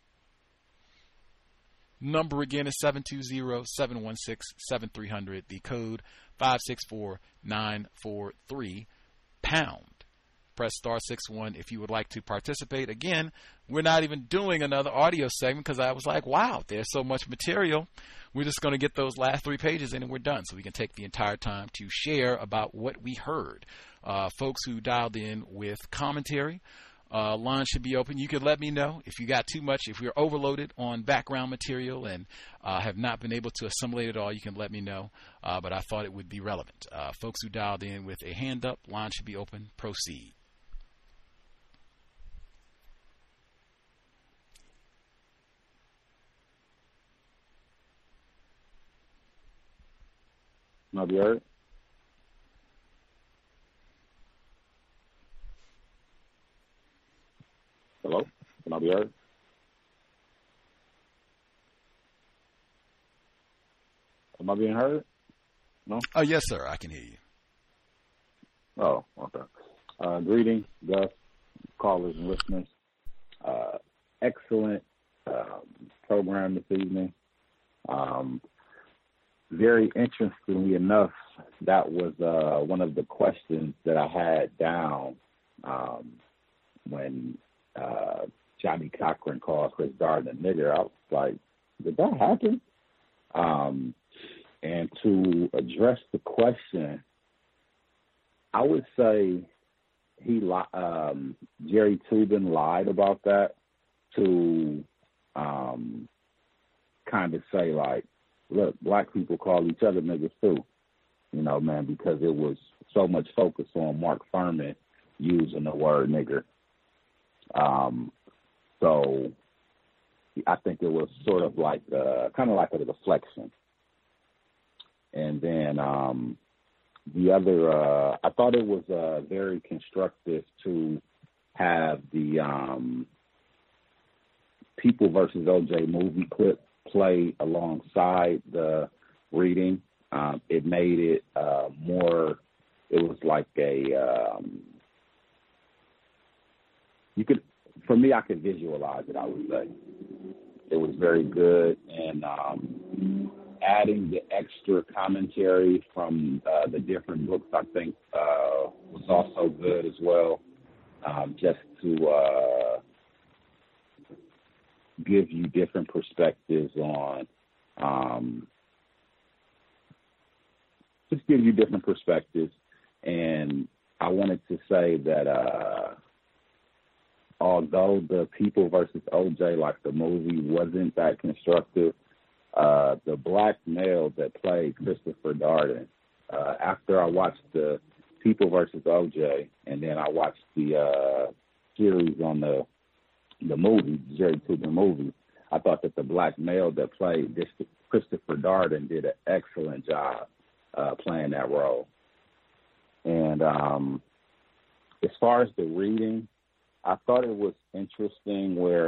Number again is 720-716-7300. The code 564-943 pound. Press star 61 if you would like to participate. Again, we're not even doing another audio segment because I was like, wow, there's so much material. We're just going to get those last 3 pages in and we're done. So we can take the entire time to share about what we heard. Folks who dialed in with commentary, line should be open. You can let me know if you got too much, if you're overloaded on background material and have not been able to assimilate it all, you can let me know. But I thought it would be relevant. Folks who dialed in with a hand up, line should be open. Proceed. Can I be heard? Hello? Can I be heard? Am I being heard? No? Oh, yes, sir. I can hear you. Oh, okay. Greetings, Gus, callers and listeners. Excellent program this evening. Very interestingly enough, that was one of the questions that I had down when Johnny Cochran called Chris Darden a nigger. I was like, did that happen? And to address the question, I would say Jerry Toobin lied about that to kind of say, like, look, black people call each other niggas too, you know, man, because it was so much focus on Mark Furman using the word nigger. So I think it was sort of like kind of like a deflection. And then the other, I thought it was very constructive to have the People versus OJ movie clip play alongside the reading, it made it more. It was like a for me, I could visualize it. I would say it was very good, and adding the extra commentary from the different books, I think, was also good as well. Just to give you different perspectives on, and I wanted to say that although the People versus OJ, like the movie, wasn't that constructive, the black male that played Christopher Darden, after I watched the People versus OJ, and then I watched the series on the movie, Jerry Tubman movie, I thought that the black male that played Christopher Darden did an excellent job playing that role. And as far as the reading, I thought it was interesting where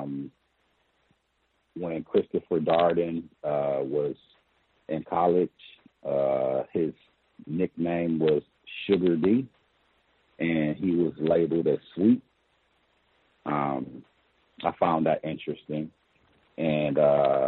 when Christopher Darden was in college, his nickname was Sugar D, and he was labeled as sweet. I found that interesting. And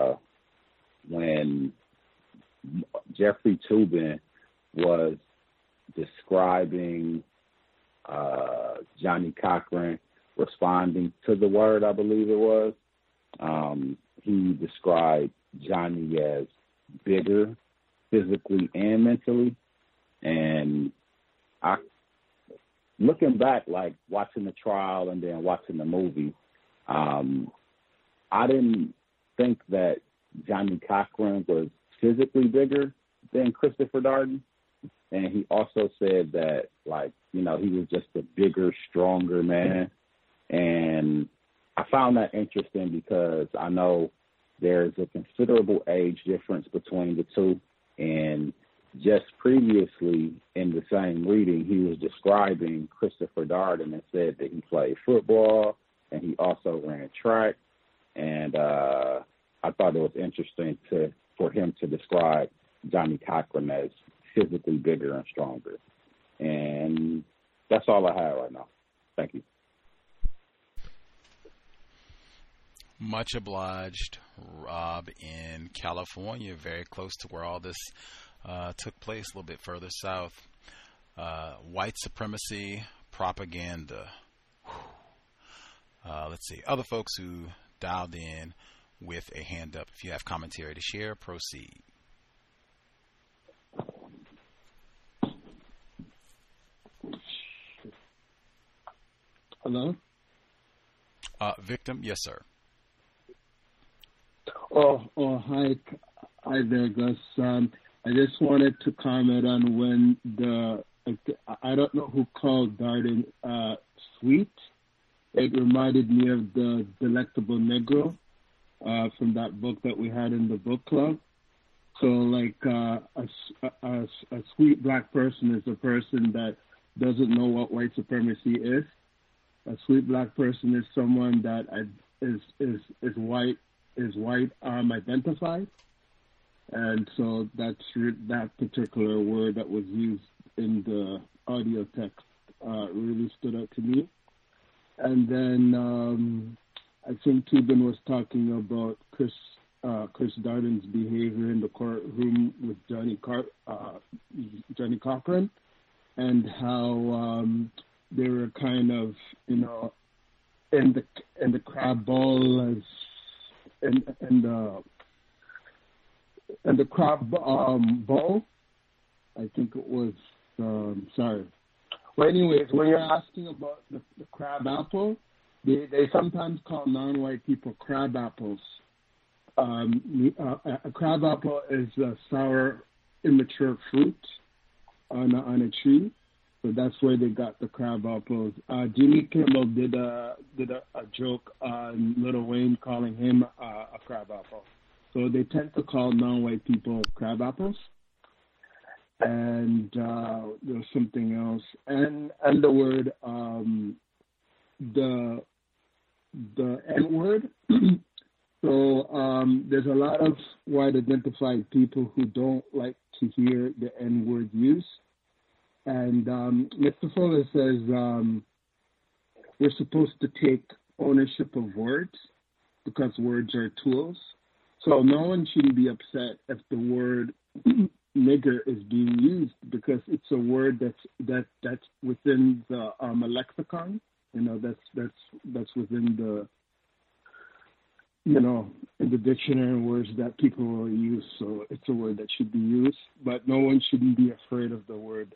when Jeffrey Toobin was describing Johnny Cochran responding to the word, I believe it was, he described Johnny as bigger physically and mentally. And looking back, like watching the trial and then watching the movie, I didn't think that Johnny Cochran was physically bigger than Christopher Darden. And he also said that, like, you know, he was just a bigger, stronger man. And I found that interesting because I know there's a considerable age difference between the two. And just previously in the same reading, he was describing Christopher Darden and said that he played football and he also ran track. And I thought it was interesting for him to describe Johnny Cochran as physically bigger and stronger. And that's all I have right now. Thank you. Much obliged, Rob, in California, very close to where all this took place, a little bit further south. White supremacy, propaganda. Let's see. Other folks who dialed in with a hand up. If you have commentary to share, proceed. Hello? Victim, yes, sir. Hi there, Gus. I just wanted to comment on when I don't know who called Darden sweet. It reminded me of the Delectable Negro from that book that we had in the book club. So, like, a sweet black person is a person that doesn't know what white supremacy is. A sweet black person is someone that is white identified, and so that's that particular word that was used in the audio text really stood out to me. And then I think Toobin was talking about Chris Darden's behavior in the courtroom with Johnny Cochran, and how they were kind of, you know, in the crab ball as in the crab bowl. I think it was sorry. Well, anyways, when you're asking about the crab apple, they sometimes call non-white people crab apples. A crab apple is a sour, immature fruit on a tree, so that's where they got the crab apples. Jimmy Kimmel did a joke on Lil Wayne calling him a crab apple. So they tend to call non-white people crab apples. And there's something else, and the word the N-word. So there's a lot of white identified people who don't like to hear the N-word use. And Mr. Fuller says we're supposed to take ownership of words because words are tools. So no one shouldn't be upset if the word nigger is being used because it's a word that's within the lexicon. You know, that's within the, you know, in the dictionary words that people will use. So it's a word that should be used, but no one shouldn't be afraid of the word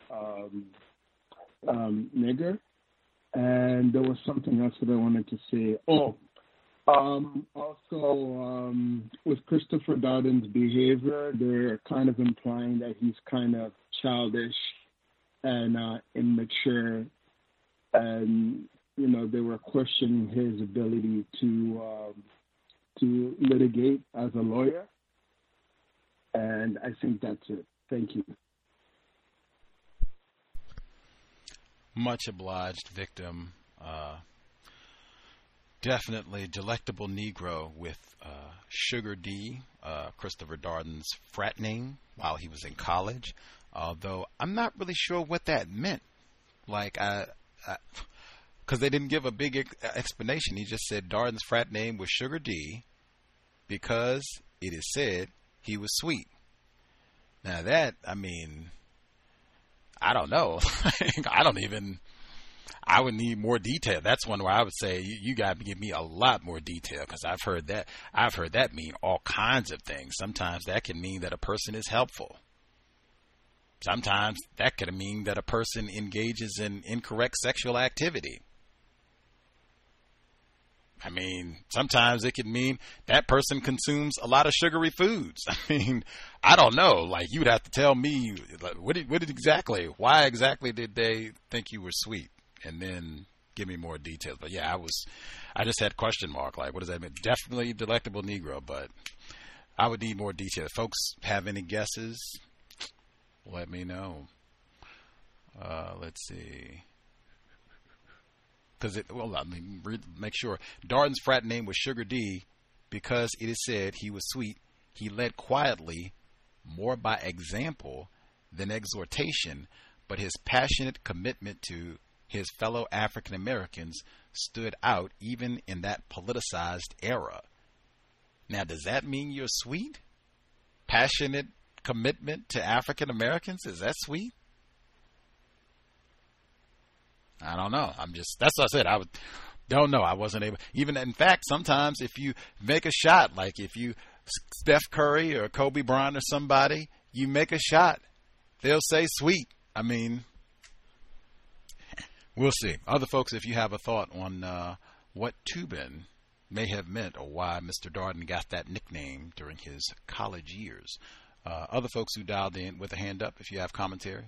nigger. And there was something else that I wanted to say. Also, with Christopher Darden's behavior, they're kind of implying that he's kind of childish and immature, and you know they were questioning his ability to litigate as a lawyer. And I think that's it. Thank you. Much obliged, victim. Definitely delectable Negro with Sugar D, Christopher Darden's frat name while he was in college. Although I'm not really sure what that meant. Like, because they didn't give a big explanation. He just said Darden's frat name was Sugar D because it is said he was sweet. Now that, I mean, I don't know. I would need more detail. That's one where I would say you got to give me a lot more detail because I've heard that mean all kinds of things. Sometimes that can mean that a person is helpful. Sometimes that could mean that a person engages in incorrect sexual activity. I mean, sometimes it could mean that person consumes a lot of sugary foods. I mean, I don't know. Like, you'd have to tell me why exactly did they think you were sweet? And then give me more details. But yeah, I just had question mark. Like, what does that mean? Definitely delectable Negro, but I would need more details. Folks have any guesses? Let me know. Let's see. Make sure. Darden's frat name was Sugar D because it is said he was sweet. He led quietly, more by example than exhortation, but his passionate commitment to his fellow African Americans stood out even in that politicized era. Now, does that mean you're sweet? Passionate commitment to African Americans? Is that sweet? I don't know. That's what I said. Don't know. I wasn't able, even in fact, sometimes if you make a shot, like if you, Steph Curry or Kobe Bryant or somebody, you make a shot, they'll say sweet. I mean, we'll see. Other folks, if you have a thought on what Tubin may have meant or why Mr. Darden got that nickname during his college years. Other folks who dialed in with a hand up, if you have commentary.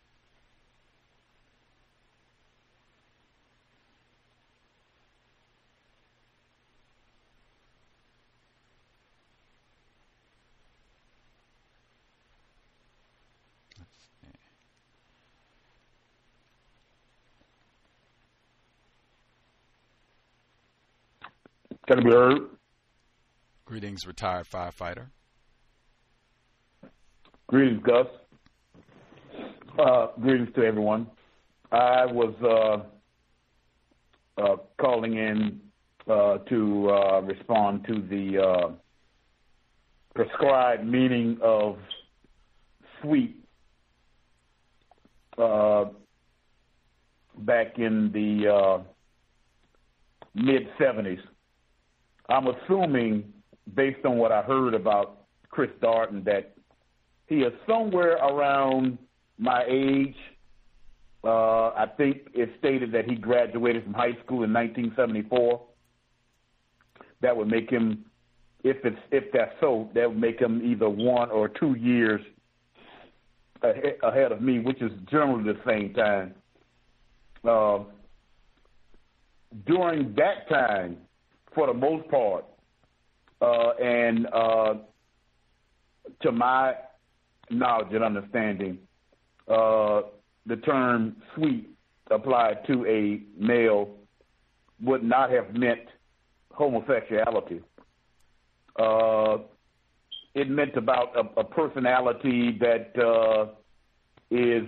Can it be heard? Greetings, retired firefighter. Greetings, Gus. Greetings to everyone. I was calling in to respond to the prescribed meaning of sweet back in the mid-'70s. I'm assuming, based on what I heard about Chris Darden, that he is somewhere around my age. I think it stated that he graduated from high school in 1974. That would make him, if that's so, that would make him either 1 or 2 years ahead of me, which is generally the same time. During that time, for the most part, and to my knowledge and understanding, the term sweet applied to a male would not have meant homosexuality. It meant about a personality that is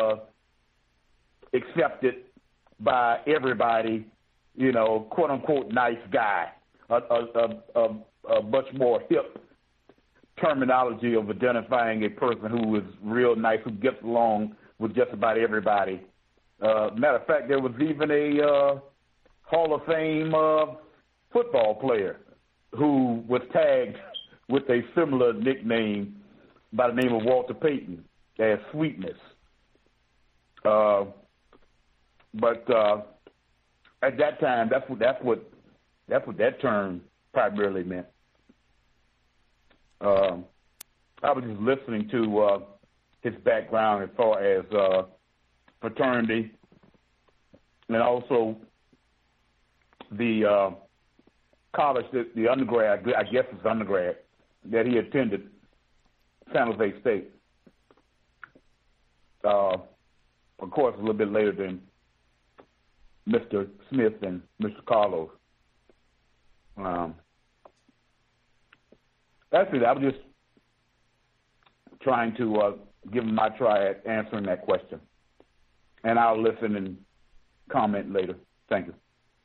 accepted by everybody, you know, quote unquote nice guy. A much more hip terminology of identifying a person who is real nice, who gets along with just about everybody. Matter of fact, there was even a Hall of Fame football player who was tagged with a similar nickname by the name of Walter Payton as Sweetness. But at that time, that's what that term primarily meant. I was just listening to his background as far as fraternity, and also the college, the undergrad, I guess it's undergrad, that he attended, San Jose State. Of course, a little bit later than Mr. Smith and Mr. Carlos. That's it. I was just trying to give him my try at answering that question. And I'll listen and comment later. Thank you.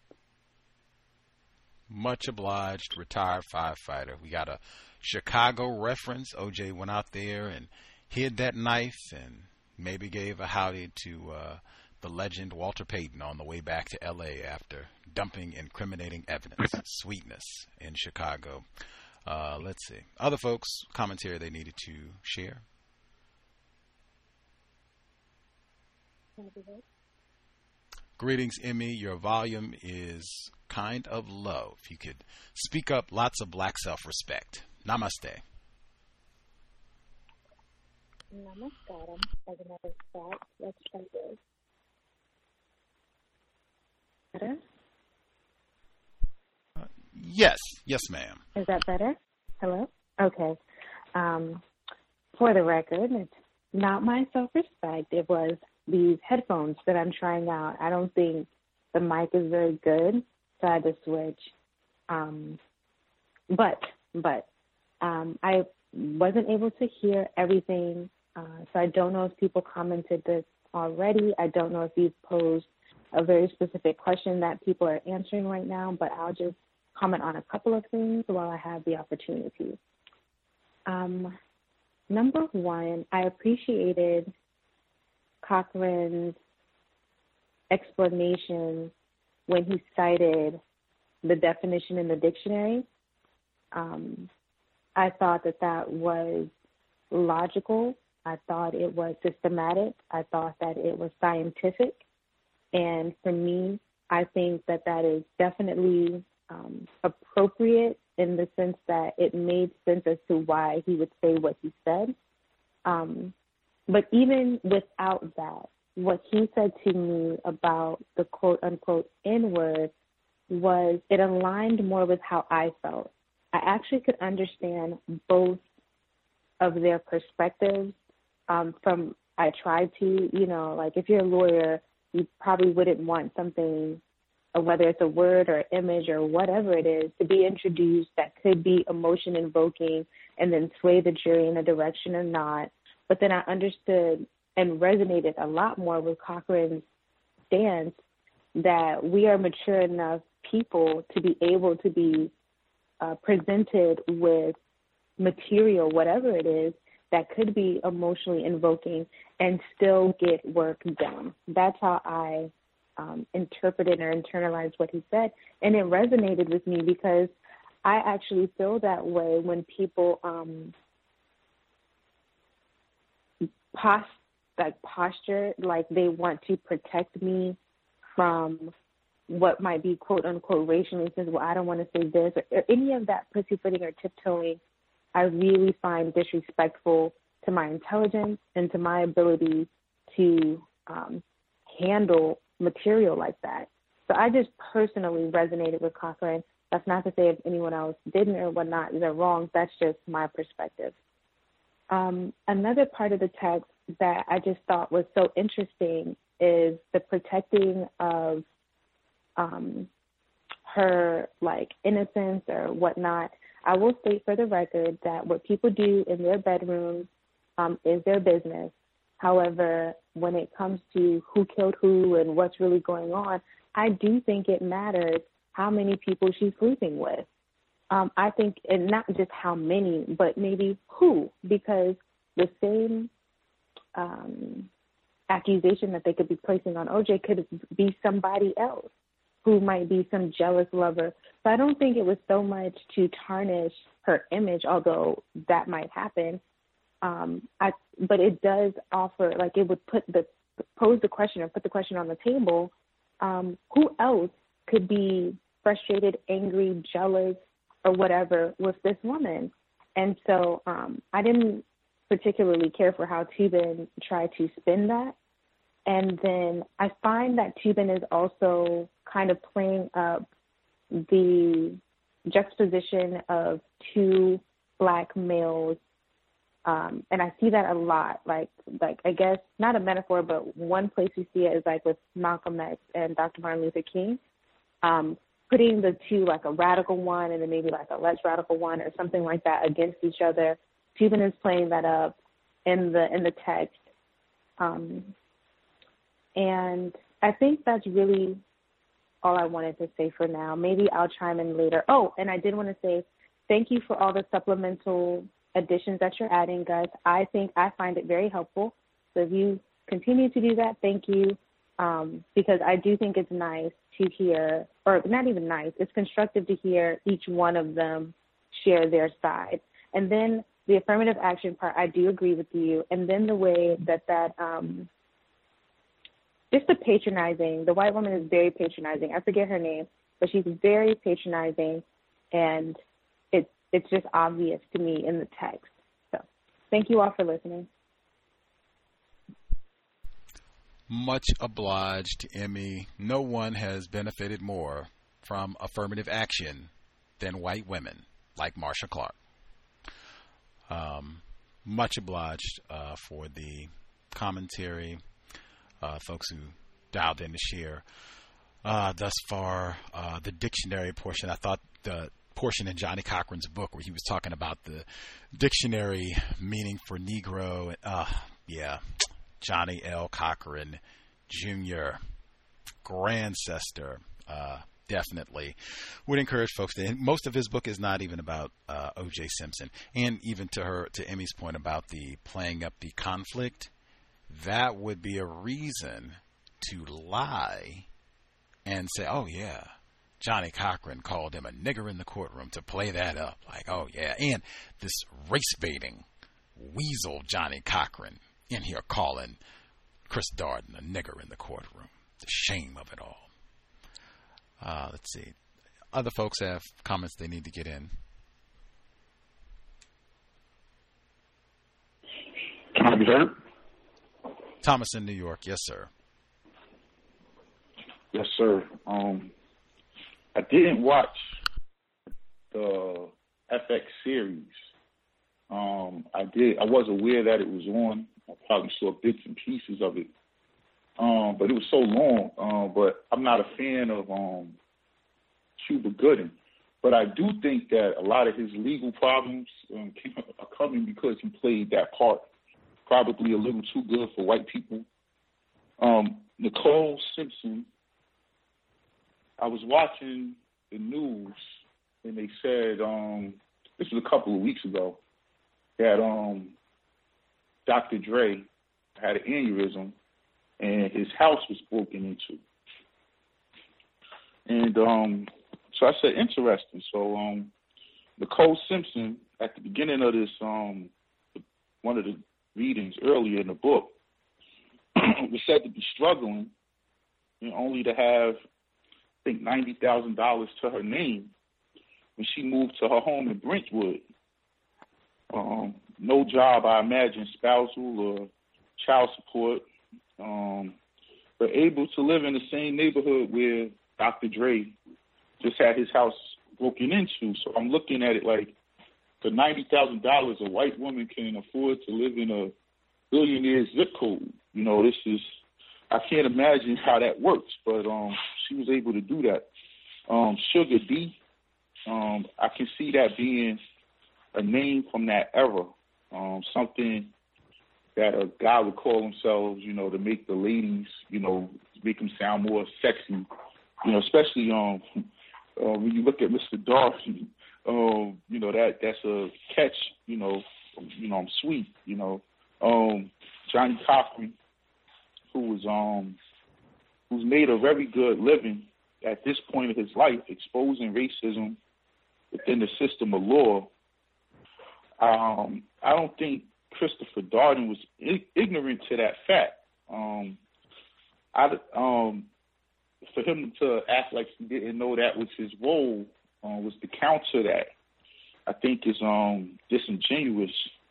Much obliged, retired firefighter. We got a Chicago reference. OJ went out there and hid that knife and maybe gave a howdy to the legend Walter Payton on the way back to L.A. after dumping incriminating evidence. Sweetness in Chicago. Let's see. Other folks, commentary they needed to share. Greetings, Emmy. Your volume is kind of low. If you could speak up, lots of black self-respect. Namaste. Namaskaram. As a matter of fact, let's try this. Better? Yes. Yes, ma'am. Is that better? Hello? Okay. For the record, it's not my self-respect. It was these headphones that I'm trying out. I don't think the mic is very good, so I had to switch. But I wasn't able to hear everything, so I don't know if people commented this already. I don't know if you've posed a very specific question that people are answering right now, but I'll just comment on a couple of things while I have the opportunity. Number one, I appreciated Cochran's explanation when he cited the definition in the dictionary. I thought that was logical. I thought it was systematic. I thought that it was scientific. And for me, I think that is definitely appropriate in the sense that it made sense as to why he would say what he said. But even without that, what he said to me about the quote-unquote N-word was it aligned more with how I felt. I actually could understand both of their perspectives. I tried to, like if you're a lawyer, you probably wouldn't want something, whether it's a word or image or whatever it is, to be introduced that could be emotion invoking and then sway the jury in a direction or not. But then I understood and resonated a lot more with Cochran's stance that we are mature enough people to be able to be presented with material, whatever it is, that could be emotionally invoking and still get work done. That's how I interpreted or internalized what he said. And it resonated with me because I actually feel that way when people posture like they want to protect me from what might be quote unquote racially, says, well, I don't want to say this, or any of that pussyfooting or tiptoeing. I really find disrespectful to my intelligence and to my ability to handle material like that. So I just personally resonated with Cochran. That's not to say if anyone else didn't or whatnot, they're wrong. That's just my perspective. Another part of the text that I just thought was so interesting is the protecting of her like innocence or whatnot. I will state for the record that what people do in their bedrooms is their business. However, when it comes to who killed who and what's really going on, I do think it matters how many people she's sleeping with. I think, and not just how many, but maybe who, because the same accusation that they could be placing on OJ could be somebody else who might be some jealous lover. So I don't think it was so much to tarnish her image, although that might happen. But it does offer, like, it would pose the question or put the question on the table, who else could be frustrated, angry, jealous, or whatever with this woman? And so I didn't particularly care for how Toobin tried to spin that. And then I find that Toobin is also kind of playing up the juxtaposition of two black males. And I see that a lot, like I guess not a metaphor, but one place we see it is like with Malcolm X and Dr. Martin Luther King, putting the two, like a radical one and then maybe like a less radical one or something like that against each other. Toobin is playing that up in the text. And I think that's really all I wanted to say for now. Maybe I'll chime in later. Oh, and I did want to say thank you for all the supplemental additions that you're adding, guys. I find it very helpful. So if you continue to do that, thank you, because I do think it's nice to hear, or not even nice, it's constructive to hear each one of them share their side. And then the affirmative action part, I do agree with you. And then the way that just the patronizing, the white woman is very patronizing. I forget her name, but she's very patronizing, and it's just obvious to me in the text. So thank you all for listening. Much obliged, Emmy. No one has benefited more from affirmative action than white women like Marsha Clark. Much obliged for the commentary, folks who dialed in to share thus far. The dictionary portion, I thought the portion in Johnny Cochran's book where he was talking about the dictionary meaning for Negro. Johnny L. Cochran Jr., Grandcestor, definitely would encourage folks to. And most of his book is not even about O.J. Simpson, and even to Emmy's point about the playing up the conflict, that would be a reason to lie and say, "Oh yeah, Johnny Cochran called him a nigger in the courtroom," to play that up, like, "Oh yeah," and this race baiting weasel Johnny Cochran in here calling Chris Darden a nigger in the courtroom. The shame of it all. Let's see. Other folks have comments they need to get in. Can I be heard? Thomas in New York. Yes, sir. Yes, sir. I didn't watch the FX series. I was aware that it was on. I probably saw bits and pieces of it. But it was so long. But I'm not a fan of Cuba Gooding. But I do think that a lot of his legal problems are coming because he played that part probably a little too good for white people. Nicole Simpson, I was watching the news, and they said, this was a couple of weeks ago, that Dr. Dre had an aneurysm and his house was broken into. And so I said, interesting. So Nicole Simpson, at the beginning of this, one of the readings earlier in the book, was said to be struggling and only to have, I think, $90,000 to her name when she moved to her home in Brentwood. No job, I imagine, spousal or child support, but able to live in the same neighborhood where Dr. Dre just had his house broken into. So I'm looking at it like, for $90,000, a white woman can afford to live in a billionaire's zip code. You know, I can't imagine how that works, but she was able to do that. Sugar D. I can see that being a name from that era. Something that a guy would call themselves, to make the ladies, make them sound more sexy. Especially when you look at Mr. Darcy, that's a catch. I'm sweet. Johnny Cochran, who's made a very good living at this point of his life, exposing racism within the system of law. I don't think Christopher Darden was ignorant to that fact. For him to act like he didn't know that was his role, was to counter that, I think is disingenuous.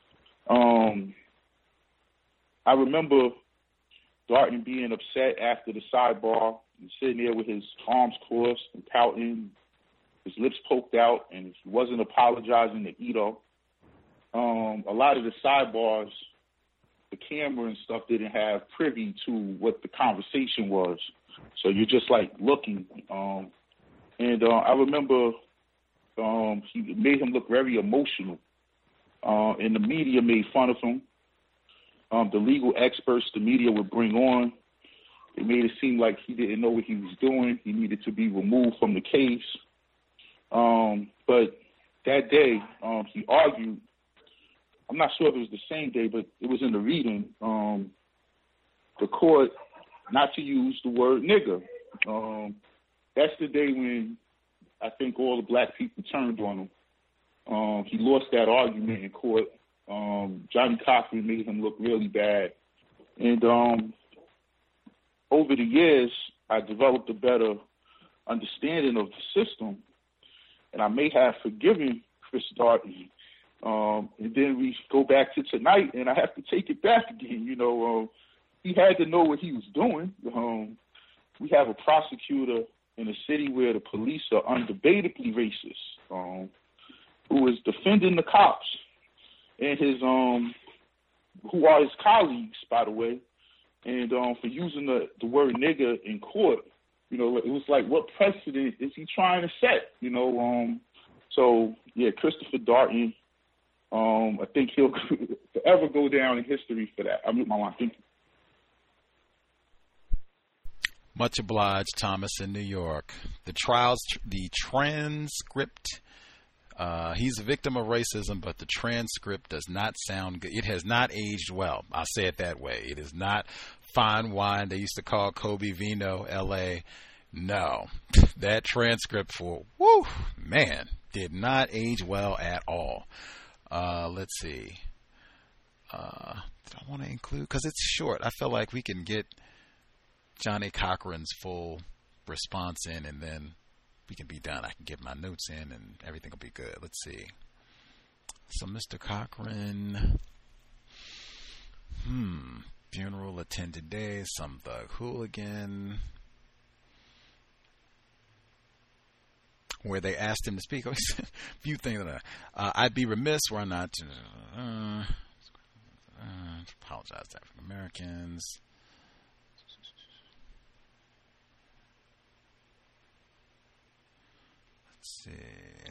I remember Darden being upset after the sidebar and sitting there with his arms crossed and pouting, his lips poked out, and he wasn't apologizing to Ito. A lot of the sidebars, the camera and stuff didn't have privy to what the conversation was. So you're just like looking. I remember he made him look very emotional. And the media made fun of him. The legal experts the media would bring on, it made it seem like he didn't know what he was doing. He needed to be removed from the case. But that day, he argued, I'm not sure if it was the same day, but it was in the reading, the court not to use the word nigger. That's the day when I think all the black people turned on him. He lost that argument in court. Johnny Cochran made him look really bad. And over the years, I developed a better understanding of the system, and I may have forgiven Chris Darden. And then we go back to tonight, and I have to take it back again. He had to know what he was doing. We have a prosecutor in a city where the police are undebatably racist, who is defending the cops and his who are his colleagues, by the way, and for using the word nigger in court. It was like, what precedent is he trying to set? So yeah, Christopher Darden. I think he'll forever go down in history for that. I mean, my line. Thank you. Much obliged, Thomas in New York. The transcript. He's a victim of racism, but the transcript does not sound good. It has not aged well. I'll say it that way. It is not fine wine they used to call Kobe Vino, L.A. No. That transcript did not age well at all. Let's see. Did I want to include? Because it's short. I feel like we can get Johnny Cochran's full response in, and then we can be done. I can get my notes in, and everything will be good. Let's see. So, Mr. Cochran, funeral attended day, some thug hooligan, where they asked him to speak. A few things. I'd be remiss were I not to apologize to African Americans. Let's see.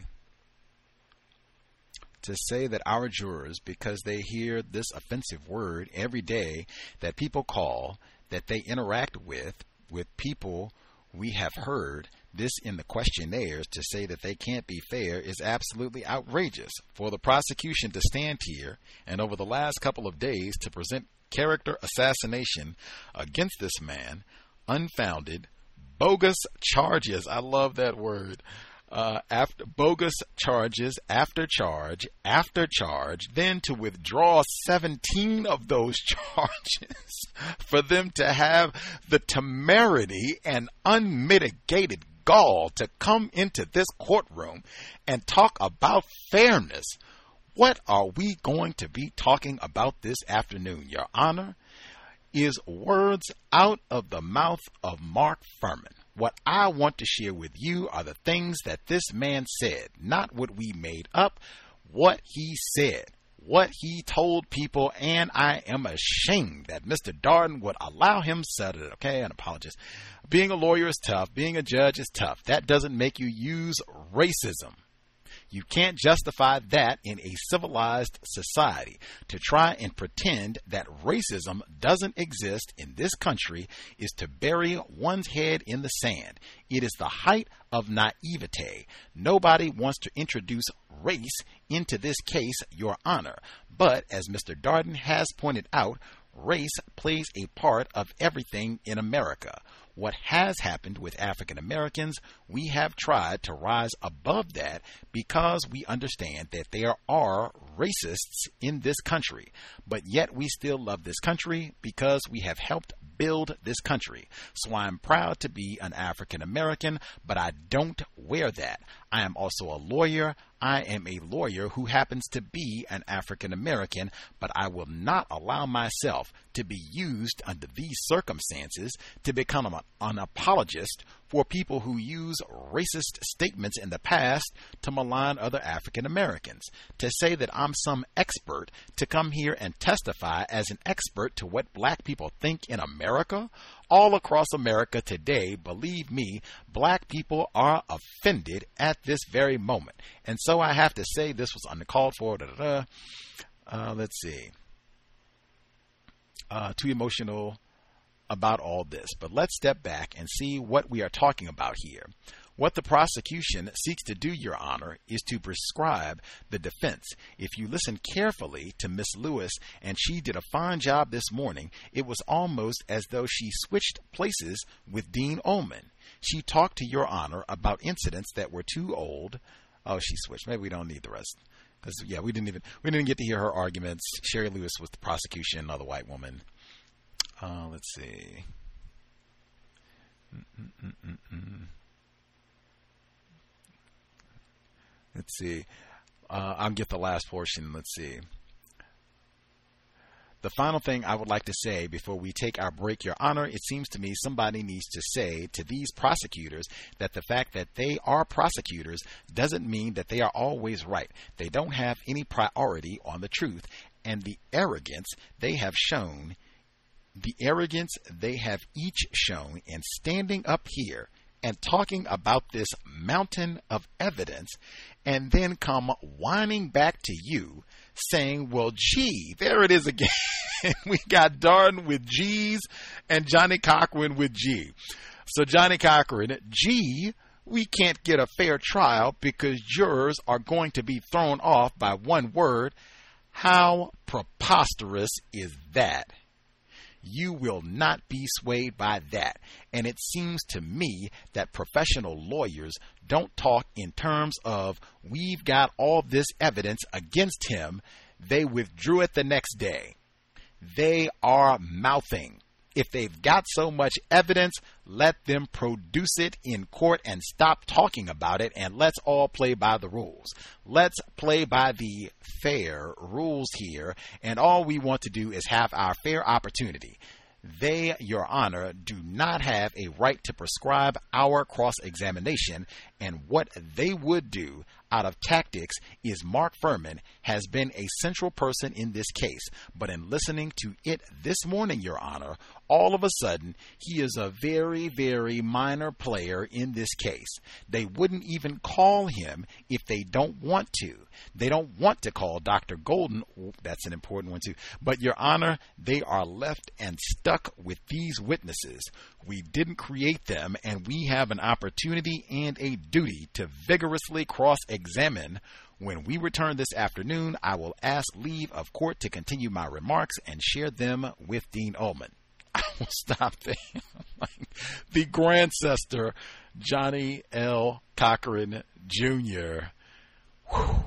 To say that our jurors, because they hear this offensive word every day that people call, that they interact with people we have heard this in the questionnaires, to say that they can't be fair is absolutely outrageous. For the prosecution to stand here and over the last couple of days to present character assassination against this man, unfounded, bogus charges. I love that word. After bogus charges, after charge, then to withdraw 17 of those charges, for them to have the temerity and unmitigated gall to come into this courtroom and talk about fairness. What are we going to be talking about this afternoon, Your Honor? Is words out of the mouth of Mark Fuhrman. What I want to share with you are the things that this man said, not what we made up, what he said. what he told people, and I am ashamed that Mr. Darden would allow himself to, okay, an apologist. Being a lawyer is tough. Being a judge is tough. That doesn't make you use racism. You can't justify that in a civilized society. To try and pretend that racism doesn't exist in this country is to bury one's head in the sand. It is the height of naivete. Nobody wants to introduce race into this case, Your Honor. But as Mr. Darden has pointed out, race plays a part of everything in America. What has happened with African Americans, we have tried to rise above that because we understand that there are racists in this country. But yet we still love this country because we have helped build this country. So I'm proud to be an African American, but I don't wear that. I am also a lawyer. I am a lawyer who happens to be an African American, but I will not allow myself to be used under these circumstances to become an apologist for people who use racist statements in the past to malign other African Americans. To say that I'm some expert to come here and testify as an expert to what black people think in America, all across America today, believe me, black people are offended at this very moment. And so I have to say this was uncalled for. Let's see. Too emotional about all this. But let's step back and see what we are talking about here. What the prosecution seeks to do, Your Honor, is to prescribe the defense. If you listen carefully to Miss Lewis, and she did a fine job this morning, it was almost as though she switched places with Dean Ullman. She talked to Your Honor about incidents that were too old. Oh, she switched. Maybe we don't need the rest. Because, yeah, we didn't get to hear her arguments. Sherry Lewis was the prosecution, another white woman. Let's see. Let's see. I'll get the last portion. Let's see. The final thing I would like to say before we take our break, Your Honor, it seems to me somebody needs to say to these prosecutors that the fact that they are prosecutors doesn't mean that they are always right. They don't have any priority on the truth. And the arrogance they have each shown in standing up here and talking about this mountain of evidence, and then come whining back to you saying, well, gee, there it is again. We got Darden with G's and Johnnie Cochran with G. So Johnnie Cochran, gee, we can't get a fair trial because jurors are going to be thrown off by one word. How preposterous is that? You will not be swayed by that. And it seems to me that professional lawyers don't talk in terms of, we've got all this evidence against him. They withdrew it the next day. They are mouthing. If they've got so much evidence, let them produce it in court and stop talking about it, and let's all play by the rules. Let's play by the fair rules here, and all we want to do is have our fair opportunity. They, Your Honor, do not have a right to prescribe our cross-examination, and what they would do out of tactics is Mark Fuhrman has been a central person in this case, but in listening to it this morning, Your Honor, all of a sudden, he is a very, very minor player in this case. They wouldn't even call him if they don't want to. They don't want to call Dr. Golden. That's an important one too. But, Your Honor, they are left and stuck with these witnesses. We didn't create them, and we have an opportunity and a duty to vigorously cross-examine. When we return this afternoon, I will ask leave of court to continue my remarks and share them with Dean Ullman. I will stop there. The Grandcester, Johnnie L. Cochran Jr. Whew.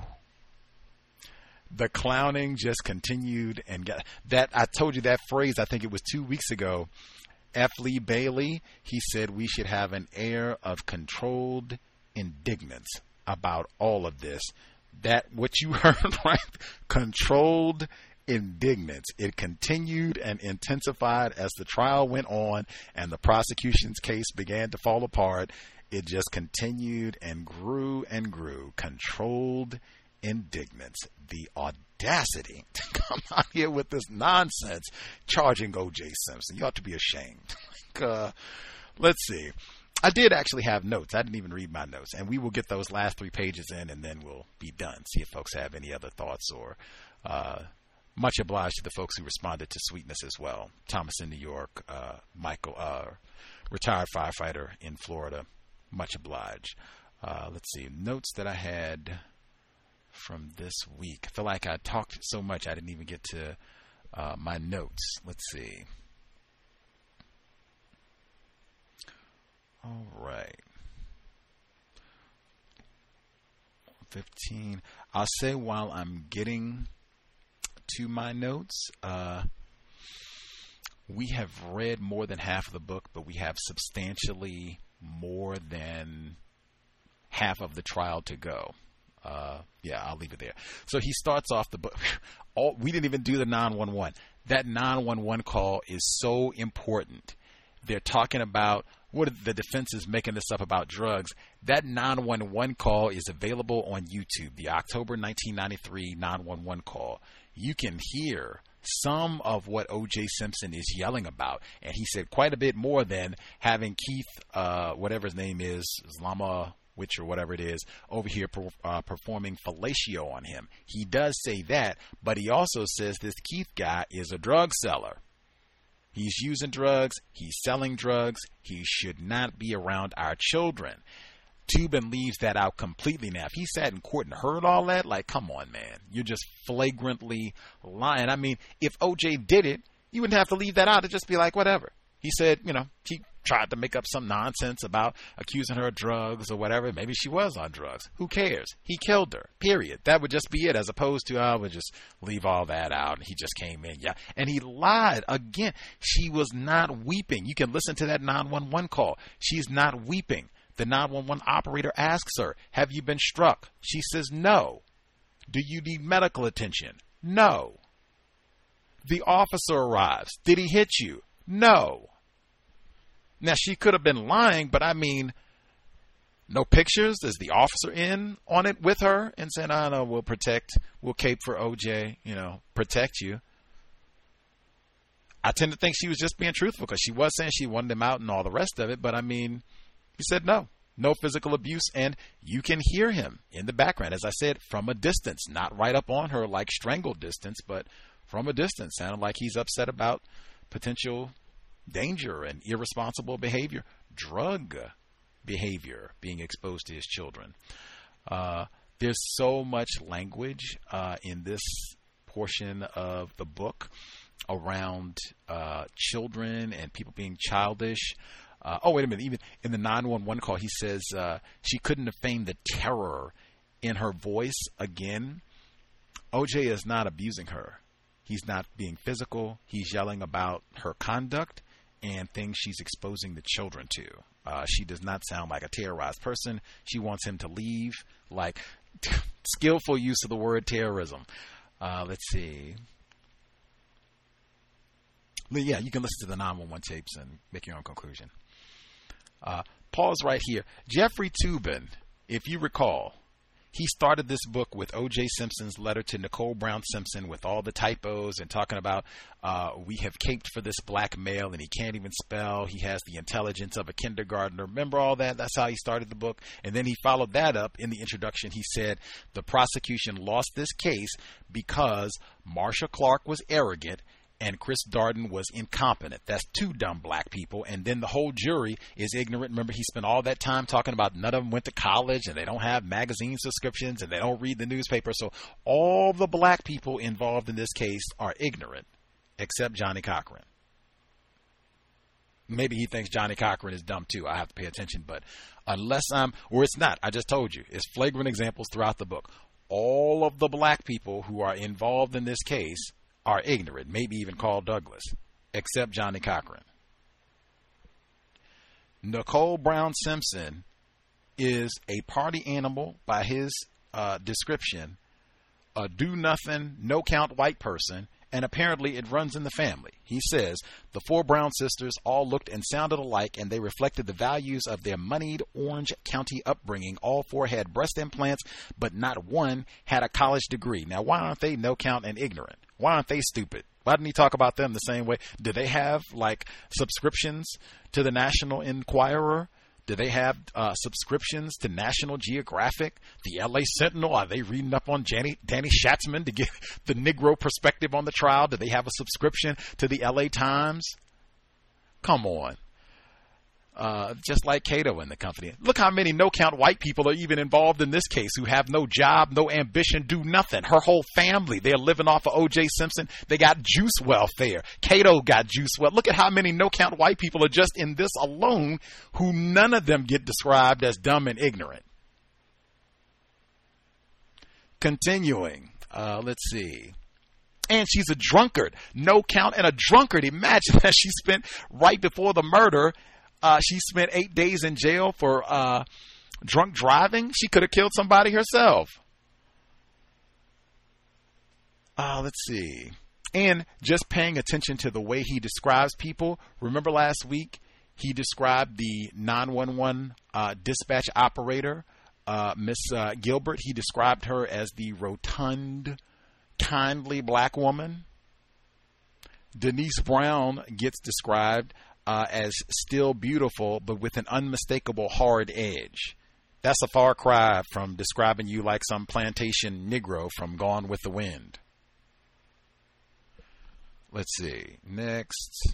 The clowning just continued, and that I told you that phrase, I think it was 2 weeks ago. F. Lee Bailey, he said we should have an air of controlled indignance about all of this. That, what you heard, right? Controlled indignance. It continued and intensified as the trial went on and the prosecution's case began to fall apart. It just continued and grew and grew. Controlled indignance. The audacity to come out here with this nonsense charging O.J. Simpson. You ought to be ashamed. Let's see. I did actually have notes. I didn't even read my notes. And we will get those last 3 pages in, and then we'll be done. See if folks have any other thoughts or much obliged to the folks who responded to Sweetness as well. Thomas in New York, Michael, retired firefighter in Florida. Much obliged. Let's see. Notes that I had from this week. I feel like I talked so much I didn't even get to my notes. Let's see. All right. 15. I'll say while I'm getting to my notes, we have read more than half of the book, but we have substantially more than half of the trial to go. Yeah, I'll leave it there. So he starts off the book. We didn't even do the 911. That 911 call is so important. They're talking about what the defense is making this up about drugs. That 911 call is available on YouTube, the October 1993 911 call. You can hear some of what O.J. Simpson is yelling about. And he said quite a bit more than having Keith, whatever his name is, Islama Witch or whatever it is, over here performing fellatio on him. He does say that, but he also says this Keith guy is a drug seller. He's using drugs. He's selling drugs. He should not be around our children. Toobin leaves that out completely now. If he sat in court and heard all that, like, come on, man. You're just flagrantly lying. I mean, if O.J. did it, you wouldn't have to leave that out. It'd just be like, whatever. He said, he tried to make up some nonsense about accusing her of drugs or whatever. Maybe she was on drugs. Who cares? He killed her, period. That would just be it, as opposed to, I would just leave all that out. And he just came in. Yeah. And he lied again. She was not weeping. You can listen to that 911 call. She's not weeping. The 911 operator asks her, have you been struck? She says, no. Do you need medical attention? No. The officer arrives. Did he hit you? No. Now, she could have been lying, but I mean, no pictures? Is the officer in on it with her and saying, I know, we'll cape for OJ, protect you? I tend to think she was just being truthful because she was saying she wanted him out and all the rest of it, but I mean, he said no physical abuse, and you can hear him in the background, as I said, from a distance, not right up on her like strangled distance, but from a distance. Sounded like he's upset about potential danger and irresponsible behavior, drug behavior being exposed to his children. There's so much language in this portion of the book around children and people being childish. Wait a minute. Even in the 911 call, he says she couldn't have feigned the terror in her voice again. OJ is not abusing her. He's not being physical. He's yelling about her conduct and things she's exposing the children to. She does not sound like a terrorized person. She wants him to leave. Like, skillful use of the word terrorism. Let's see. Yeah, you can listen to the 911 tapes and make your own conclusion. Pause right here. Jeffrey Toobin, if you recall, he started this book with O.J. Simpson's letter to Nicole Brown Simpson with all the typos and talking about we have caped for this black male and he can't even spell. He has the intelligence of a kindergartner. Remember all that? That's how he started the book. And then he followed that up in the introduction. He said the prosecution lost this case because Marsha Clark was arrogant and Chris Darden was incompetent. That's two dumb black people. And then the whole jury is ignorant. Remember, he spent all that time talking about none of them went to college and they don't have magazine subscriptions and they don't read the newspaper. So all the black people involved in this case are ignorant, except Johnny Cochran. Maybe he thinks Johnny Cochran is dumb too. I have to pay attention. But unless or it's not. I just told you. It's flagrant examples throughout the book. All of the black people who are involved in this case are ignorant, maybe even Carl Douglas, except Johnny Cochran. Nicole Brown Simpson is a party animal by his description, a do-nothing, no-count white person, and apparently it runs in the family. He says, the 4 Brown sisters all looked and sounded alike, and they reflected the values of their moneyed Orange County upbringing. All 4 had breast implants, but not one had a college degree. Now, why aren't they no count and ignorant? Why aren't they stupid? Why didn't he talk about them the same way? Do they have, like, subscriptions to the National Enquirer? Do they have subscriptions to National Geographic, the LA Sentinel? Are they reading up on Danny Schatzman to get the Negro perspective on the trial? Do they have a subscription to the LA Times? Come on. Just like Cato and the company. Look how many no-count white people are even involved in this case who have no job, no ambition, do nothing. Her whole family, they're living off of O.J. Simpson. They got juice welfare. Cato got juice welfare. Look at how many no-count white people are just in this alone who none of them get described as dumb and ignorant. Continuing. Let's see. And she's a drunkard. No count and a drunkard. Imagine that she spent right before the murder. She spent 8 days in jail for drunk driving. She could have killed somebody herself. Let's see. And just paying attention to the way he describes people. Remember last week, he described the 911 dispatch operator, Miss Gilbert. He described her as the rotund, kindly black woman. Denise Brown gets described as still beautiful, but with an unmistakable hard edge. That's a far cry from describing you like some plantation Negro from Gone with the Wind. Let's see. Next.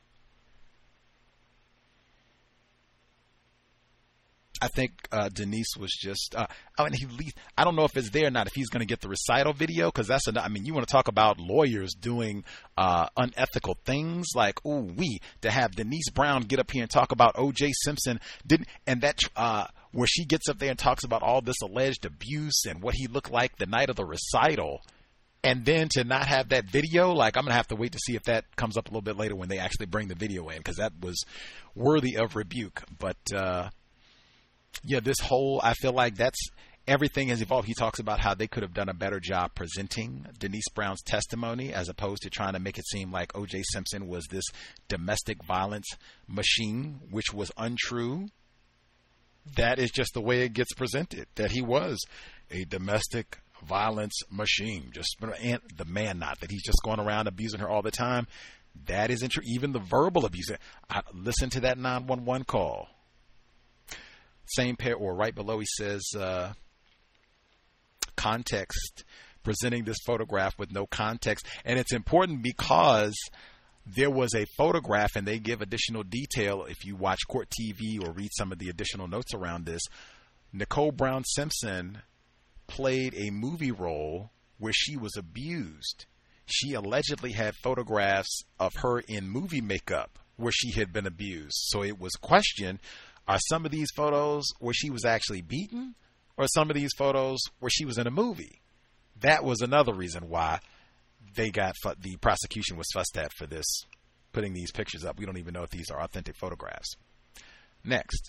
I think Denise was just, and I don't know if it's there or not, if he's going to get the recital video, because that's, you want to talk about lawyers doing unethical things, like, to have Denise Brown get up here and talk about O.J. Simpson, where she gets up there and talks about all this alleged abuse and what he looked like the night of the recital, and then to not have that video, like, I'm going to have to wait to see if that comes up a little bit later when they actually bring the video in, because that was worthy of rebuke. But, yeah, I feel like everything has evolved. He talks about how they could have done a better job presenting Denise Brown's testimony as opposed to trying to make it seem like O.J. Simpson was this domestic violence machine, which was untrue. That is just the way it gets presented, that he was a domestic violence machine. And the man, not that he's just going around abusing her all the time. That isn't true. Even the verbal abuse. Listen to that 911 call. Same pair, or right below, he says, context, presenting this photograph with no context. And it's important because there was a photograph, and they give additional detail if you watch Court TV or read some of the additional notes around this. Nicole Brown Simpson played a movie role where she was abused. She allegedly had photographs of her in movie makeup where she had been abused. So it was questioned, are some of these photos where she was actually beaten, or some of these photos where she was in a movie? That was another reason why the prosecution was fussed at for this, putting these pictures up. We don't even know if these are authentic photographs. Next.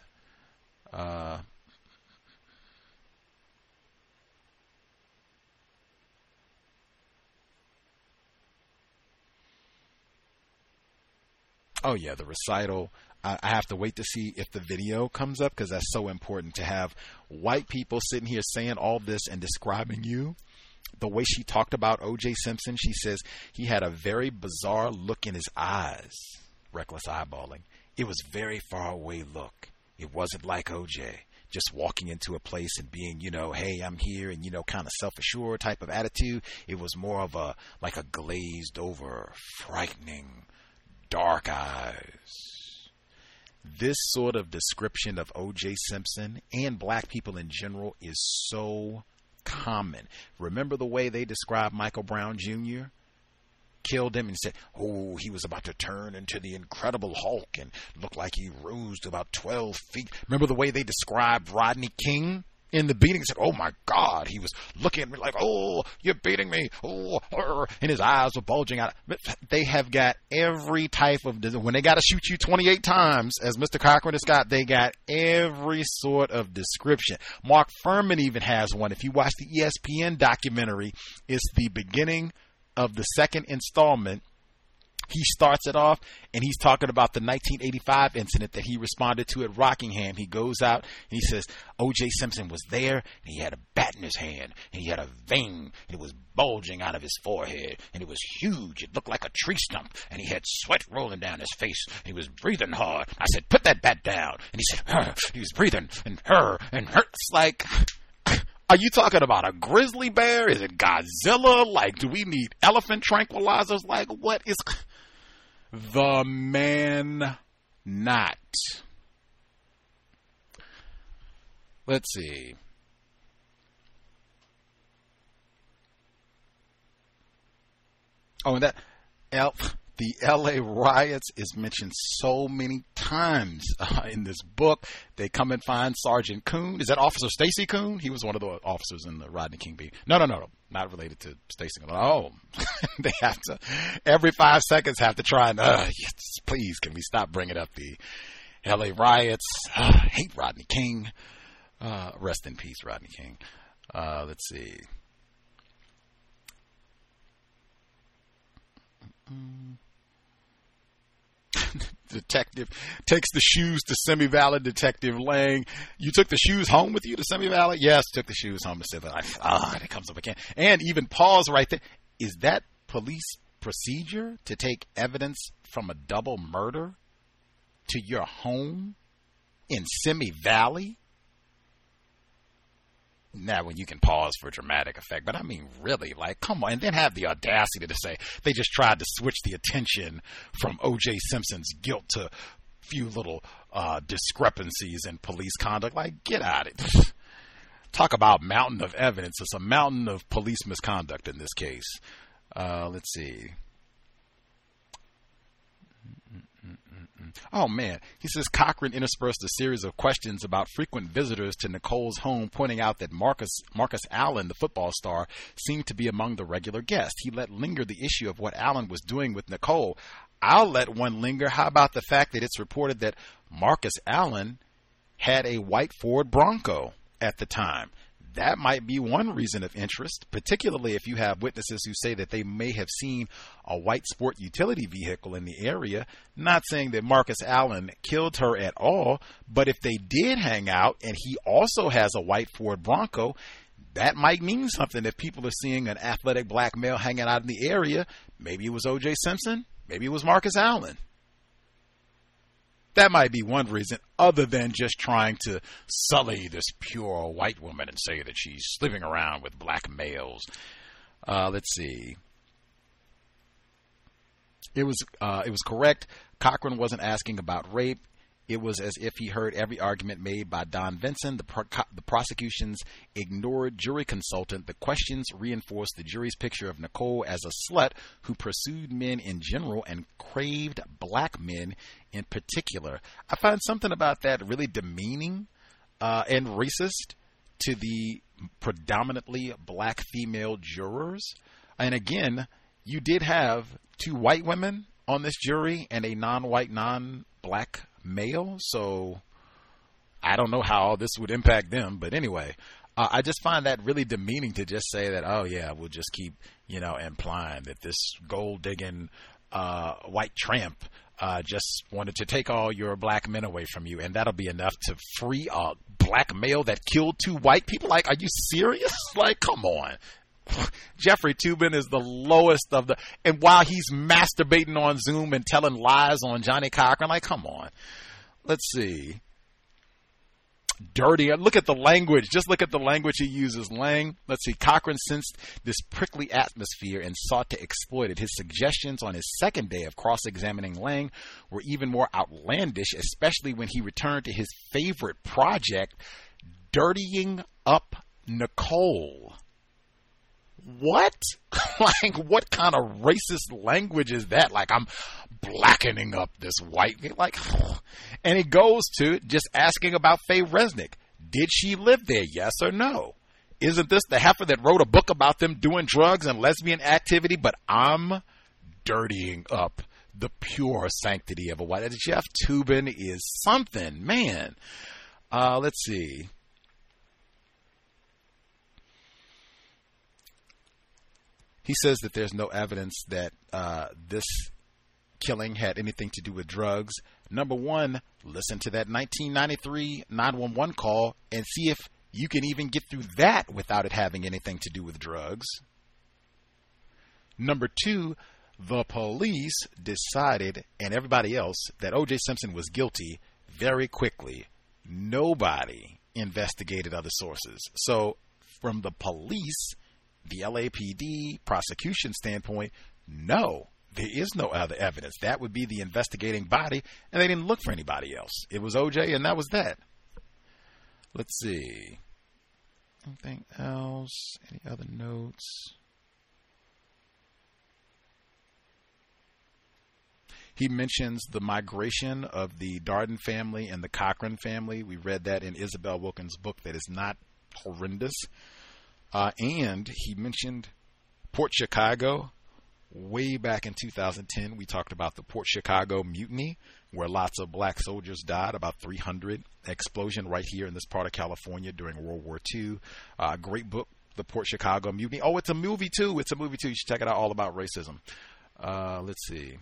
Oh, yeah, the recital. I have to wait to see if the video comes up, because that's so important to have white people sitting here saying all this and describing you. The way she talked about O.J. Simpson, she says he had a very bizarre look in his eyes. Reckless eyeballing. It was very far away look. It wasn't like O.J. just walking into a place and being, hey, I'm here, and, kind of self-assured type of attitude. It was more of a glazed over, frightening, dark eyes. This sort of description of O.J. Simpson and black people in general is so common. Remember the way they described Michael Brown Jr.? Killed him and said, he was about to turn into the Incredible Hulk and looked like he rose to about 12 feet. Remember the way they described Rodney King in the beating? He said, oh my God, he was looking at me like, you're beating me, and his eyes were bulging out. They have got every type of, when they got to shoot you 28 times, as Mr. Cochran has got, they got every sort of description. Mark Furman even has one. If you watch the ESPN documentary, it's the beginning of the second installment, he starts it off, and he's talking about the 1985 incident that he responded to at Rockingham. He goes out, and he says, O.J. Simpson was there, and he had a bat in his hand, and he had a vein, and it was bulging out of his forehead, and it was huge. It looked like a tree stump, and he had sweat rolling down his face, and he was breathing hard. I said, put that bat down. And he said, he was breathing, and it's like... Are you talking about a grizzly bear? Is it Godzilla? Like, do we need elephant tranquilizers? Like, what is... The man not. Let's see. Oh, and that... The L.A. riots is mentioned so many times in this book. They come and find Sergeant Coon. Is that Officer Stacy Coon? He was one of the officers in the Rodney King beat. No. Not related to Stacy Coon. Oh, they have to, every 5 seconds, have to try and, yes, please, can we stop bringing up the L.A. riots? Hate Rodney King. Rest in peace, Rodney King. Let's see. Detective takes the shoes to Simi Valley. Detective Lang, you took the shoes home with you to Simi Valley? Yes, took the shoes home to Simi Valley. It comes up again. And even pause right there. Is that police procedure to take evidence from a double murder to your home in Simi Valley? Now, when you can pause for dramatic effect, but I mean, really, like, come on, and then have the audacity to say they just tried to switch the attention from O.J. Simpson's guilt to few little discrepancies in police conduct. Like, get out of it. Talk about mountain of evidence. It's a mountain of police misconduct in this case. Let's see. Oh, man. He says Cochran interspersed a series of questions about frequent visitors to Nicole's home, pointing out that Marcus Allen, the football star, seemed to be among the regular guests. He let linger the issue of what Allen was doing with Nicole. I'll let one linger. How about the fact that it's reported that Marcus Allen had a white Ford Bronco at the time? That might be one reason of interest, particularly if you have witnesses who say that they may have seen a white sport utility vehicle in the area. Not saying that Marcus Allen killed her at all, but if they did hang out and he also has a white Ford Bronco, that might mean something. If people are seeing an athletic black male hanging out in the area, maybe it was O.J. Simpson, maybe it was Marcus Allen. That might be one reason, other than just trying to sully this pure white woman and say that she's sleeping around with black males. Let's see. It was correct. Cochran wasn't asking about rape. It was as if he heard every argument made by Don Vinson. The prosecution's ignored jury consultant. The questions reinforced the jury's picture of Nicole as a slut who pursued men in general and craved black men in particular. I find something about that really demeaning and racist to the predominantly black female jurors. And again, you did have 2 white women on this jury and a non-white, non-black male, so I don't know how this would impact them, but anyway, I just find that really demeaning to just say that, oh yeah, we'll just keep, implying that this gold-digging white tramp just wanted to take all your black men away from you, and that'll be enough to free a black male that killed 2 white people. Like, are you serious? Like, come on. Jeffrey Toobin is the lowest of the, and while he's masturbating on Zoom and telling lies on Johnny Cochran, like, come on. Let's see. Dirty. Look at the language. Just look at the language he uses. Lang. Let's see. Cochran sensed this prickly atmosphere and sought to exploit it. His suggestions on his second day of cross-examining Lang were even more outlandish, especially when he returned to his favorite project, dirtying up Nicole. What? Like, what kind of racist language is that? Like, I'm blackening up this white, like, and it goes to just asking about Faye Resnick. Did she live there? Yes or no? Isn't this the heifer that wrote a book about them doing drugs and lesbian activity? But I'm dirtying up the pure sanctity of a white. Jeff Toobin is something, man. Let's see. He says that there's no evidence that this killing had anything to do with drugs. Number one, listen to that 1993 911 call and see if you can even get through that without it having anything to do with drugs. Number two, the police decided, and everybody else, that O.J. Simpson was guilty very quickly. Nobody investigated other sources. So from the police, the LAPD, prosecution standpoint, no, there is no other evidence. That would be the investigating body, and they didn't look for anybody else. It was O.J., and that was that. Let's see. Anything else? Any other notes? He mentions the migration of the Darden family and the Cochran family. We read that in Isabel Wilkins' book. That is not horrendous. And he mentioned Port Chicago. Way back in 2010, we talked about the Port Chicago mutiny, where lots of black soldiers died, about 300. Explosion right here in this part of California during World War II. Great book, The Port Chicago Mutiny. Oh, it's a movie too. It's a movie too. You should check it out, all about racism. Let's see.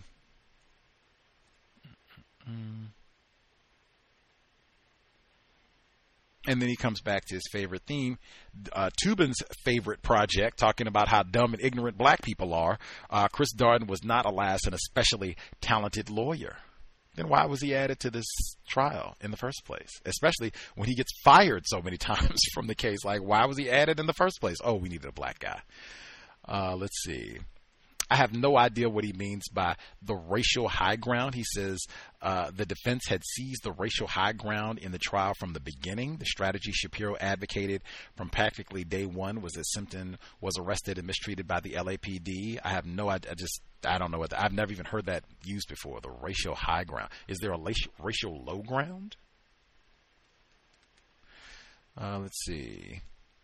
And then he comes back to his favorite theme, Toobin's favorite project, talking about how dumb and ignorant black people are. Chris Darden was not, alas, an especially talented lawyer. Then why was he added to this trial in the first place? Especially when he gets fired so many times from the case. Like, why was he added in the first place? Oh, we needed a black guy. Let's see. I have no idea what he means by the racial high ground. He says the defense had seized the racial high ground in the trial from the beginning. The strategy Shapiro advocated from practically day one was that Simpson was arrested and mistreated by the LAPD. I have no idea. I don't know what I've never even heard that used before. The racial high ground. Is there a racial low ground? Let's see.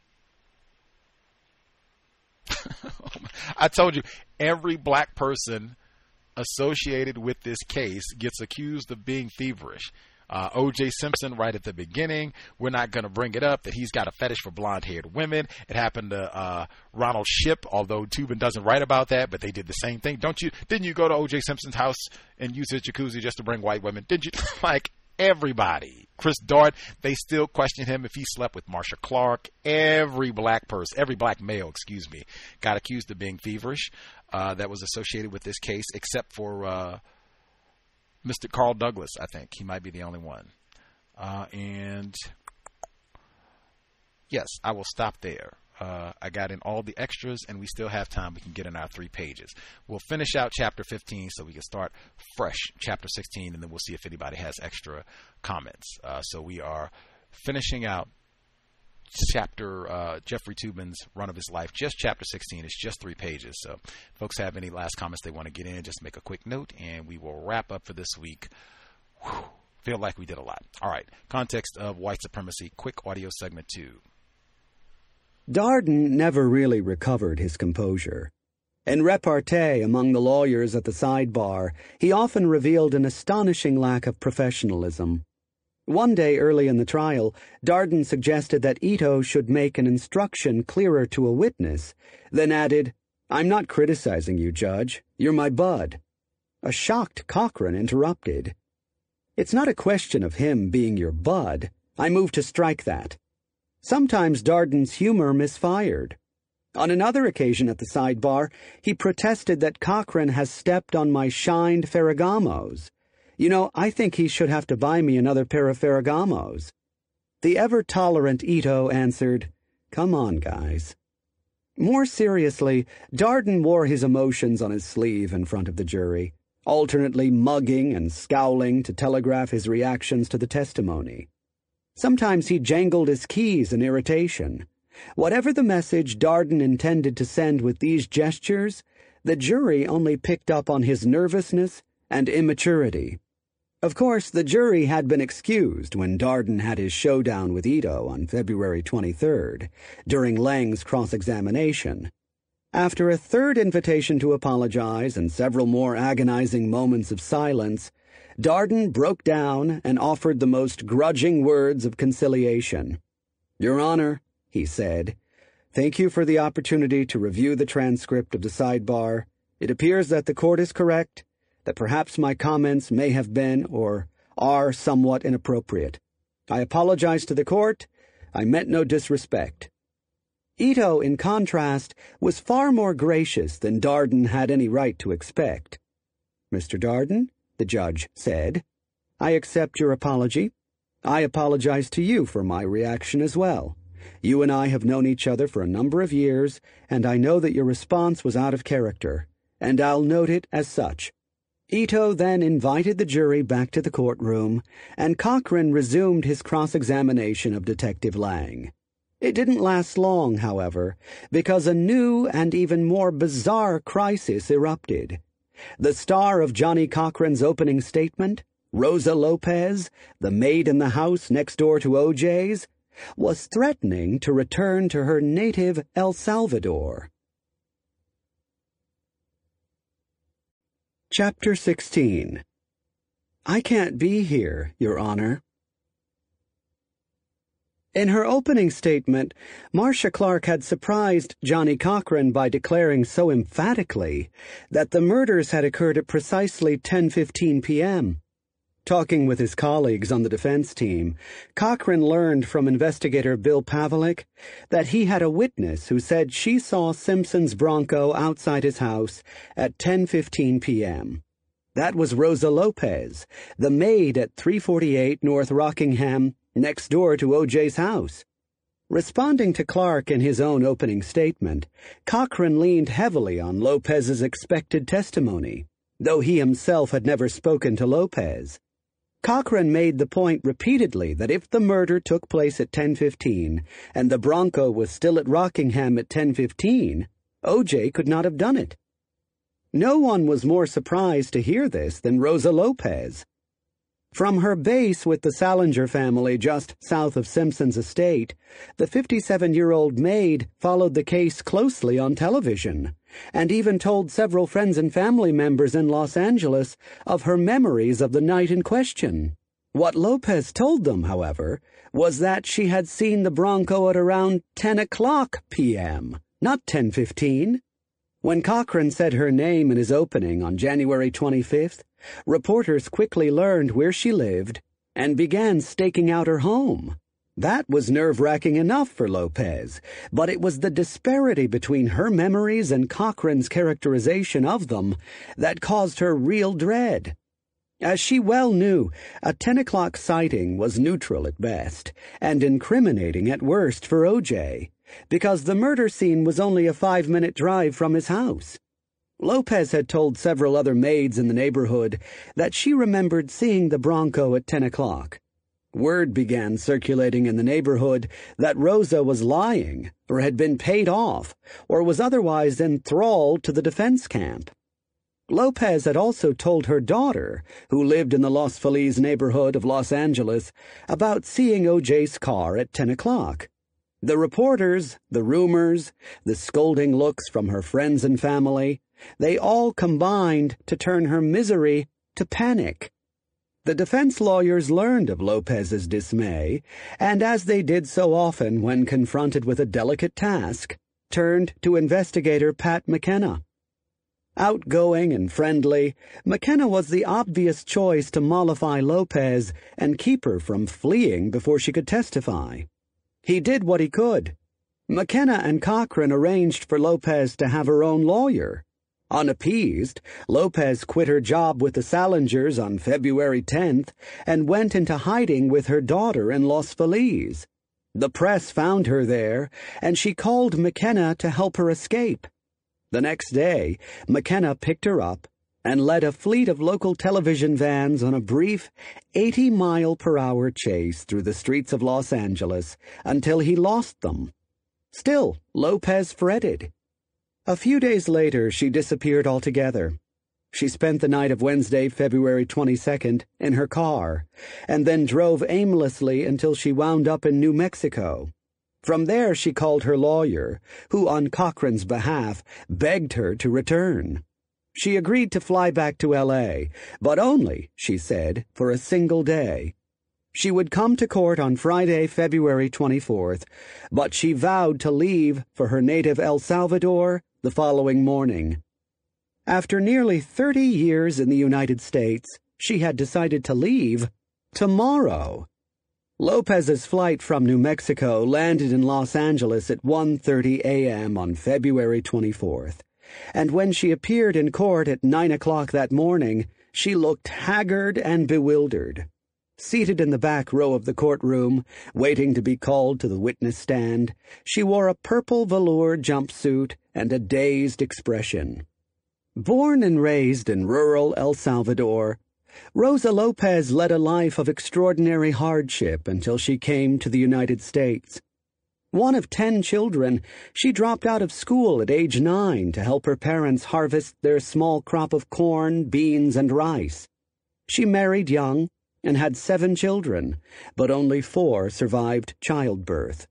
I told you, every black person associated with this case gets accused of being feverish. O.J. Simpson, right at the beginning, we're not going to bring it up that he's got a fetish for blonde-haired women. It happened to Ronald Shipp, although Toobin doesn't write about that, but they did the same thing. Didn't you go to O.J. Simpson's house and use his jacuzzi just to bring white women? Did you? Like, everybody. Chris Darden, they still question him if he slept with Marsha Clark. Every black male, got accused of being feverish. That was associated with this case, except for Mr. Carl Douglas, I think. He might be the only one. And yes, I will stop there. I got in all the extras, and we still have time. We can get in our 3 pages. We'll finish out Chapter 15 so we can start fresh, Chapter 16, and then we'll see if anybody has extra comments. So we are finishing out Jeffrey Toobin's run of his life. Just Chapter 16. It's just 3 pages. So if folks have any last comments they want to get in, just make a quick note, and we will wrap up for this week. Whew, feel like we did a lot. All right. Context of white supremacy. Quick audio segment 2. Darden never really recovered his composure. In repartee among the lawyers at the sidebar, he often revealed an astonishing lack of professionalism. One day early in the trial, Darden suggested that Ito should make an instruction clearer to a witness, then added, "I'm not criticizing you, Judge. You're my bud." A shocked Cochran interrupted. "It's not a question of him being your bud. I move to strike that." Sometimes Darden's humor misfired. On another occasion at the sidebar, he protested that Cochran has stepped on my shined Ferragamos. "You know, I think he should have to buy me another pair of Ferragamos." The ever-tolerant Ito answered, "Come on, guys." More seriously, Darden wore his emotions on his sleeve in front of the jury, alternately mugging and scowling to telegraph his reactions to the testimony. Sometimes he jangled his keys in irritation. Whatever the message Darden intended to send with these gestures, the jury only picked up on his nervousness and immaturity. Of course, the jury had been excused when Darden had his showdown with Ito on February 23rd, during Lang's cross-examination. After a third invitation to apologize and several more agonizing moments of silence, Darden broke down and offered the most grudging words of conciliation. "Your Honor," he said, Thank you for the opportunity to review the transcript of the sidebar. It appears that the court is correct, that perhaps my comments may have been or are somewhat inappropriate. I apologize to the court. I meant no disrespect. Ito, in contrast, was far more gracious than Darden had any right to expect. Mr. Darden, the judge said, I accept your apology. I apologize to you for my reaction as well. You and I have known each other for a number of years, and I know that your response was out of character, and I'll note it as such. Ito then invited the jury back to the courtroom, and Cochran resumed his cross-examination of Detective Lang. It didn't last long, however, because a new and even more bizarre crisis erupted. The star of Johnny Cochran's opening statement, Rosa Lopez, the maid in the house next door to O.J.'s, was threatening to return to her native El Salvador. Chapter 16. I can't be here, Your Honor. In her opening statement, Marcia Clark had surprised Johnny Cochran by declaring so emphatically that the murders had occurred at precisely 10:15 p.m. Talking with his colleagues on the defense team, Cochran learned from investigator Bill Pavlik that he had a witness who said she saw Simpson's Bronco outside his house at 10:15 p.m. That was Rosa Lopez, the maid at 348 North Rockingham, next door to O.J.'s house. Responding to Clark in his own opening statement, Cochran leaned heavily on Lopez's expected testimony, though he himself had never spoken to Lopez. Cochran made the point repeatedly that if the murder took place at 10:15 and the Bronco was still at Rockingham at 10:15, O.J. could not have done it. No one was more surprised to hear this than Rosa Lopez. From her base with the Salinger family just south of Simpson's estate, the 57-year-old maid followed the case closely on television, and even told several friends and family members in Los Angeles of her memories of the night in question. What Lopez told them, however, was that she had seen the Bronco at around 10 o'clock p.m., not 10:15. When Cochran said her name in his opening on January 25th, reporters quickly learned where she lived and began staking out her home. That was nerve-wracking enough for Lopez, but it was the disparity between her memories and Cochran's characterization of them that caused her real dread. As she well knew, a 10 o'clock sighting was neutral at best and incriminating at worst for O.J., because the murder scene was only a 5-minute drive from his house. Lopez had told several other maids in the neighborhood that she remembered seeing the Bronco at 10 o'clock. Word began circulating in the neighborhood that Rosa was lying, or had been paid off, or was otherwise enthralled to the defense camp. Lopez had also told her daughter, who lived in the Los Feliz neighborhood of Los Angeles, about seeing O.J.'s car at 10 o'clock. The reporters, the rumors, the scolding looks from her friends and family, they all combined to turn her misery to panic. The defense lawyers learned of Lopez's dismay, and as they did so often when confronted with a delicate task, turned to investigator Pat McKenna. Outgoing and friendly, McKenna was the obvious choice to mollify Lopez and keep her from fleeing before she could testify. He did what he could. McKenna and Cochran arranged for Lopez to have her own lawyer. Unappeased, Lopez quit her job with the Salingers on February 10th and went into hiding with her daughter in Los Feliz. The press found her there, and she called McKenna to help her escape. The next day, McKenna picked her up and led a fleet of local television vans on a brief 80-mile-per-hour chase through the streets of Los Angeles until he lost them. Still, Lopez fretted. A few days later, she disappeared altogether. She spent the night of Wednesday, February 22nd, in her car, and then drove aimlessly until she wound up in New Mexico. From there, she called her lawyer, who, on Cochran's behalf, begged her to return. She agreed to fly back to L.A., but only, she said, for a single day. She would come to court on Friday, February 24th, but she vowed to leave for her native El Salvador the following morning. After nearly 30 years in the United States, she had decided to leave tomorrow. Lopez's flight from New Mexico landed in Los Angeles at 1:30 a.m. on February 24th, and when she appeared in court at 9 o'clock that morning, she looked haggard and bewildered. Seated in the back row of the courtroom, waiting to be called to the witness stand, she wore a purple velour jumpsuit and a dazed expression. Born and raised in rural El Salvador, Rosa Lopez led a life of extraordinary hardship until she came to the United States. One of 10 children, she dropped out of school at age 9 to help her parents harvest their small crop of corn, beans, and rice. She married young and had 7 children, but only 4 survived childbirth.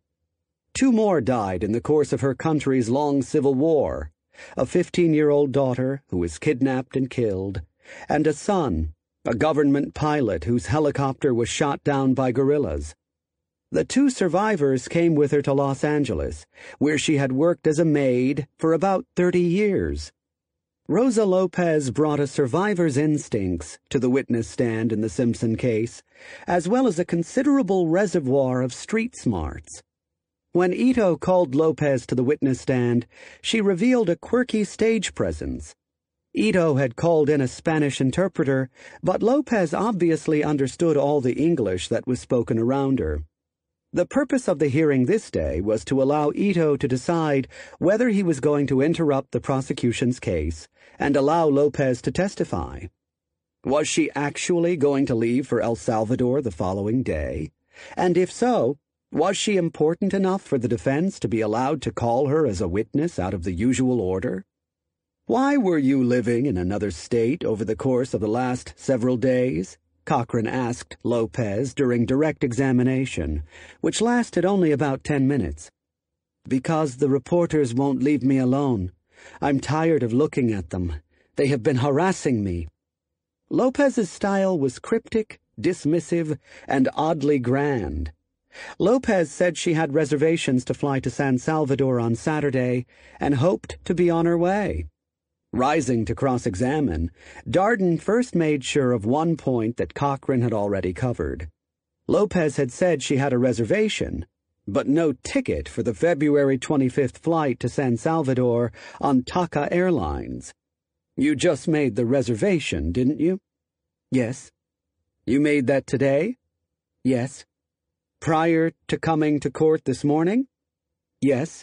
2 more died in the course of her country's long civil war, a 15-year-old daughter who was kidnapped and killed, and a son, a government pilot whose helicopter was shot down by guerrillas. The 2 survivors came with her to Los Angeles, where she had worked as a maid for about 30 years. Rosa Lopez brought a survivor's instincts to the witness stand in the Simpson case, as well as a considerable reservoir of street smarts. When Ito called Lopez to the witness stand, she revealed a quirky stage presence. Ito had called in a Spanish interpreter, but Lopez obviously understood all the English that was spoken around her. The purpose of the hearing this day was to allow Ito to decide whether he was going to interrupt the prosecution's case and allow Lopez to testify. Was she actually going to leave for El Salvador the following day? And if so, was she important enough for the defense to be allowed to call her as a witness out of the usual order? "Why were you living in another state over the course of the last several days?" Cochran asked Lopez during direct examination, which lasted only about 10 minutes. "Because the reporters won't leave me alone. I'm tired of looking at them. They have been harassing me." Lopez's style was cryptic, dismissive, and oddly grand. Lopez said she had reservations to fly to San Salvador on Saturday and hoped to be on her way. Rising to cross-examine, Darden first made sure of one point that Cochran had already covered. Lopez had said she had a reservation, but no ticket for the February 25th flight to San Salvador on TACA Airlines. "You just made the reservation, didn't you?" "Yes." "You made that today?" "Yes." "Prior to coming to court this morning?" "Yes."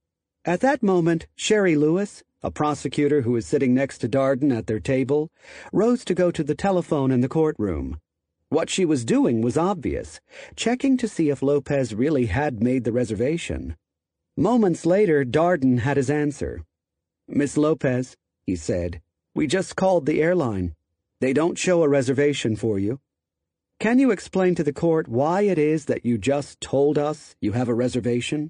At that moment, Sherry Lewis, a prosecutor who was sitting next to Darden at their table, rose to go to the telephone in the courtroom. What she was doing was obvious, checking to see if Lopez really had made the reservation. Moments later, Darden had his answer. "Miss Lopez," he said, "we just called the airline. They don't show a reservation for you. Can you explain to the court why it is that you just told us you have a reservation?"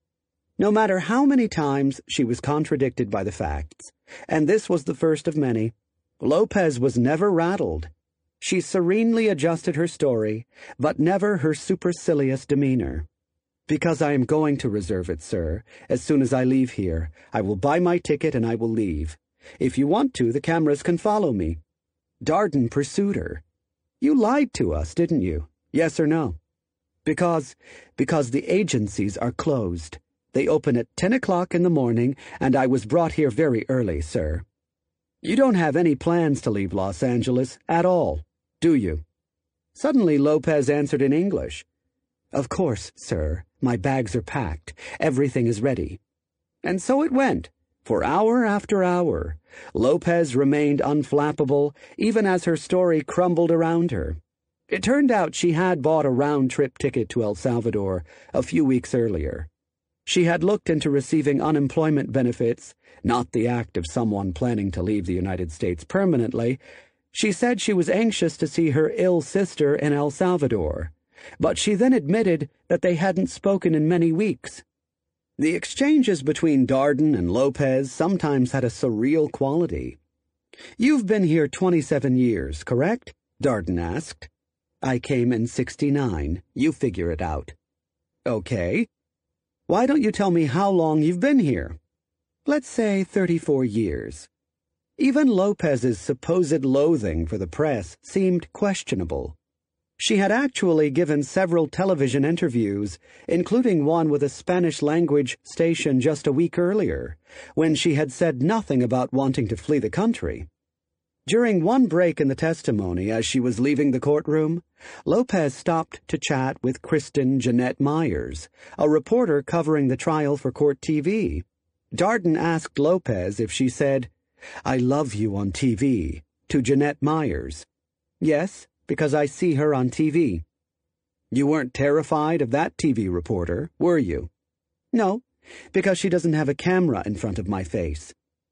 No matter how many times she was contradicted by the facts, and this was the first of many, Lopez was never rattled. She serenely adjusted her story, but never her supercilious demeanor. "Because I am going to reserve it, sir. As soon as I leave here, I will buy my ticket and I will leave. If you want to, the cameras can follow me." Darden pursued her. "You lied to us, didn't you? Yes or no?" Because the agencies are closed. They open at 10 o'clock in the morning, and I was brought here very early, sir." "You don't have any plans to leave Los Angeles at all, do you?" Suddenly Lopez answered in English. "Of course, sir. My bags are packed. Everything is ready." And so it went. For hour after hour, Lopez remained unflappable, even as her story crumbled around her. It turned out she had bought a round-trip ticket to El Salvador a few weeks earlier. She had looked into receiving unemployment benefits, not the act of someone planning to leave the United States permanently. She said she was anxious to see her ill sister in El Salvador, but she then admitted that they hadn't spoken in many weeks. The exchanges between Darden and Lopez sometimes had a surreal quality. "You've been here 27 years, correct?" Darden asked. I came in 69. You figure it out. Okay. Why don't you tell me how long you've been here? Let's say 34 years. Even Lopez's supposed loathing for the press seemed questionable. She had actually given several television interviews, including one with a Spanish-language station just a week earlier, when she had said nothing about wanting to flee the country. During one break in the testimony as she was leaving the courtroom, Lopez stopped to chat with Kristen Jeanette Myers, a reporter covering the trial for Court TV. Darden asked Lopez if she said, "I love you on TV," to Jeanette Myers. "Yes, because I see her on TV." "You weren't terrified of that TV reporter, were you?" "No, because she doesn't have a camera in front of my face."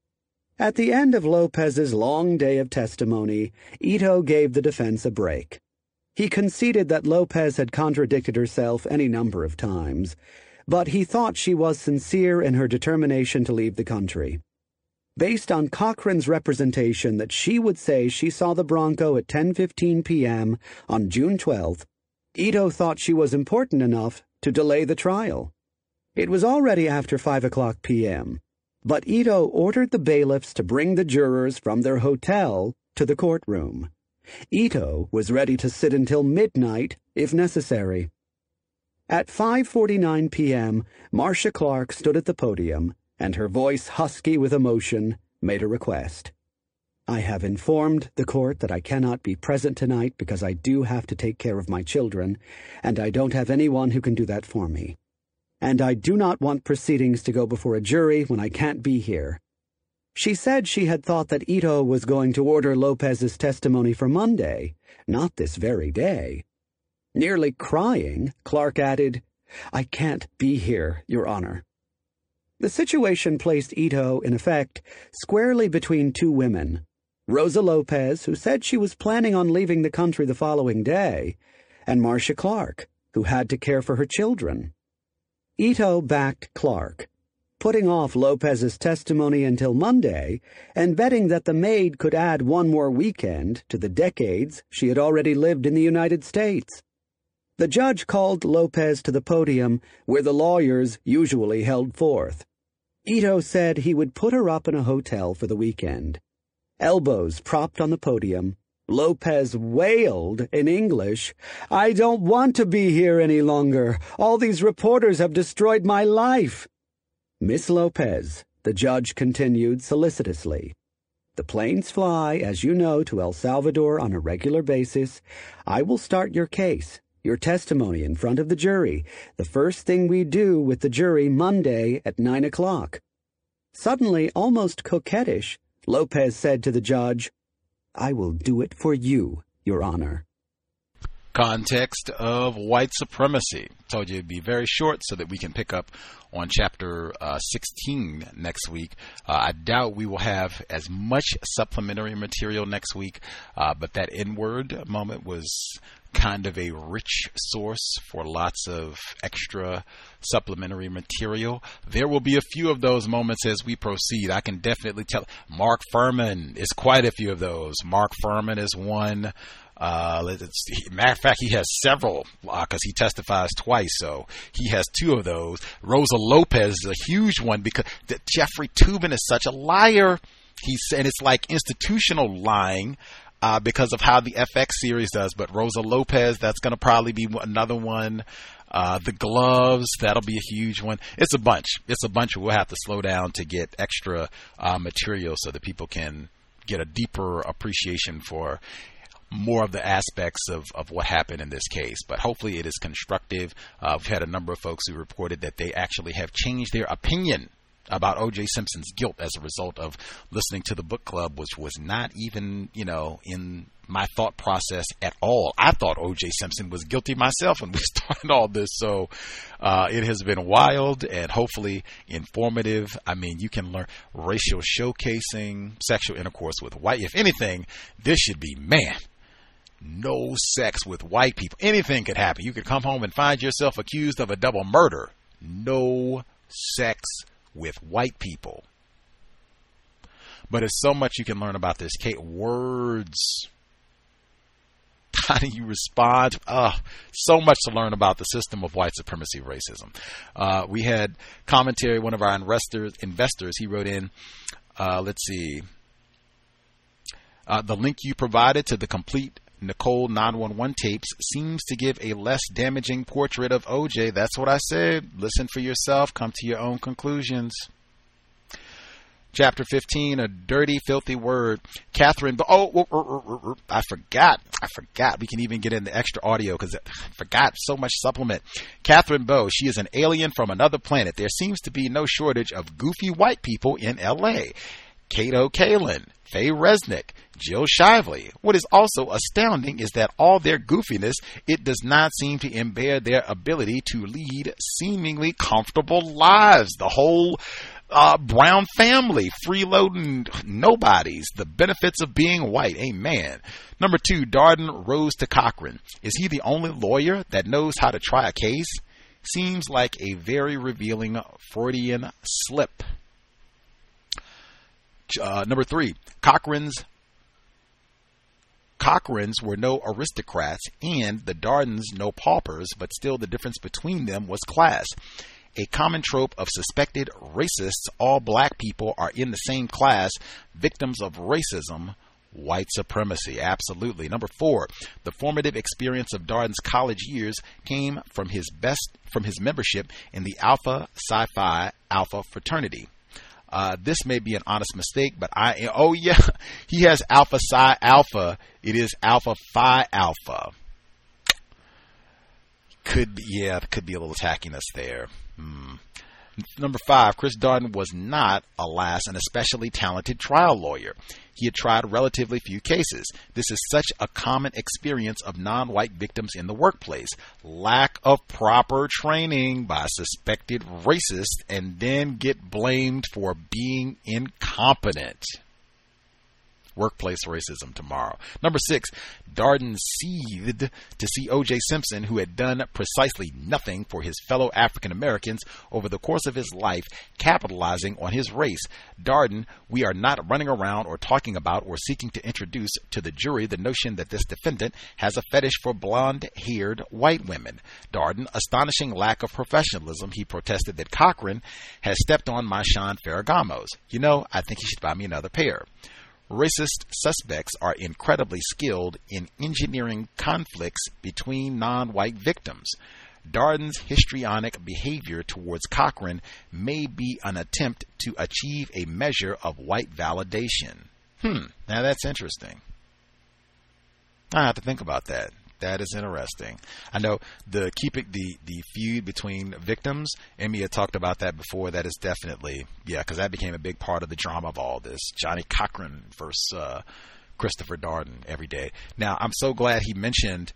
At the end of Lopez's long day of testimony, Ito gave the defense a break. He conceded that Lopez had contradicted herself any number of times, but he thought she was sincere in her determination to leave the country. Based on Cochran's representation that she would say she saw the Bronco at 10:15 p.m. on June 12th, Ito thought she was important enough to delay the trial. It was already after 5 o'clock p.m., but Ito ordered the bailiffs to bring the jurors from their hotel to the courtroom. Ito was ready to sit until midnight, if necessary. At 5:49 p.m., Marcia Clark stood at the podium, and her voice husky with emotion made a request. "I have informed the court that I cannot be present tonight because I do have to take care of my children, and I don't have anyone who can do that for me. And I do not want proceedings to go before a jury when I can't be here." She said she had thought that Ito was going to order Lopez's testimony for Monday, not this very day. Nearly crying, Clark added, "I can't be here, Your Honor." The situation placed Ito, in effect, squarely between two women, Rosa Lopez, who said she was planning on leaving the country the following day, and Marcia Clark, who had to care for her children. Ito backed Clark, putting off Lopez's testimony until Monday and betting that the maid could add one more weekend to the decades she had already lived in the United States. The judge called Lopez to the podium where the lawyers usually held forth. Ito said he would put her up in a hotel for the weekend. Elbows propped on the podium, Lopez wailed in English, "I don't want to be here any longer. All these reporters have destroyed my life." "Miss Lopez," the judge continued solicitously, "the planes fly, as you know, to El Salvador on a regular basis. I will start your case, your testimony in front of the jury, the first thing we do with the jury Monday at 9 o'clock. Suddenly, almost coquettish, Lopez said to the judge, "I will do it for you, Your Honor." Context of white supremacy. Told you it'd be very short so that we can pick up on chapter 16 next week. I doubt we will have as much supplementary material next week, but that N-word moment was kind of a rich source for lots of extra supplementary material. There will be a few of those moments as we proceed. I can definitely tell. Mark Furman is quite a few of those. Mark Furman is one. Matter of fact, he has several because he testifies twice, so he has two of those. Rosa Lopez is a huge one because Jeffrey Toobin is such a liar. And it's like institutional lying because of how the FX series does. But Rosa Lopez, that's going to probably be another one. The gloves, that'll be a huge one. It's a bunch. We'll have to slow down to get extra material so that people can get a deeper appreciation for more of the aspects of what happened in this case. But hopefully it is constructive. We've had a number of folks who reported that they actually have changed their opinion about O.J. Simpson's guilt as a result of listening to the book club, which was not even, in my thought process at all. I thought O.J. Simpson was guilty myself when we started all this. So it has been wild and hopefully informative. I mean, you can learn racial showcasing, sexual intercourse with white. If anything, this should be, no sex with white people. Anything could happen. You could come home and find yourself accused of a double murder. No sex with white people. But there's so much you can learn about this case. Words, How do you respond? So much to learn about the system of white supremacy racism. We had commentary, one of our investors, he wrote in, let's see, the link you provided to the complete Nicole 911 tapes seems to give a less damaging portrait of OJ. That's what I said. Listen for yourself. Come to your own conclusions. Chapter 15, a dirty, filthy word. Catherine, I forgot. We can even get in the extra audio because I forgot so much supplement. Catherine Bowe, she is an alien from another planet. There seems to be no shortage of goofy white people in L.A. Kato Kalin, Faye Resnick, Jill Shively. What is also astounding is that all their goofiness, it does not seem to impair their ability to lead seemingly comfortable lives. The whole Brown family, freeloading nobodies, the benefits of being white. Amen. Number 2, Darden rose to Cochran. Is he the only lawyer that knows how to try a case? Seems like a very revealing Freudian slip. Number 3, Cochrans were no aristocrats and the Dardens no paupers, but still the difference between them was class. A common trope of suspected racists, all black people are in the same class, victims of racism, white supremacy. Absolutely. Number 4, the formative experience of Darden's college years came from his membership in the Alpha Psi Phi Alpha fraternity. This may be an honest mistake, but he has Alpha Psi Alpha. It is Alpha Phi Alpha. Could be a little tackiness there. Number 5, Chris Darden was not, alas, an especially talented trial lawyer. He had tried relatively few cases. This is such a common experience of non-white victims in the workplace. Lack of proper training by suspected racists and then get blamed for being incompetent. Workplace racism tomorrow. Number 6, Darden seethed to see O.J. Simpson, who had done precisely nothing for his fellow African Americans over the course of his life, capitalizing on his race. Darden, we are not running around or talking about or seeking to introduce to the jury the notion that this defendant has a fetish for blonde-haired white women. Darden, astonishing lack of professionalism, he protested that Cochran has stepped on my Sean Ferragamos. I think he should buy me another pair. Racist suspects are incredibly skilled in engineering conflicts between non-white victims. Darden's histrionic behavior towards Cochran may be an attempt to achieve a measure of white validation. Now that's interesting. I have to think about that. That is interesting. I know the feud between victims, Emmy had talked about that before. That is definitely, because that became a big part of the drama of all this. Johnny Cochran versus Christopher Darden every day. Now, I'm so glad he mentioned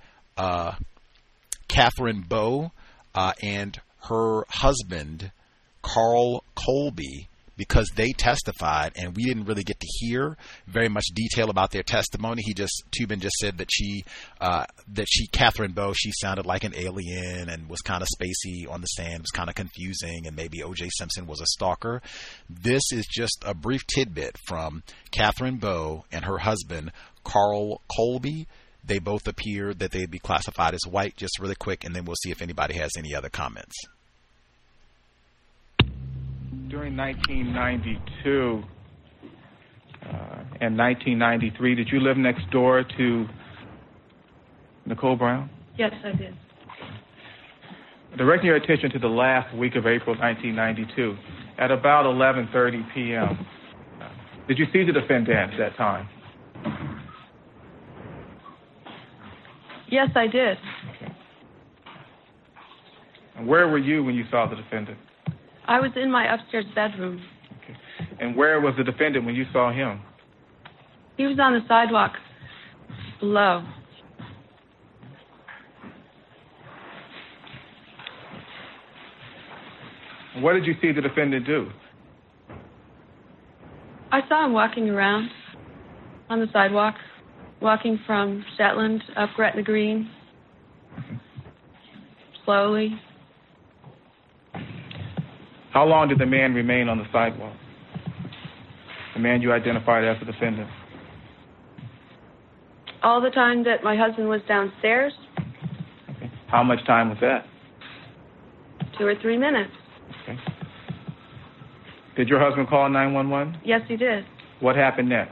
Catherine Bowe and her husband, Carl Colby, because they testified and we didn't really get to hear very much detail about their testimony. Tubin just said that Catherine Bowe, she sounded like an alien and was kind of spacey on the stand, was kind of confusing, and maybe O.J. Simpson was a stalker. This is just a brief tidbit from Catherine Bowe and her husband, Carl Colby. They both appear that they'd be classified as white, just really quick, and then we'll see if anybody has any other comments. During 1992 and 1993, did you live next door to Nicole Brown? Yes, I did. Directing your attention to the last week of April 1992, at about 11:30 p.m., did you see the defendant at that time? Yes, I did. Okay. And where were you when you saw the defendant? I was in my upstairs bedroom. Okay. And where was the defendant when you saw him? He was on the sidewalk below. And what did you see the defendant do? I saw him walking around on the sidewalk, walking from Shetland up Gretna Green, slowly. How long did the man remain on the sidewalk? The man you identified as the defendant? All the time that my husband was downstairs. Okay. How much time was that? 2 or 3 minutes. Okay. Did your husband call 911? Yes, he did. What happened next?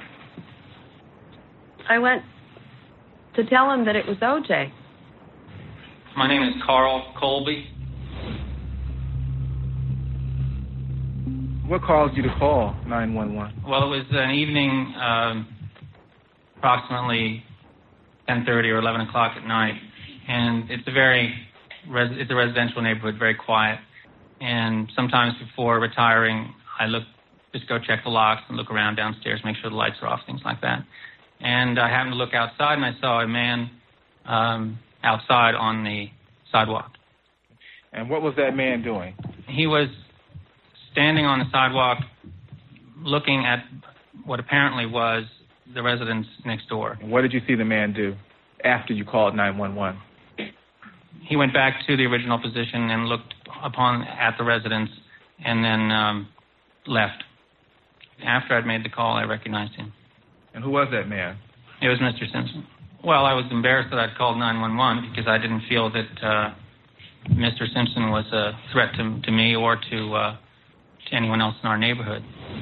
I went to tell him that it was O.J. My name is Carl Colby. What caused you to call 911? Well, it was an evening, approximately 10:30 or 11 o'clock at night, and it's a residential neighborhood, very quiet. And sometimes before retiring, I just go check the locks and look around downstairs, make sure the lights are off, things like that. And I happened to look outside, and I saw a man outside on the sidewalk. And what was that man doing? He was standing on the sidewalk looking at what apparently was the residence next door. And what did you see the man do after you called 911? He went back to the original position and looked at the residence and then left. After I'd made the call, I recognized him. And who was that man? It was Mr. Simpson. Well, I was embarrassed that I'd called 911 because I didn't feel that Mr. Simpson was a threat to me or to anyone else in our neighborhood.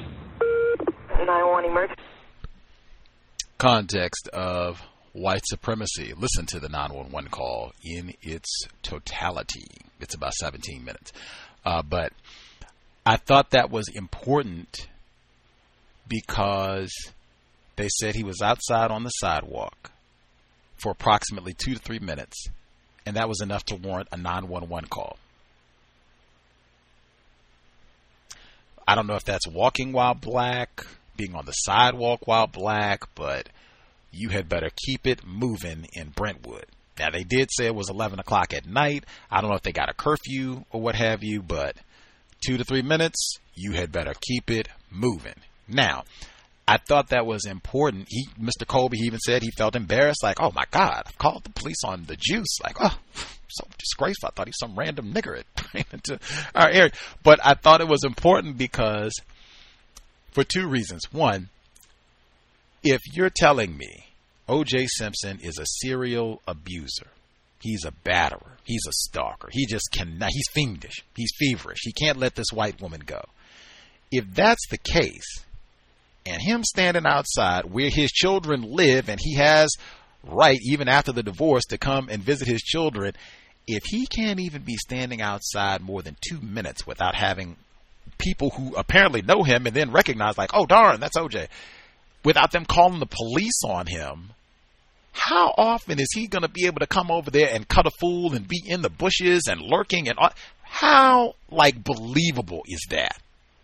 911 emergency. Context of white supremacy. Listen to the 911 call in its totality. It's about 17 minutes. But I thought that was important because they said he was outside on the sidewalk for approximately 2 to 3 minutes, and that was enough to warrant a 911 call. I don't know if that's walking while black, being on the sidewalk while black, but you had better keep it moving in Brentwood. Now, they did say it was 11 o'clock at night. I don't know if they got a curfew or what have you, but 2 to 3 minutes, you had better keep it moving. Now, I thought that was important. Mr. Colby, he even said he felt embarrassed, like, oh my God, I've called the police on the juice. Like, oh, so disgraceful. I thought he was some random nigger into our area. But I thought it was important because, for 2 reasons. One, if you're telling me O.J. Simpson is a serial abuser, he's a batterer, he's a stalker, he just cannot, he's fiendish, he's feverish, he can't let this white woman go. If that's the case, and him standing outside where his children live, and he has right, even after the divorce, to come and visit his children, if he can't even be standing outside more than 2 minutes without having people who apparently know him and then recognize, like, oh, darn, that's OJ, without them calling the police on him, how often is he going to be able to come over there and cut a fool and be in the bushes and lurking? And how, like, believable is that?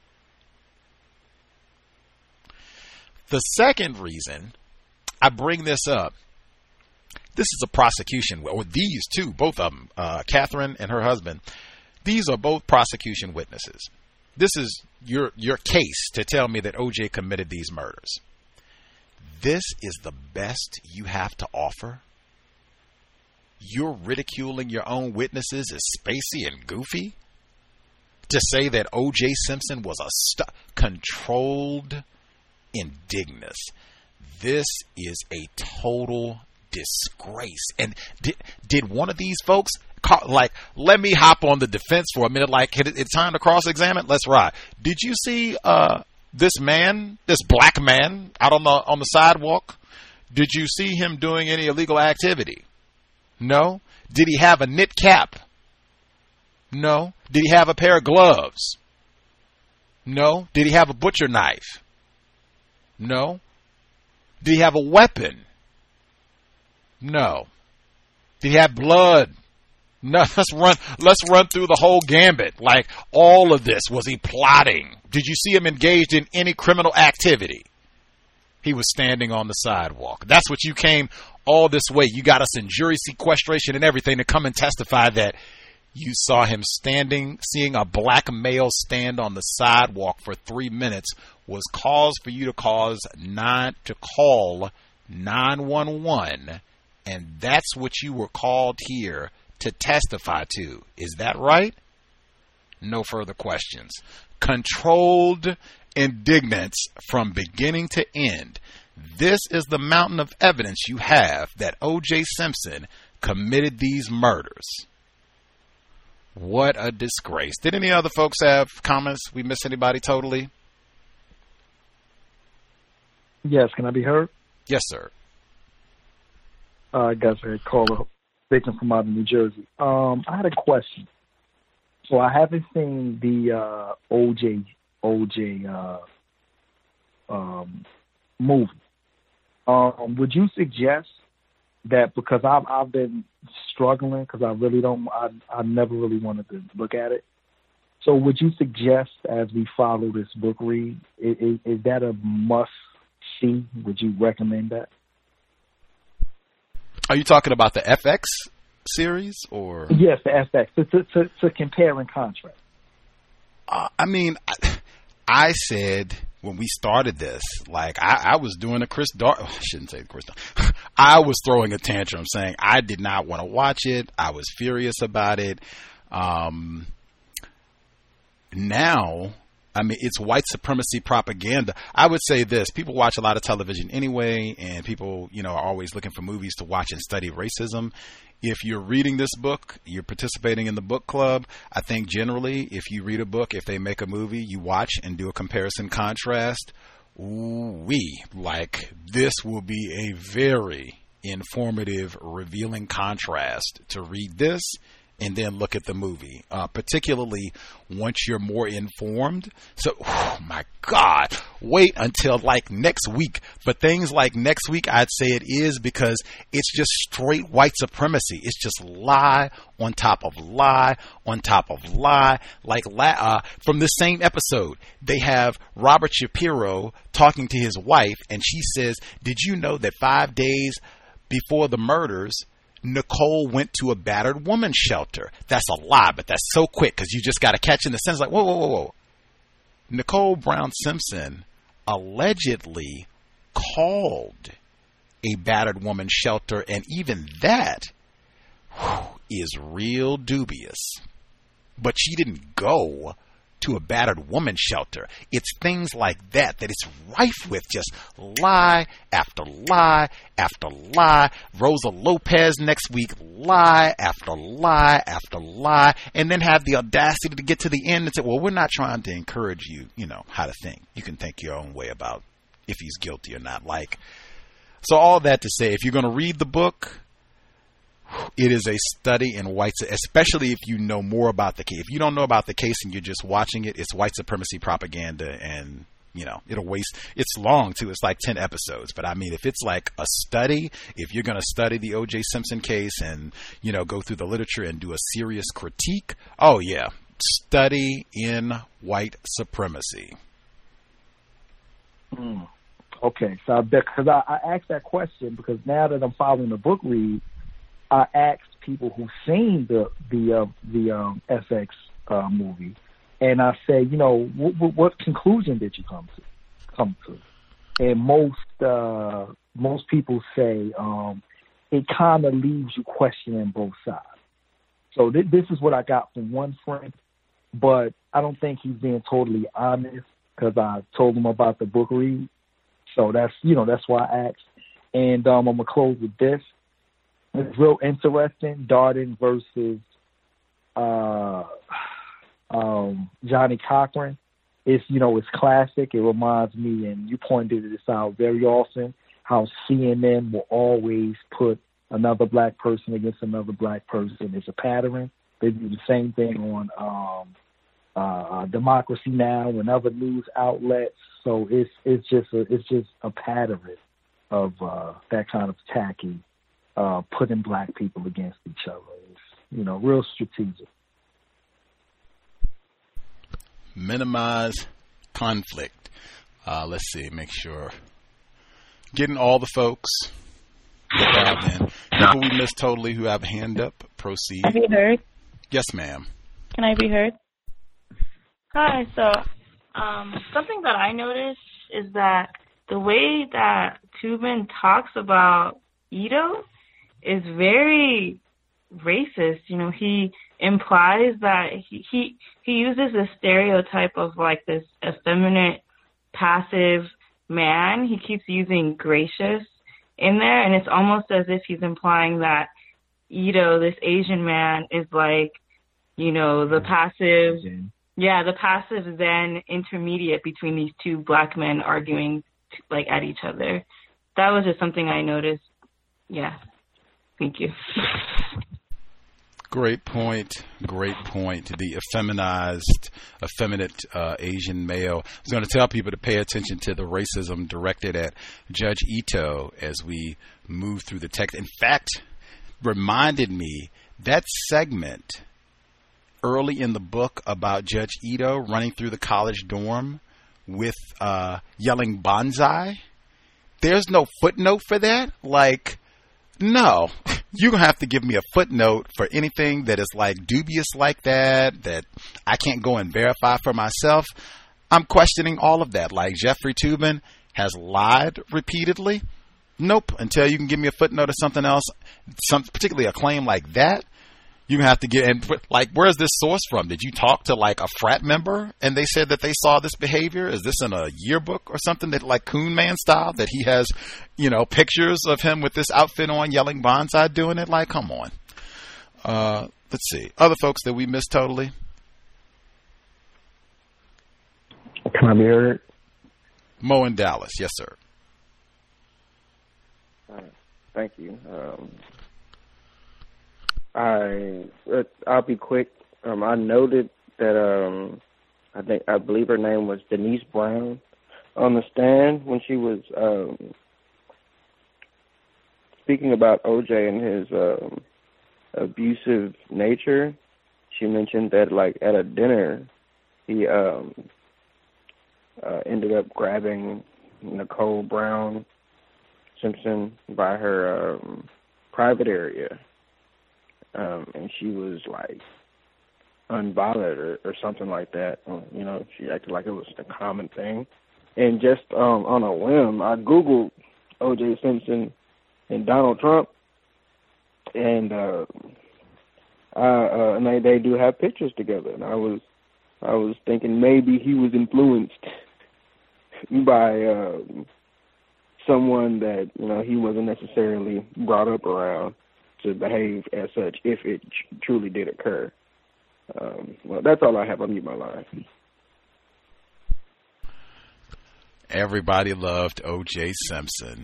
The second reason I bring this up, this is a prosecution, or these two, both of them, Catherine and her husband, these are both prosecution witnesses. This is your case to tell me that OJ committed these murders. This is the best you have to offer? You're ridiculing your own witnesses as spacey and goofy? To say that OJ Simpson was a controlled indignus. This is a total disgrace. And did one of these folks like, let me hop on the defense for a minute, like, it's time to cross-examine? Let's ride. Did you see this man, this black man out on the sidewalk? Did you see him doing any illegal activity? No. Did he have a knit cap? No. Did he have a pair of gloves? No. Did he have a butcher knife? No. Did he have a weapon? No. Did he have blood? No. Let's run through the whole gambit. Like, all of this, was he plotting? Did you see him engaged in any criminal activity? He was standing on the sidewalk. That's what you came all this way. You got us in jury sequestration and everything to come and testify that you saw him seeing a black male stand on the sidewalk for 3 minutes was cause for you to call 911, and that's what you were called here to testify to. Is that right? No further questions. Controlled indignance from beginning to end. This is the mountain of evidence you have that O.J. Simpson committed these murders. What a disgrace. Did any other folks have comments? We miss anybody totally? Yes, can I be heard? Yes, sir. I got a caller, victim from out of New Jersey. I had a question. So I haven't seen the OJ movie. Would you suggest that, because I've been struggling because I never really wanted to look at it. So would you suggest, as we follow this book read, is that a must see? Would you recommend that? Are you talking about the FX series or? Yes, the FX, to compare and contrast. I mean, I said when we started this, like I was doing a Chris Darden. I shouldn't say Chris Darden. I was throwing a tantrum saying I did not want to watch it. I was furious about it. Now, I mean, it's white supremacy propaganda. I would say this. People watch a lot of television anyway, and people, are always looking for movies to watch and study racism. If you're reading this book, you're participating in the book club. I think generally, if you read a book, if they make a movie, you watch and do a comparison contrast. This will be a very informative, revealing contrast to read this and then look at the movie, particularly once you're more informed. So, oh my God, wait until like next week. But things like next week, I'd say it is, because it's just straight white supremacy. It's just lie on top of lie on top of lie. From this same episode, they have Robert Shapiro talking to his wife, and she says, "Did you know that 5 days before the murders, Nicole went to a battered woman's shelter?" That's a lie, but that's so quick because you just got to catch in the sense like, whoa. Nicole Brown Simpson allegedly called a battered woman's shelter, and even that is real dubious. But she didn't go to a battered woman's shelter. It's things like that it's rife with, just lie after lie after lie. Rosa Lopez next week, lie after lie after lie, and then have the audacity to get to the end and say, well, we're not trying to encourage you, how to think. You can think your own way about if he's guilty or not. So all that to say, if you're going to read the book, it is a study in especially if you know more about the case. If you don't know about the case and you're just watching it, it's white supremacy propaganda, and it'll waste. It's long too. It's like 10 episodes. But I mean, if it's like a study, if you're going to study the O.J. Simpson case and go through the literature and do a serious critique, oh yeah, study in white supremacy. Okay, so because I asked that question because now that I'm following the book read, I asked people who've seen the FX movie, and I said, what conclusion did you come to? And most people say it kind of leaves you questioning both sides. So this is what I got from one friend, but I don't think he's being totally honest because I told him about the book read. So that's why I asked. And I'm gonna close with this. It's real interesting, Darden versus Johnny Cochran. It's classic. It reminds me, and you pointed this out very often, how CNN will always put another black person against another black person. It's a pattern. They do the same thing on Democracy Now! And other news outlets. So it's just a pattern of that kind of tacky. Putting black people against each other is, real strategic. Minimize conflict. Let's see, make sure. Getting all the folks involved in. People we missed totally who have a hand up, proceed. Have you heard? Yes, ma'am. Can I be heard? Hi, so something that I noticed is that the way that Toobin talks about Ito is very racist. He implies that he uses a stereotype of like this effeminate, passive man, he keeps using gracious in there, and it's almost as if he's implying that Ito, this Asian man, is like, you know, the passive then intermediate between these two black men arguing like at each other. That was just something I noticed. Yeah. Thank you. Great point. The effeminate Asian male. I was going to tell people to pay attention to the racism directed at Judge Ito as we move through the text. In fact, reminded me that segment early in the book about Judge Ito running through the college dorm with yelling bonsai. There's no footnote for that. Like, no, you're going to have to give me a footnote for anything that is like dubious like that I can't go and verify for myself. I'm questioning all of that. Like Jeffrey Toobin has lied repeatedly. Nope. Until you can give me a footnote or something else, particularly a claim like that, you have to get, and like, where's this source from? Did you talk to like a frat member and they said that they saw this behavior? Is this in a yearbook or something that like Coon Man style that he has, you know, pictures of him with this outfit on yelling bonsai doing it? Like, come on. Let's see. Other folks that we missed totally. Can I be heard? Mo in Dallas. Yes, sir. Thank you. I'll be quick. I noted that I believe her name was Denise Brown on the stand when she was speaking about OJ and his abusive nature. She mentioned that like at a dinner he ended up grabbing Nicole Brown Simpson by her private area. And she was like unbothered or something like that. You know, she acted like it was a common thing. And just on a whim, I Googled O.J. Simpson and Donald Trump, and they do have pictures together. And I was thinking maybe he was influenced by someone that, you know, he wasn't necessarily brought up around to behave as such if it truly did occur. Well, that's all I have. I'll mute my line. Everybody loved O.J. Simpson.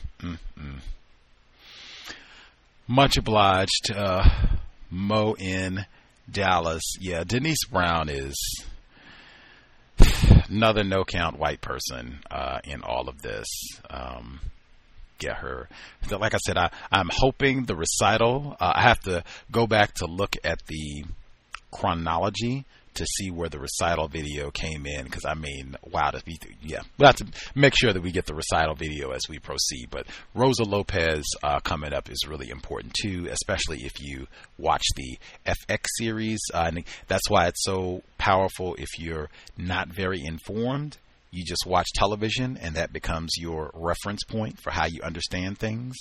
Much obliged, Mo in Dallas. Yeah, Denise Brown is another no-count white person in all of this. Get her. Like I said, I'm hoping the recital, I have to go back to look at the chronology to see where the recital video came in, because I mean, wow, we'll have to make sure that we get the recital video as we proceed. But Rosa Lopez coming up is really important too, especially if you watch the FX series. And that's why it's so powerful if you're not very informed. You just watch television, and that becomes your reference point for how you understand things.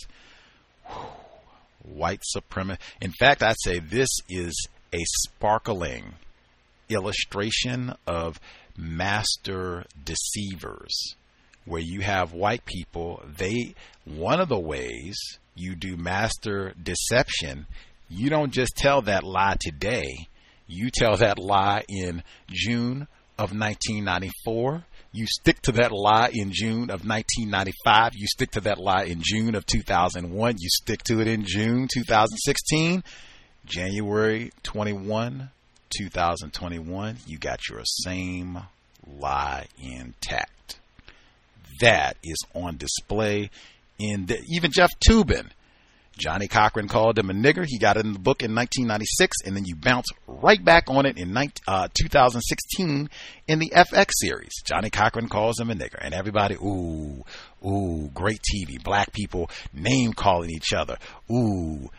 White supremacy. In fact, I'd say this is a sparkling illustration of master deceivers, where you have white people. One of the ways you do master deception, you don't just tell that lie today. You tell that lie in June of 1994. You stick to that lie in June of 1995. You stick to that lie in June of 2001. You stick to it in June 2016. January 21, 2021, you got your same lie intact. That is on display in even Jeff Toobin. Johnny Cochran called him a nigger. He got it in the book in 1996, and then you bounce right back on it in 2016 in the FX series. Johnny Cochran calls him a nigger, and everybody, ooh, great TV. Black people name calling each other. Ooh.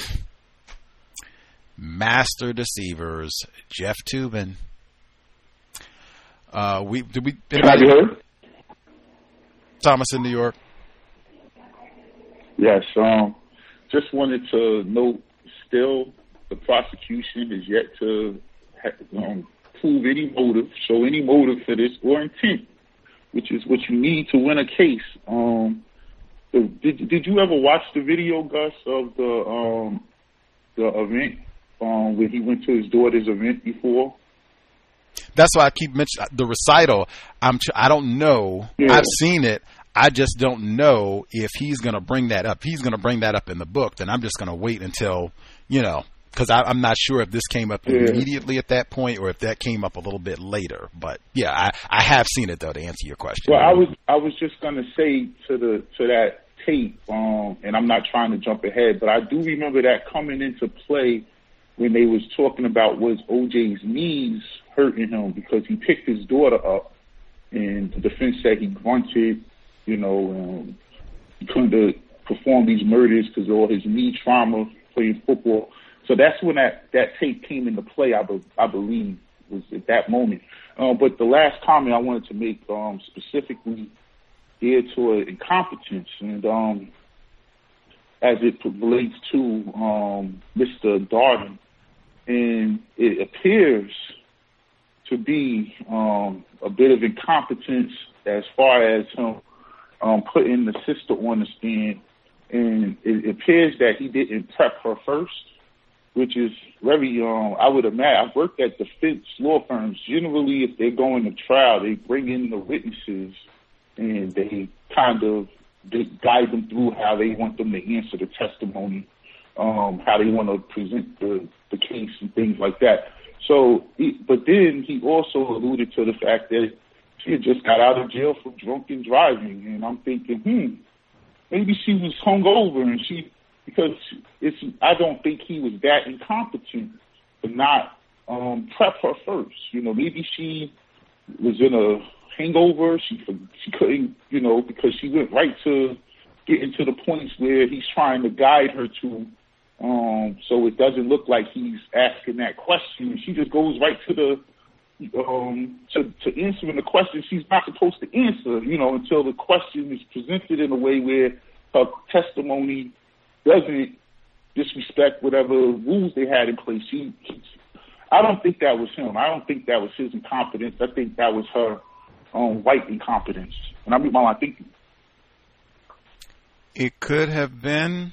Master deceivers, Jeff Toobin. Anybody? Thomas in New York. Yes. Just wanted to note, still the prosecution is yet to prove any motive, show any motive for this or intent which is what you need to win a case. Did you ever watch the video, Gus, of the event when he went to his daughter's event before? That's why I keep mentioning the recital. I don't know. Yeah. I've seen it. I just don't know if he's going to bring that up. If he's going to bring that up in the book, then I'm just going to wait until, because I'm not sure if this came up immediately at that point or if that came up a little bit later. But yeah, I have seen it though, to answer your question. Well, I was just going to say to that tape, and I'm not trying to jump ahead, but I do remember that coming into play when they was talking about was OJ's knees hurting him because he picked his daughter up, and the defense said he grunted. He couldn't perform these murders because of all his knee trauma playing football. So that's when that tape came into play, I believe, was at that moment. But the last comment I wanted to make specifically geared toward incompetence, and as it relates to Mr. Darden, and it appears to be a bit of incompetence as far as him putting the sister on the stand, and it appears that he didn't prep her first, which is very, I would imagine, I've worked at defense law firms. Generally, if they're going to trial, they bring in the witnesses and they kind of guide them through how they want them to answer the testimony, how they want to present the case and things like that. So, but then he also alluded to the fact that she had just got out of jail for drunken driving, and I'm thinking, maybe she was hungover, and I don't think he was that incompetent to not prep her first. Maybe she was in a hangover. She couldn't, because she went right to getting to the points where he's trying to guide her to, so it doesn't look like he's asking that question. She just goes right to the to answering the question she's not supposed to answer, until the question is presented in a way where her testimony doesn't disrespect whatever rules they had in place. I don't think that was him. I don't think that was his incompetence. I think that was her white incompetence. And I mean, I think it could have been.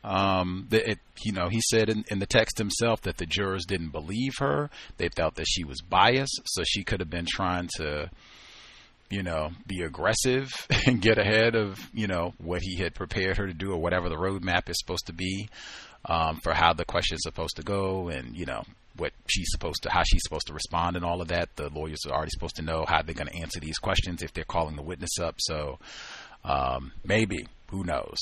He said in the text himself that the jurors didn't believe her. They felt that she was biased, so she could have been trying to, be aggressive and get ahead of, what he had prepared her to do or whatever the roadmap is supposed to be for how the question is supposed to go and, what how she's supposed to respond and all of that. The lawyers are already supposed to know how they're going to answer these questions if they're calling the witness up. So maybe, who knows?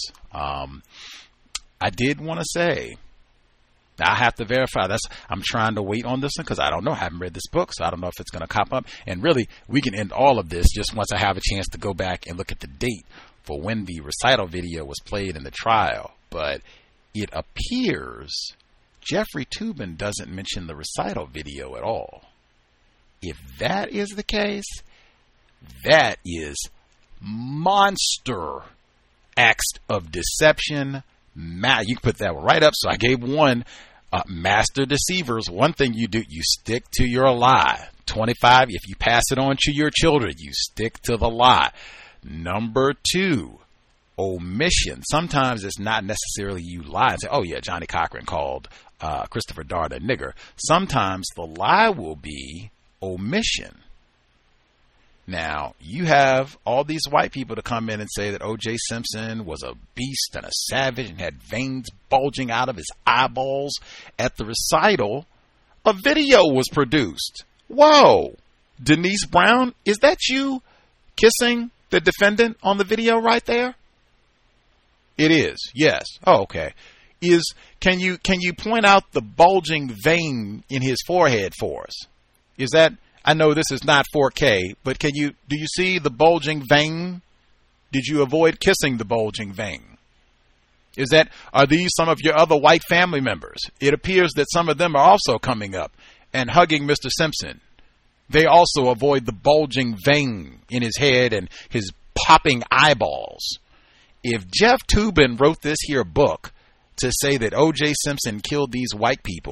I did want to say, I have to verify. I'm trying to wait on this one because I don't know. I haven't read this book, so I don't know if it's going to pop up. And really, we can end all of this just once I have a chance to go back and look at the date for when the recital video was played in the trial. But it appears Jeffrey Toobin doesn't mention the recital video at all. If that is the case, that is monster acts of deception. You can put that right up. So I gave one, master deceivers. One thing you do, you stick to your lie. 25, if you pass it on to your children, you stick to the lie. Number 2, omission. Sometimes it's not necessarily you lie and say, oh yeah, Johnny Cochran called Christopher Darden a nigger. Sometimes the lie will be omission. Now, you have all these white people to come in and say that O.J. Simpson was a beast and a savage and had veins bulging out of his eyeballs. At the recital, a video was produced. Whoa! Denise Brown, is that you kissing the defendant on the video right there? It is, yes. Oh, okay. Can you point out the bulging vein in his forehead for us? Is that... I know this is not 4K, but do you see the bulging vein? Did you avoid kissing the bulging vein? Are these some of your other white family members? It appears that some of them are also coming up and hugging Mr. Simpson. They also avoid the bulging vein in his head and his popping eyeballs. If Jeff Toobin wrote this here book to say that O.J. Simpson killed these white people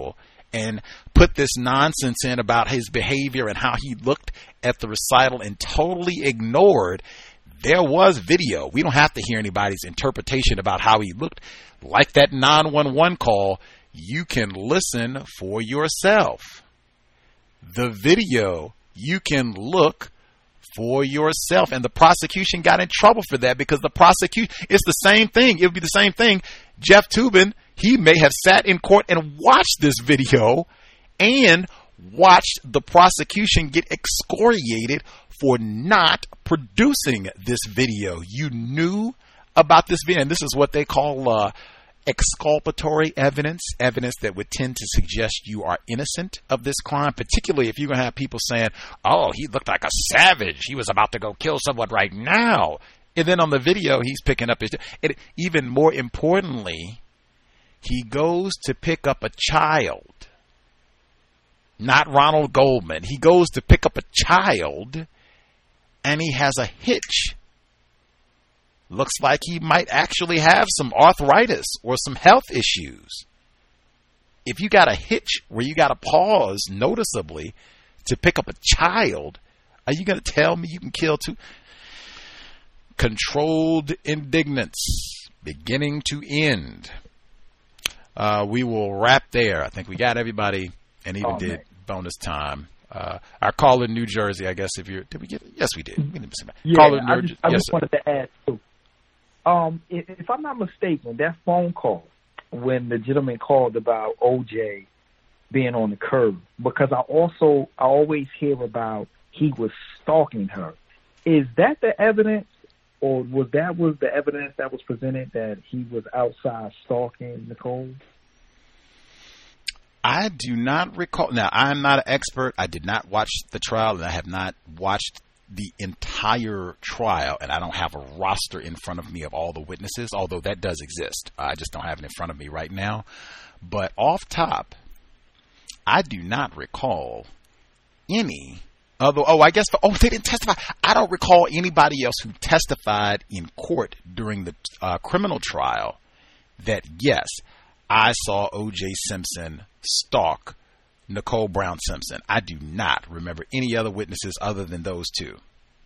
and put this nonsense in about his behavior and how he looked at the recital and totally ignored there was video. We don't have to hear anybody's interpretation about how he looked. Like that 911 call, you can listen for yourself. The video, you can look for yourself. And the prosecution got in trouble for that because the prosecution, it's the same thing. It would be the same thing. Jeff Toobin, he may have sat in court and watched this video and watched the prosecution get excoriated for not producing this video. You knew about this video, and this is what they call exculpatory evidence, evidence that would tend to suggest you are innocent of this crime, particularly if you're going to have people saying, oh, he looked like a savage. He was about to go kill someone right now. And then on the video, he's picking up his... And even more importantly, he goes to pick up a child. Not Ronald Goldman. He goes to pick up a child, and he has a hitch. Looks like he might actually have some arthritis or some health issues. If you got a hitch where you got to pause noticeably to pick up a child, are you going to tell me you can kill two? Controlled indignance, beginning to end. We will wrap there. I think we got everybody, and even did bonus time. Our caller in New Jersey, I guess. Did we get it? Yes, we did. Yeah, I just wanted to add too. If I'm not mistaken, that phone call when the gentleman called about OJ being on the curb, because I always hear about he was stalking her. Is that the evidence, or was the evidence that was presented that he was outside stalking Nicole? I do not recall. Now, I'm not an expert. I did not watch the trial, and I have not watched the entire trial, and I don't have a roster in front of me of all the witnesses, although that does exist. I just don't have it in front of me right now. But off top, I do not recall any other. They didn't testify. I don't recall anybody else who testified in court during the criminal trial that, yes, I saw O.J. Simpson stalk Nicole Brown Simpson. I do not remember any other witnesses other than those two.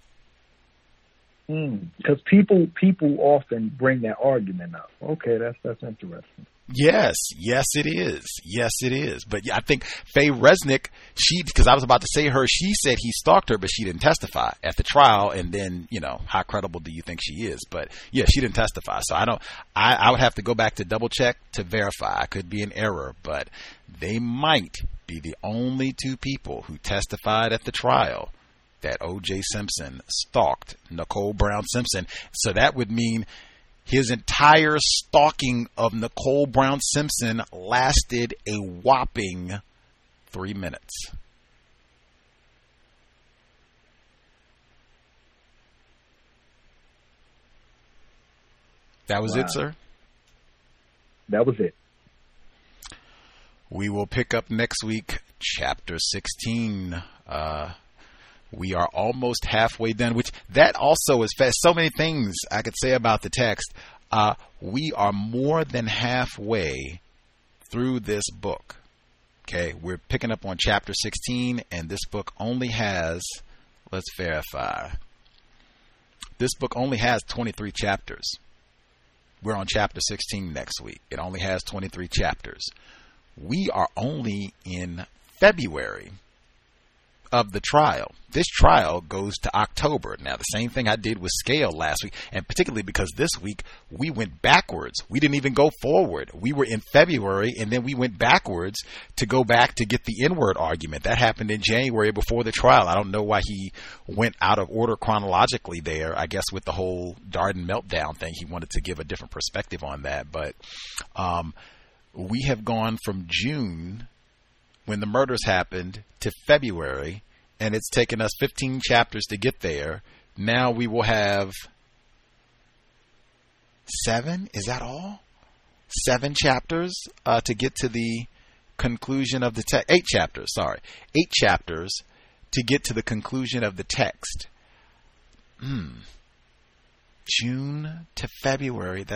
Because people often bring that argument up. Okay, that's interesting. Yes, it is. But yeah, I think Faye Resnick, because I was about to say she said he stalked her, but she didn't testify at the trial. And then, how credible do you think she is? But yeah, she didn't testify. So I would have to go back to double check to verify. I could be in error, but they might be the only two people who testified at the trial that O.J. Simpson stalked Nicole Brown Simpson. So that would mean his entire stalking of Nicole Brown Simpson lasted a whopping 3 minutes. That was it, sir? That was it. We will pick up next week, chapter 16. We are almost halfway done, which that also is fast. So many things I could say about the text. We are more than halfway through this book. Okay, we're picking up on chapter 16, and this book only has, let's verify, this book only has 23 chapters. We're on chapter 16 next week. It only has 23 chapters. We are only in February of the trial. This trial goes to October. Now, the same thing I did with Scale last week, and particularly because this week we went backwards. We didn't even go forward. We were in February, and then we went backwards to go back to get the N-word argument. That happened in January before the trial. I don't know why he went out of order chronologically there. I guess with the whole Darden meltdown thing, he wanted to give a different perspective on that. But we have gone from June, when the murders happened, to February, and it's taken us 15 chapters to get there. Now we will have 7? Is that all? 7 chapters to get to the conclusion of the text. 8 chapters, sorry. 8 chapters to get to the conclusion of the text. June to February, that's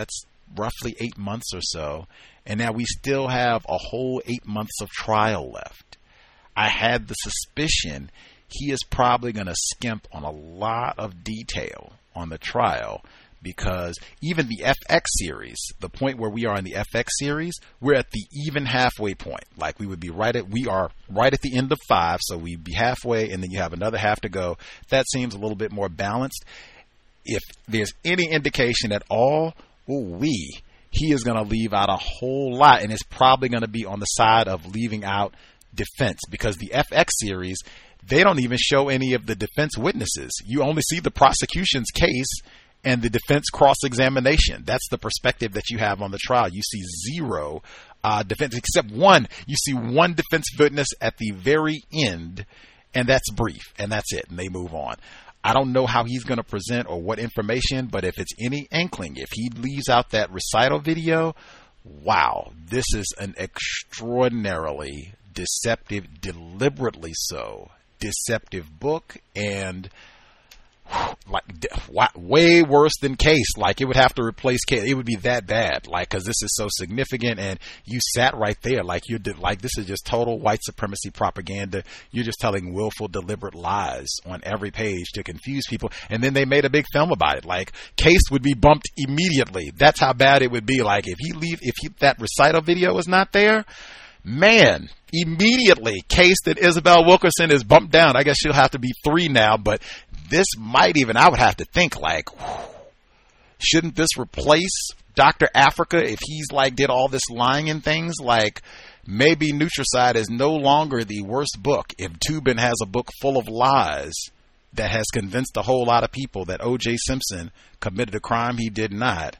roughly 8 months or so, and now we still have a whole 8 months of trial left. I had the suspicion he is probably going to skimp on a lot of detail on the trial, because even the FX series, the point where we are in the FX series, we're at the even halfway point. Like we are right at the end of 5, so we'd be halfway, and then you have another half to go. That seems a little bit more balanced. If there's any indication at all, he is going to leave out a whole lot, and it's probably going to be on the side of leaving out defense, because the FX series, they don't even show any of the defense witnesses. You only see the prosecution's case and the defense cross-examination. That's the perspective that you have on the trial. You see zero defense, except one. You see one defense witness at the very end, and that's brief, and that's it, and they move on. I don't know how he's going to present or what information, but if it's any inkling, if he leaves out that recital video, wow, this is an extraordinarily deceptive, deliberately so, deceptive book, and like way worse than Case. Like it would have to replace Case. It would be that bad. Like, because this is so significant, and you sat right there. Like this is just total white supremacy propaganda. You're just telling willful, deliberate lies on every page to confuse people. And then they made a big film about it. Like Case would be bumped immediately. That's how bad it would be. Like if that recital video was not there, man, immediately Case that Isabel Wilkerson is bumped down. I guess she'll have to be 3 now, but this might even, I would have to think like, shouldn't this replace Dr. Africa if he's like did all this lying and things? Like maybe Nutricide is no longer the worst book if Toobin has a book full of lies that has convinced a whole lot of people that O.J. Simpson committed a crime he did not.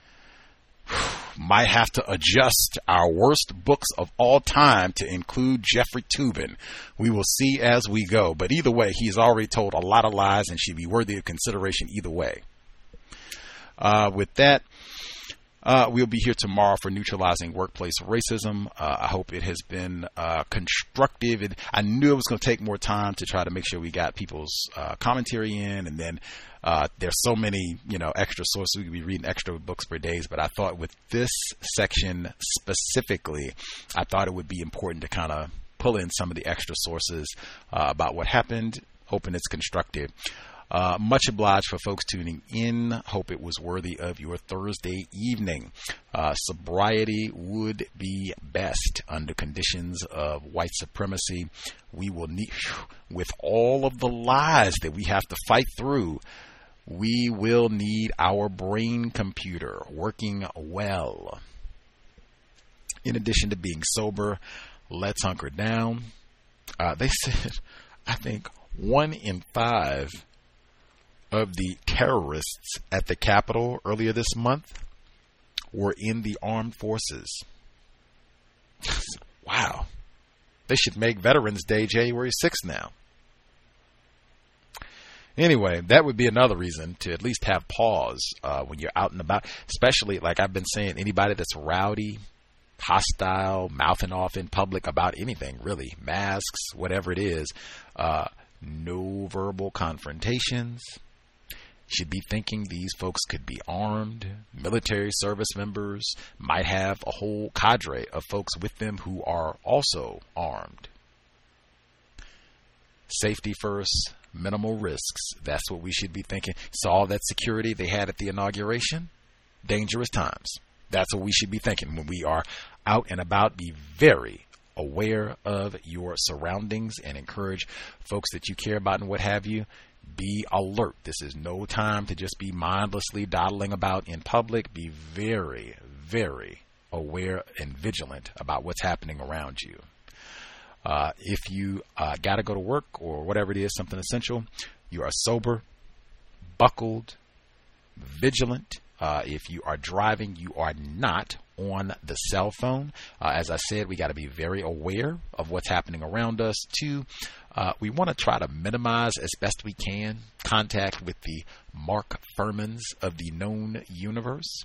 Might have to adjust our worst books of all time to include Jeffrey Toobin. We will see as we go. But either way, he's already told a lot of lies and should be worthy of consideration either way. With that, we'll be here tomorrow for Neutralizing Workplace Racism. I hope it has been constructive. I knew it was going to take more time to try to make sure we got people's commentary in, and then there's so many, extra sources. We could be reading extra books per days, but I thought with this section specifically, I thought it would be important to kind of pull in some of the extra sources about what happened, hoping it's constructive. Much obliged for folks tuning in. Hope it was worthy of your Thursday evening. Sobriety would be best under conditions of white supremacy. We will need, with all of the lies that we have to fight through, we will need our brain computer working well. In addition to being sober, let's hunker down. They said, I think 1 in 5 of the terrorists at the Capitol earlier this month were in the armed forces. Wow. They should make Veterans Day January 6th now. Anyway, that would be another reason to at least have pause when you're out and about, especially, like I've been saying, anybody that's rowdy, hostile, mouthing off in public about anything, really, masks, whatever it is, no verbal confrontations. Should be thinking these folks could be armed. Military service members might have a whole cadre of folks with them who are also armed. Safety first, minimal risks. That's what we should be thinking. Saw that security they had at the inauguration. Dangerous times. That's what we should be thinking when we are out and about. Be very aware of your surroundings and encourage folks that you care about and what have you. Be alert. This is no time to just be mindlessly dawdling about in public. Be very, very aware and vigilant about what's happening around you. If you got to go to work or whatever it is, something essential, you are sober, buckled, vigilant. If you are driving, you are not on the cell phone. As I said, we got to be very aware of what's happening around us. 2, we want to try to minimize as best we can contact with the Mark Furmans of the known universe.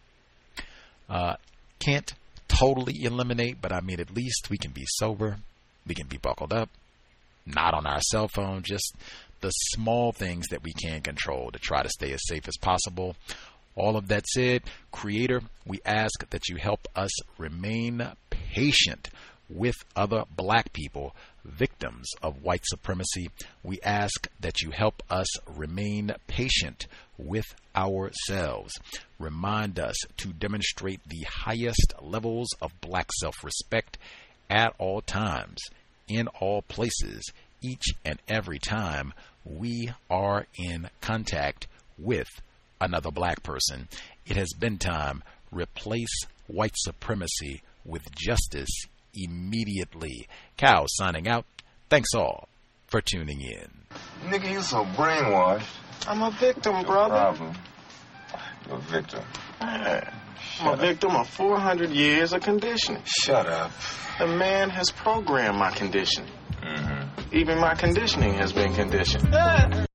Can't totally eliminate, but I mean, at least we can be sober. We can be buckled up, not on our cell phone, just the small things that we can control to try to stay as safe as possible. All of that said, Creator, we ask that you help us remain patient with other black people, victims of white supremacy. We ask that you help us remain patient with ourselves. Remind us to demonstrate the highest levels of black self-respect at all times, in all places, each and every time we are in contact with another black person. It has been time. Replace white supremacy with justice immediately. Cal signing out. Thanks all for tuning in. Nigga, you so brainwashed. I'm a victim, brother. Problem. You're a victim. Man, I'm a victim of 400 years of conditioning. Shut up. The man has programmed my conditioning. Mm-hmm. Even my conditioning has been conditioned.